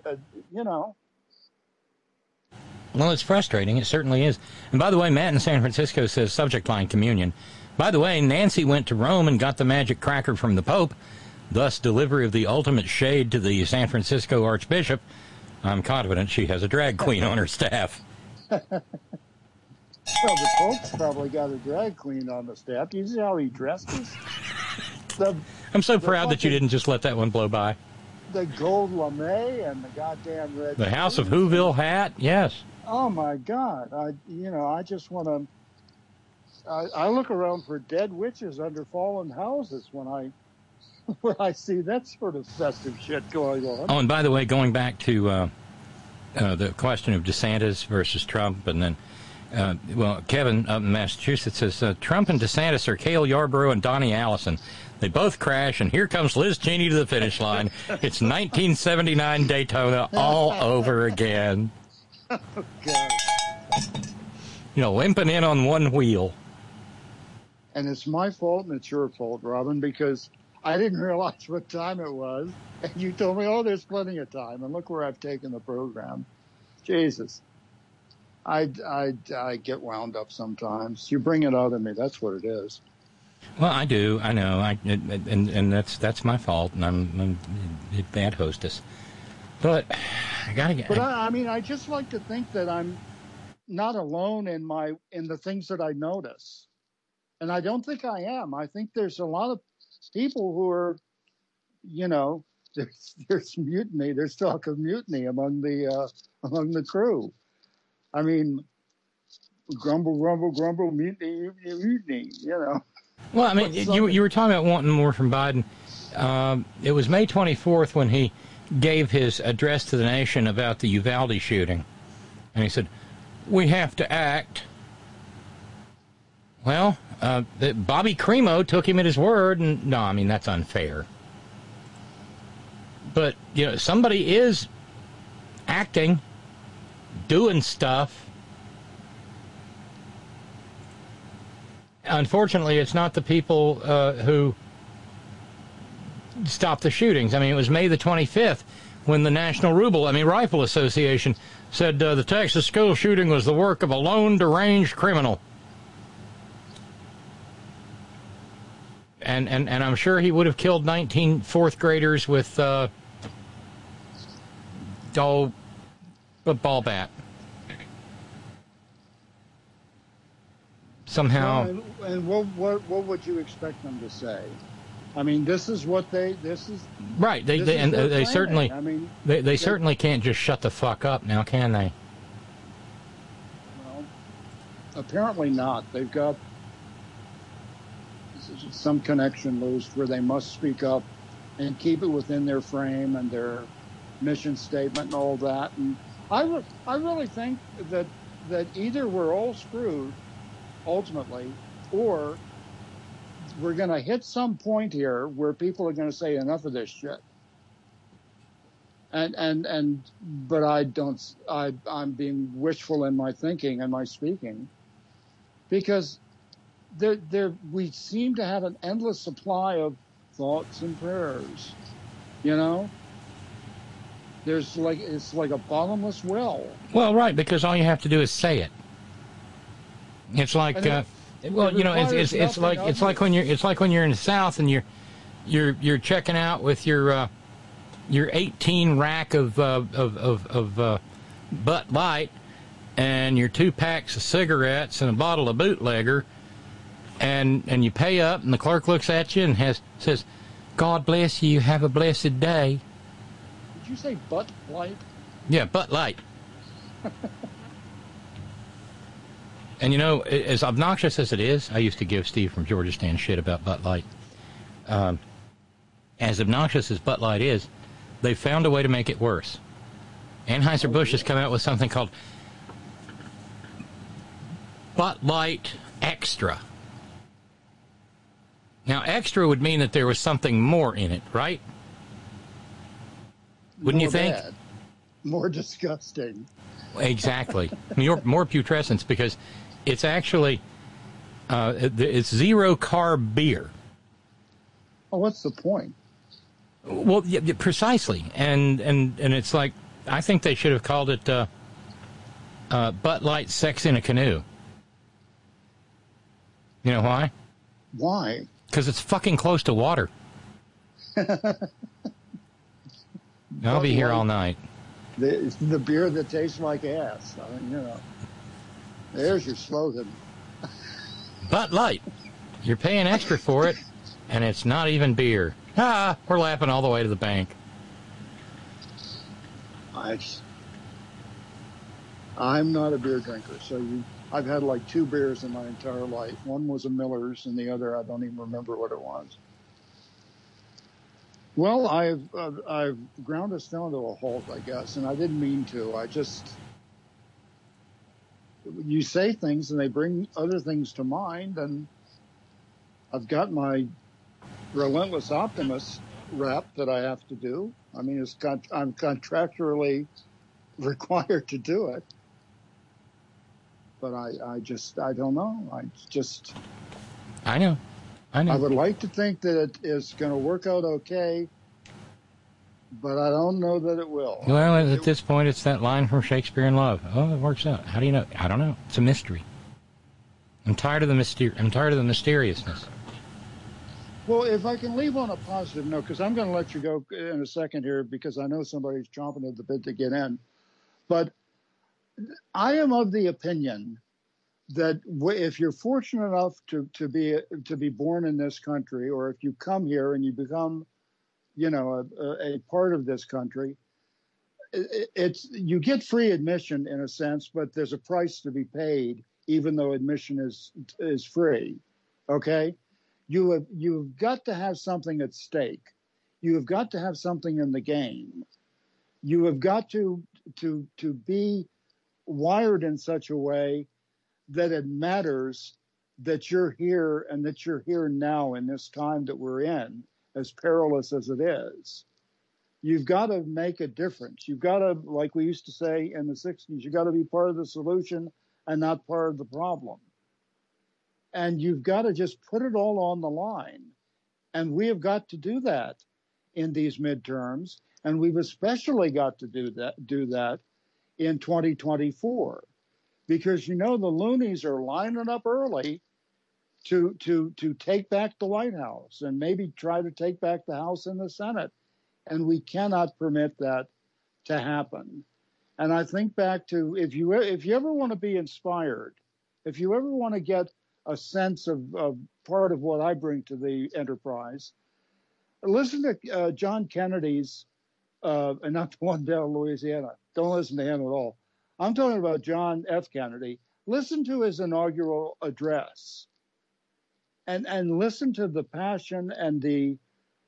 Well, it's frustrating. It certainly is. And by the way, Matt in San Francisco says, subject line, communion. By the way, Nancy went to Rome and got the magic cracker from the Pope, thus delivery of the ultimate shade to the San Francisco Archbishop. I'm confident she has a drag queen on her staff. Well, the Pope's probably got a drag queen on the staff. You see how he dresses? I'm so proud that you didn't just let that one blow by. The gold lame and the goddamn red. The House of Whoville hat, yes. Oh my God! I just want to. I look around for dead witches under fallen houses when I see that sort of festive shit going on. Oh, and by the way, going back to the question of DeSantis versus Trump, and then, Kevin up in Massachusetts says, Trump and DeSantis are Cale Yarborough and Donnie Allison. They both crash, and here comes Liz Cheney to the finish line. It's 1979 Daytona all over again. Oh, God. Limping in on one wheel. And it's my fault and it's your fault, Robin, because I didn't realize what time it was. And you told me, oh, there's plenty of time. And look where I've taken the program. Jesus. I get wound up sometimes. You bring it out of me. That's what it is. Well, I do. I know. And that's my fault. And I'm a bad hostess. But I gotta get. But I mean, I just like to think that I'm not alone in the things that I notice, and I don't think I am. I think there's a lot of people who are, there's mutiny. There's talk of mutiny among the crew. I mean, grumble, grumble, grumble, mutiny, mutiny. Well, I mean, you were talking about wanting more from Biden. It was May 24th when he gave his address to the nation about the Uvalde shooting. And he said, we have to act. Well, Bobby Cremo took him at his word, and no, I mean, that's unfair. But, somebody is acting, doing stuff. Unfortunately, it's not the people who stop the shootings. I mean, it was May the 25th when the National Rifle Association said the Texas school shooting was the work of a lone deranged criminal. And I'm sure he would have killed 19 fourth graders with a ball bat. Somehow. And what would you expect them to say? I mean, this is right. They certainly. I mean, they certainly can't just shut the fuck up now, can they? Well, apparently not. They've got some connection loose where they must speak up and keep it within their frame and their mission statement and all that. And I really think that either we're all screwed ultimately, or we're going to hit some point here where people are going to say enough of this shit. But I'm being wishful in my thinking and my speaking, because we seem to have an endless supply of thoughts and prayers, it's like a bottomless well. Well, right, because all you have to do is say it. It's like, it's like when you're in the South and you're checking out with your 18 rack of Butt Light and your 2 packs of cigarettes and a bottle of Bootlegger, and you pay up and the clerk looks at you and says, "God bless you. Have a blessed day." Did you say Butt Light? Yeah, Butt Light. And as obnoxious as it is, I used to give Steve from Georgia Stan shit about Butt Light. As obnoxious as Butt Light is, they found a way to make it worse. Anheuser-Busch has come out with something called Butt Light Extra. Now, extra would mean that there was something more in it, right? Wouldn't you think? Bad. More disgusting. Exactly. More putrescence, because it's actually it's zero carb beer. Oh, what's the point? Well, yeah, precisely, and it's like, I think they should have called it Butt Light Sex in a Canoe. You know why? Why? Because it's fucking close to water. I'll be here all night. The beer that tastes like ass. I mean, there's your slogan. Butt Light. You're paying extra for it, and it's not even beer. We're laughing all the way to the bank. I'm not a beer drinker, so I've had like 2 beers in my entire life. One was a Miller's, and the other I don't even remember what it was. Well, I've ground us down to a halt, I guess, and I didn't mean to. You say things and they bring other things to mind, and I've got my relentless optimist rap that I have to do. I mean, I'm contractually required to do it, but I don't know. I know. I know. I would like to think that it is going to work out okay, but I don't know that it will. Well, at this point, it's that line from Shakespeare in Love. Oh, it works out. How do you know? I don't know. It's a mystery. I'm tired of the mysteriousness. Well, if I can leave on a positive note, because I'm going to let you go in a second here, because I know somebody's chomping at the bit to get in. But I am of the opinion that if you're fortunate enough to be born in this country, or if you come here and you become, a part of this country, you get free admission in a sense, but there's a price to be paid, even though admission is free. Okay. You've got to have something at stake. You have got to have something in the game. You have got to be wired in such a way that it matters that you're here and that you're here now in this time that we're in, as perilous as it is. You've got to make a difference. You've got to, like we used to say in the 60s, you've got to be part of the solution and not part of the problem. And you've got to just put it all on the line. And we have got to do that in these midterms. And we've especially got to do that in 2024. Because, the loonies are lining up early to take back the White House and maybe try to take back the House and the Senate. And we cannot permit that to happen. And I think back to, if you ever want to be inspired, if you ever want to get a sense of part of what I bring to the enterprise, listen to John Kennedy's, and not the one down in Louisiana. Don't listen to him at all. I'm talking about John F. Kennedy. Listen to his inaugural address, and listen to the passion and the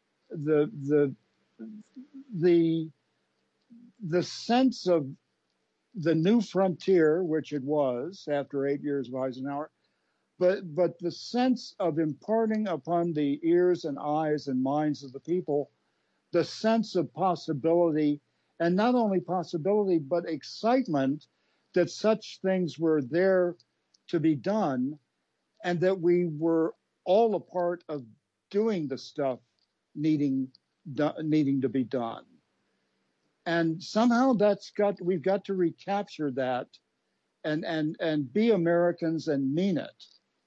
sense of the new frontier, which it was after 8 years of Eisenhower. But the sense of imparting upon the ears and eyes and minds of the people the sense of possibility, and not only possibility, but excitement that such things were there to be done, and that we were all a part of doing the stuff needing to be done. And somehow we've got to recapture that and be Americans and mean it.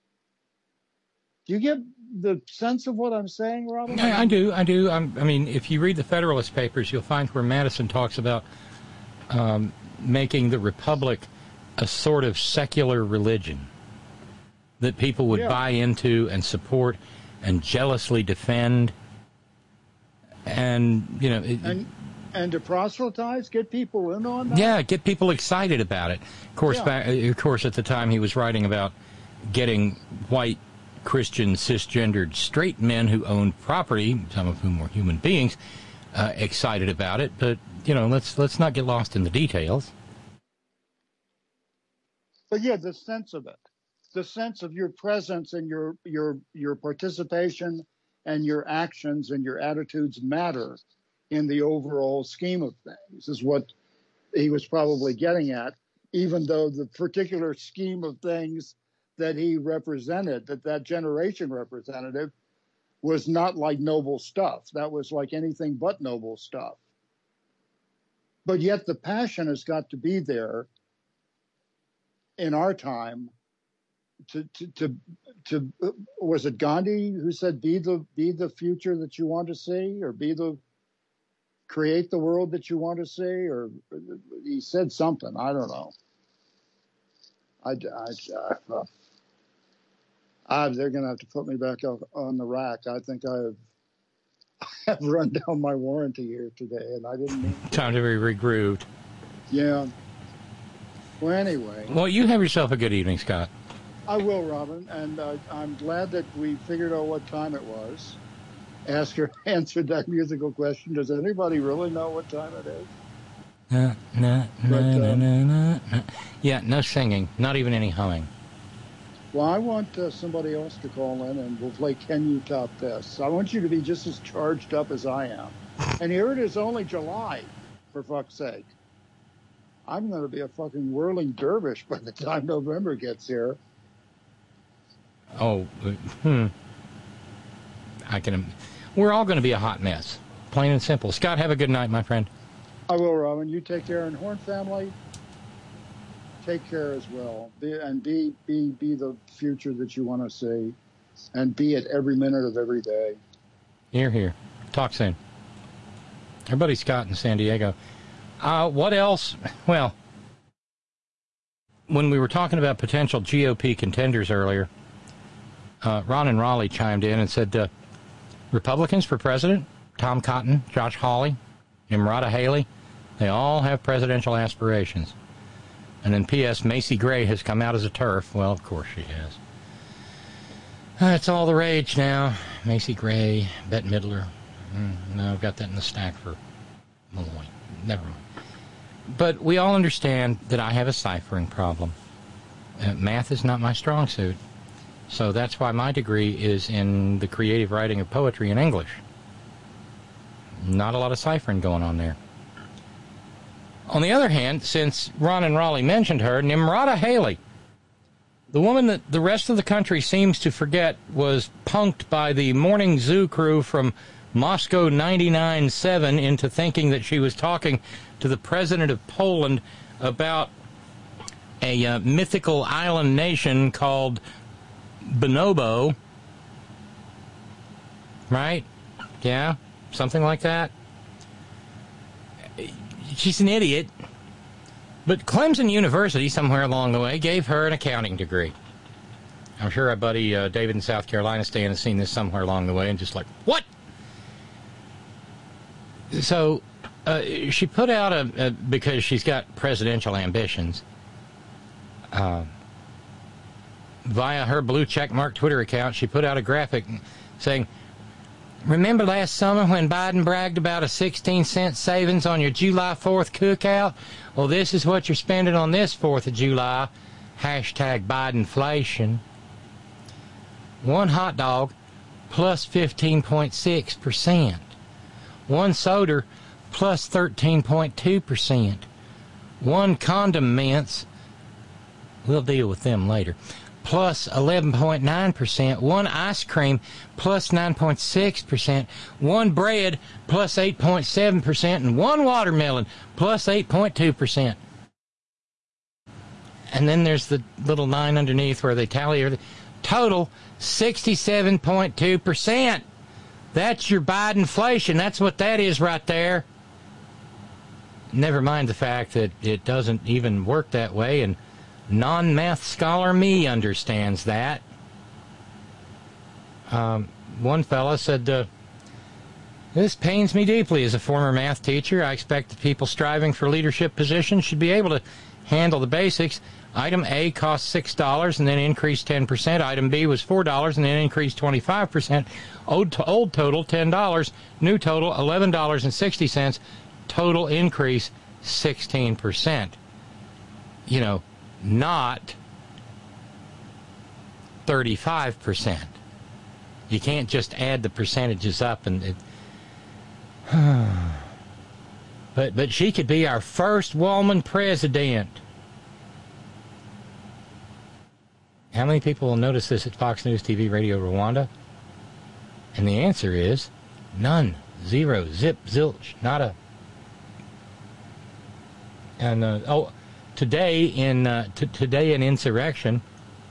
Do you get the sense of what I'm saying, Robin? I do. I mean, if you read the Federalist Papers, you'll find where Madison talks about making the Republic a sort of secular religion that people would buy into and support and jealously defend. And, and to proselytize, get people in on that? Yeah, get people excited about it. Of course, at the time he was writing about getting white Christian, cisgendered, straight men who owned property, some of whom were human beings, excited about it. But, let's not get lost in the details. But yeah, the sense of it, the sense of your presence and your participation and your actions and your attitudes matter in the overall scheme of things, is what he was probably getting at, even though the particular scheme of things that he represented, that generation representative, was not like noble stuff. That was like anything but noble stuff. But yet the passion has got to be there in our time to was it Gandhi who said, be the future that you want to see, or create the world that you want to see, or he said something, I don't know. They're going to have to put me back on the rack. I think I have run down my warranty here today, and I didn't mean to. Time to be regrooved. Yeah. Well, anyway. Well, you have yourself a good evening, Scott. I will, Robin, and I'm glad that we figured out what time it was. Answered that musical question. Does anybody really know what time it is? No. Yeah, no singing, not even any humming. Well, I want somebody else to call in, and we'll play Can You Top This? I want you to be just as charged up as I am. And here it is, only July, for fuck's sake. I'm going to be a fucking whirling dervish by the time November gets here. Oh, We're all going to be a hot mess, plain and simple. Scott, have a good night, my friend. I will, Robin. You take care, and Horn family, take care as well. Be the future that you want to see, and be it every minute of every day. Hear, hear. Talk soon. Everybody, Scott in San Diego. What else? Well, when we were talking about potential GOP contenders earlier, Ron and Raleigh chimed in and said, Republicans for president, Tom Cotton, Josh Hawley, Nimrata Haley, they all have presidential aspirations. And then P.S. Macy Gray has come out as a TERF. Well, of course she has. It's all the rage now. Macy Gray, Bette Midler. No, I've got that in the stack for Malloy. Never mind. But we all understand that I have a ciphering problem. Math is not my strong suit. So that's why my degree is in the creative writing of poetry in English. Not a lot of ciphering going on there. On the other hand, since Ron and Raleigh mentioned her, Nimrata Haley, the woman that the rest of the country seems to forget was punked by the Morning Zoo crew from Moscow 99.7 into thinking that she was talking to the president of Poland about a mythical island nation called Bonobo. Right? Yeah? Something like that? She's an idiot. But Clemson University, somewhere along the way, gave her an accounting degree. I'm sure our buddy David in South Carolina Stan has seen this somewhere along the way and just like, what? So she put out because she's got presidential ambitions, via her blue checkmark Twitter account, she put out a graphic saying, remember last summer when Biden bragged about a 16-cent savings on your July 4th cookout? Well, this is what you're spending on this 4th of July. Hashtag Bidenflation. One hot dog plus 15.6%. One soda plus 13.2%. One condom mints, we'll deal with them later, plus 11.9%. One ice cream plus 9.6%. One bread plus 8.7%. And one watermelon plus 8.2%. And then there's the little line underneath where they tally everything. Total 67.2%. That's your Bidenflation. That's what that is right there. Never mind the fact that it doesn't even work that way, and non-math scholar me understands that. One fella said, this pains me deeply as a former math teacher. I expect that people striving for leadership positions should be able to handle the basics. Item A cost $6 and then increased 10%. Item B was $4 and then increased 25%. Old total, $10. New total, $11.60. Total increase, 16%. You know, not 35%. You can't just add the percentages up and but she could be our first woman president. How many people will notice this at Fox News TV Radio Rwanda? And the answer is none. Zero. Zip. Zilch. Nada. And today in Insurrection,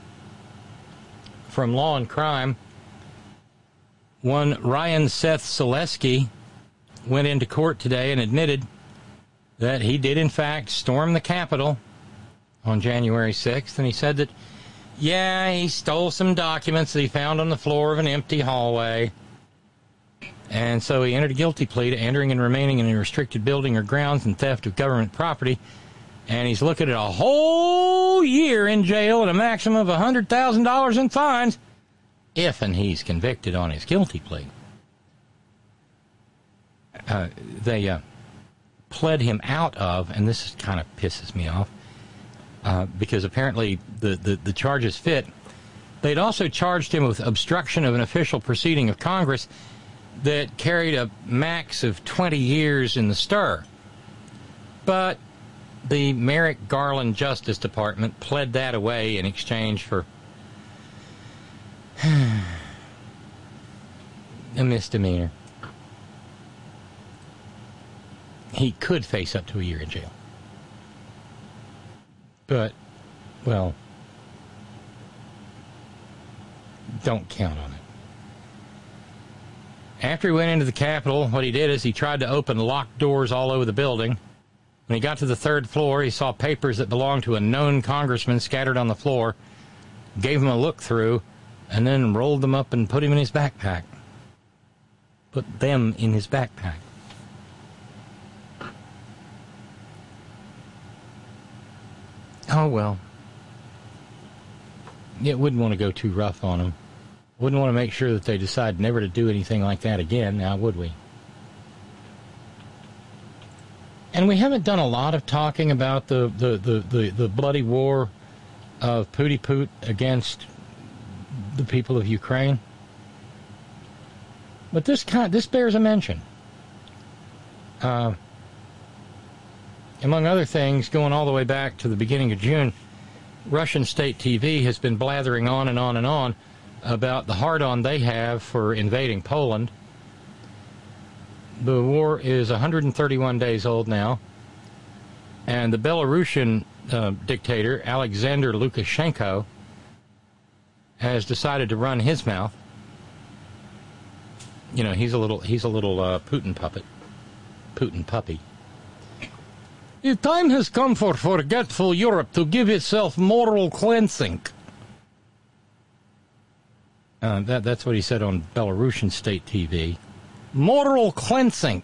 from Law and Crime, one Ryan Seth Selesky went into court today and admitted that he did in fact storm the Capitol on January 6th, and he said that, yeah, he stole some documents that he found on the floor of an empty hallway. And so he entered a guilty plea to entering and remaining in a restricted building or grounds and theft of government property. And he's looking at a whole year in jail and a maximum of $100,000 in fines if and he's convicted on his guilty plea. They pled him out of, and this kind of pisses me off, because apparently the charges fit. They'd also charged him with obstruction of an official proceeding of Congress that carried a max of 20 years in the stir. But the Merrick Garland Justice Department pled that away in exchange for a misdemeanor. He could face up to a year in jail. But, well, don't count on it. After he went into the Capitol, what he did is he tried to open locked doors all over the building. When he got to the third floor, he saw papers that belonged to a known congressman scattered on the floor, gave him a look through, and then rolled them up and put him in his backpack. Put them in his backpack. Oh, well. Yeah, wouldn't want to go too rough on them. Wouldn't want to make sure that they decide never to do anything like that again, now would we? And we haven't done a lot of talking about the bloody war of Put against the people of Ukraine. But this bears a mention. Among other things, going all the way back to the beginning of June, Russian state TV has been blathering on and on and on about the hard-on they have for invading Poland. The war is 131 days old now, and the Belarusian dictator, Alexander Lukashenko, has decided to run his mouth. You know, he's a little Putin puppet. Putin puppy. The time has come for forgetful Europe to give itself moral cleansing. That's what he said on Belarusian state TV. Moral cleansing.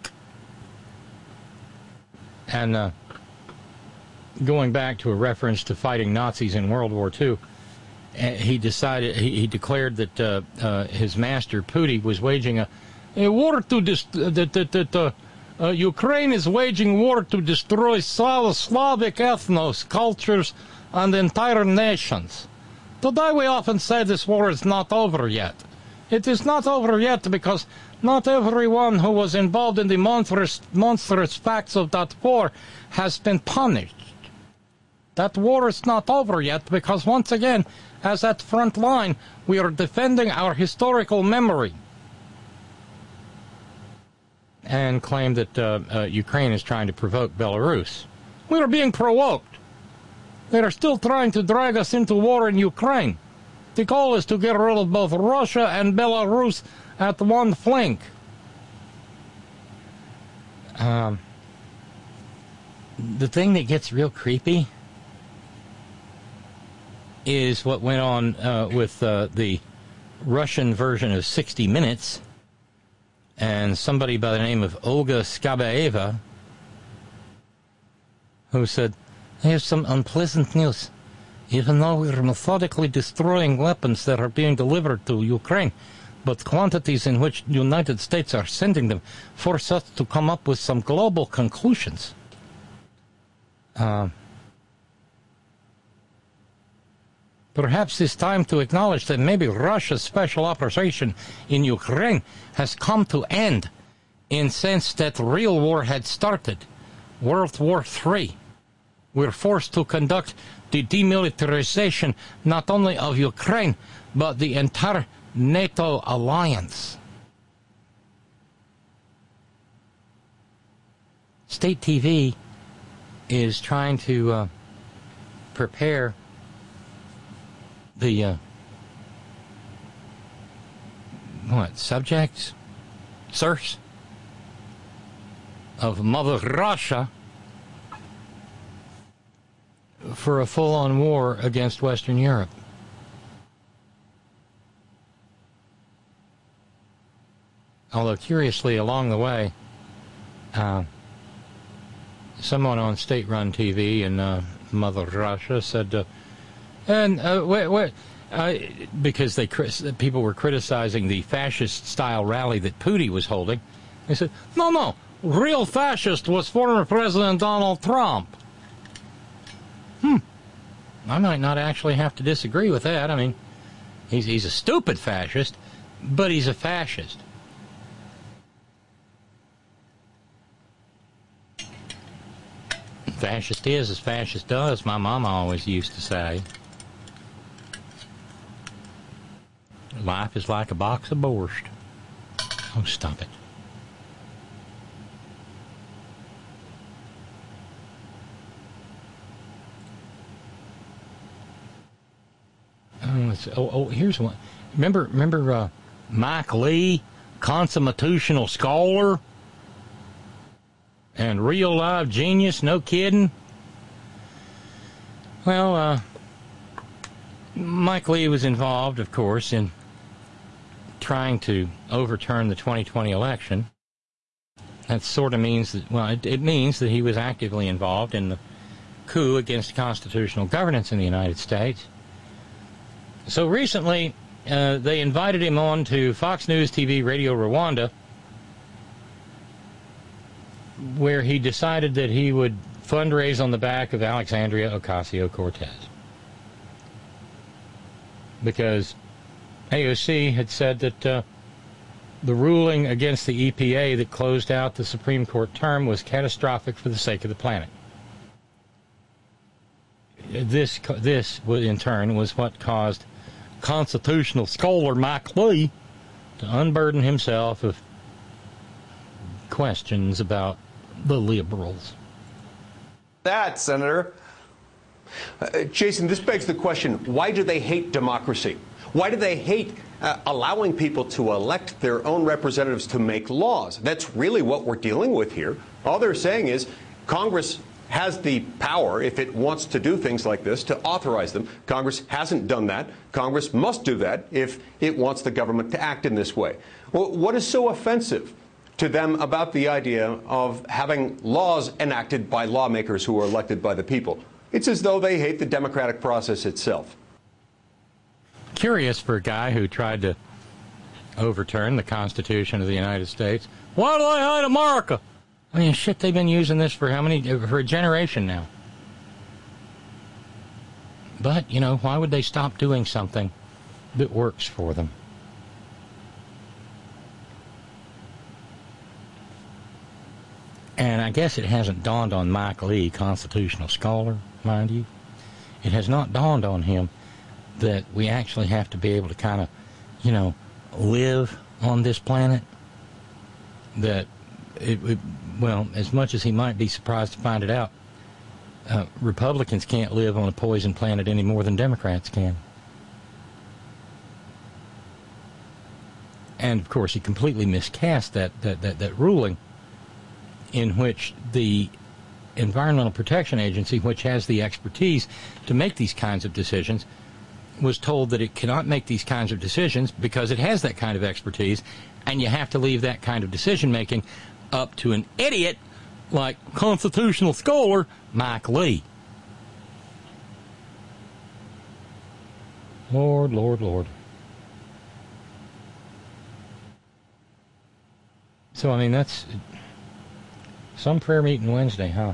And going back to a reference to fighting Nazis in World War II, he declared that his master Putin was waging a war to Ukraine is waging war to destroy Slavic ethnos, cultures, and entire nations. Today we often say this war is not over yet. It is not over yet because not everyone who was involved in the monstrous facts of that war has been punished. That war is not over yet because, once again, as at front line, we are defending our historical memory. And claimed that Ukraine is trying to provoke Belarus. We are being provoked. They are still trying to drag us into war in Ukraine. The goal is to get rid of both Russia and Belarus at one flank. The thing that gets real creepy is what went on with the Russian version of 60 Minutes, and somebody by the name of Olga Skabaeva, who said, "Here's some unpleasant news. Even though we're methodically destroying weapons that are being delivered to Ukraine, but quantities in which the United States are sending them force us to come up with some global conclusions." Perhaps it's time to acknowledge that maybe Russia's special operation in Ukraine has come to end, in sense that real war had started, World War III. We're forced to conduct the demilitarization not only of Ukraine, but the entire NATO alliance. State TV is trying to prepare the subjects, serfs of Mother Russia for a full-on war against Western Europe. Although, curiously, along the way, someone on state-run TV in Mother Russia said, because people were criticizing the fascist-style rally that Putin was holding, they said, no, real fascist was former President Donald Trump. I might not actually have to disagree with that. I mean, he's a stupid fascist, but he's a fascist. Fascist is as fascist does, my mama always used to say. Life is like a box of borscht. Oh, stop it. Here's one. Remember Mike Lee, constitutional scholar and real live genius, no kidding? Well, Mike Lee was involved, of course, in trying to overturn the 2020 election. That sort of means that, well, it means that he was actively involved in the coup against constitutional governance in the United States. So recently, they invited him on to Fox News TV Radio Rwanda, where he decided that he would fundraise on the back of Alexandria Ocasio-Cortez. Because AOC had said that the ruling against the EPA that closed out the Supreme Court term was catastrophic for the sake of the planet. This in turn, was what caused constitutional scholar Mike Lee to unburden himself of questions about the liberals. That, Senator. Jason, this begs the question, why do they hate democracy? Why do they hate allowing people to elect their own representatives to make laws? That's really what we're dealing with here. All they're saying is Congress has the power, if it wants to do things like this, to authorize them. Congress hasn't done that. Congress must do that if it wants the government to act in this way. Well, what is so offensive to them about the idea of having laws enacted by lawmakers who are elected by the people? It's as though they hate the democratic process itself. Curious for a guy who tried to overturn the Constitution of the United States. Why do they hate America? I mean, shit, they've been using this for for a generation now. But, you know, why would they stop doing something that works for them? And I guess it hasn't dawned on Mike Lee, constitutional scholar, mind you. It has not dawned on him that we actually have to be able to kind of, you know, live on this planet. That, well, as much as he might be surprised to find it out, Republicans can't live on a poison planet any more than Democrats can. And, of course, he completely miscast that ruling in which the Environmental Protection Agency, which has the expertise to make these kinds of decisions, was told that it cannot make these kinds of decisions because it has that kind of expertise, and you have to leave that kind of decision-making up to an idiot like constitutional scholar Mike Lee. Lord, Lord, Lord. So, I mean, that's some prayer meeting Wednesday, huh?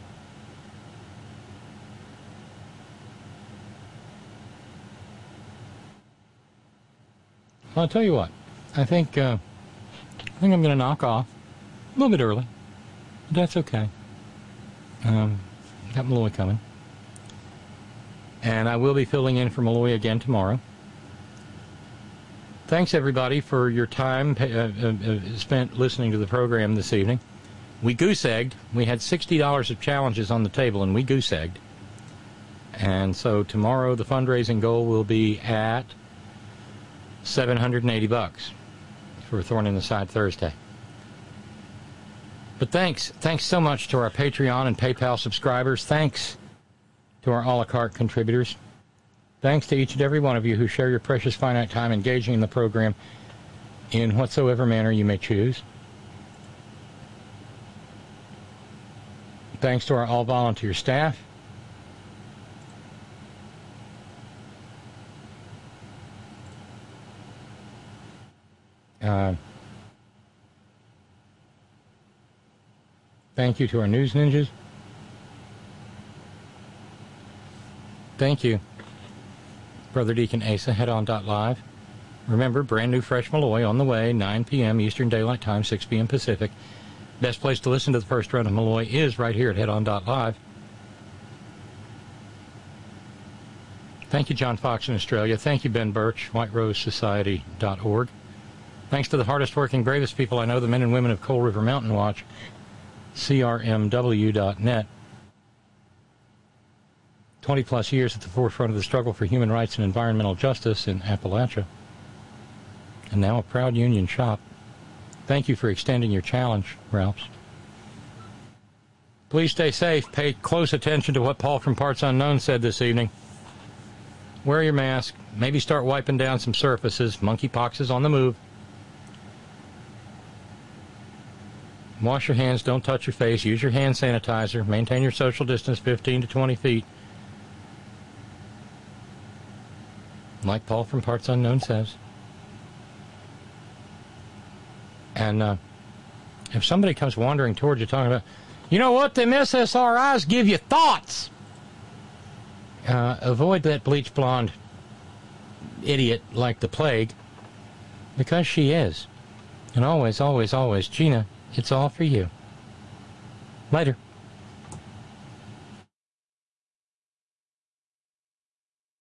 Well, I'll tell you what. I think I'm going to knock off a little bit early. But that's okay. Got Malloy coming. And I will be filling in for Malloy again tomorrow. Thanks, everybody, for your time spent listening to the program this evening. We goose-egged. We had $60 of challenges on the table, and we goose-egged. And so tomorrow the fundraising goal will be at $780 for Thorn in the Side Thursday. But thanks so much to our Patreon and PayPal subscribers. Thanks to our a la carte contributors. Thanks to each and every one of you who share your precious finite time engaging in the program in whatsoever manner you may choose. Thanks to our all-volunteer staff. Thank you to our news ninjas. Thank you, Brother Deacon Asa, headon.live. Remember, brand new Fresh Malloy on the way, 9 p.m. Eastern Daylight Time, 6 p.m. Pacific. Best place to listen to the first run of Malloy is right here at headon.live. Thank you, John Fox in Australia. Thank you, Ben Birch, whiterosesociety.org. Thanks to the hardest working, bravest people I know, the men and women of Coal River Mountain Watch, CRMW.net. 20-plus years at the forefront of the struggle for human rights and environmental justice in Appalachia. And now a proud union shop. Thank you for extending your challenge, Ralphs. Please stay safe. Pay close attention to what Paul from Parts Unknown said this evening. Wear your mask. Maybe start wiping down some surfaces. Monkeypox is on the move. Wash your hands. Don't touch your face. Use your hand sanitizer. Maintain your social distance 15 to 20 feet. Like Paul from Parts Unknown says. And if somebody comes wandering towards you talking about, you know what, them SSRIs give you thoughts. Avoid that bleach blonde idiot like the plague, because she is. And always, always, always, Gina, it's all for you. Later.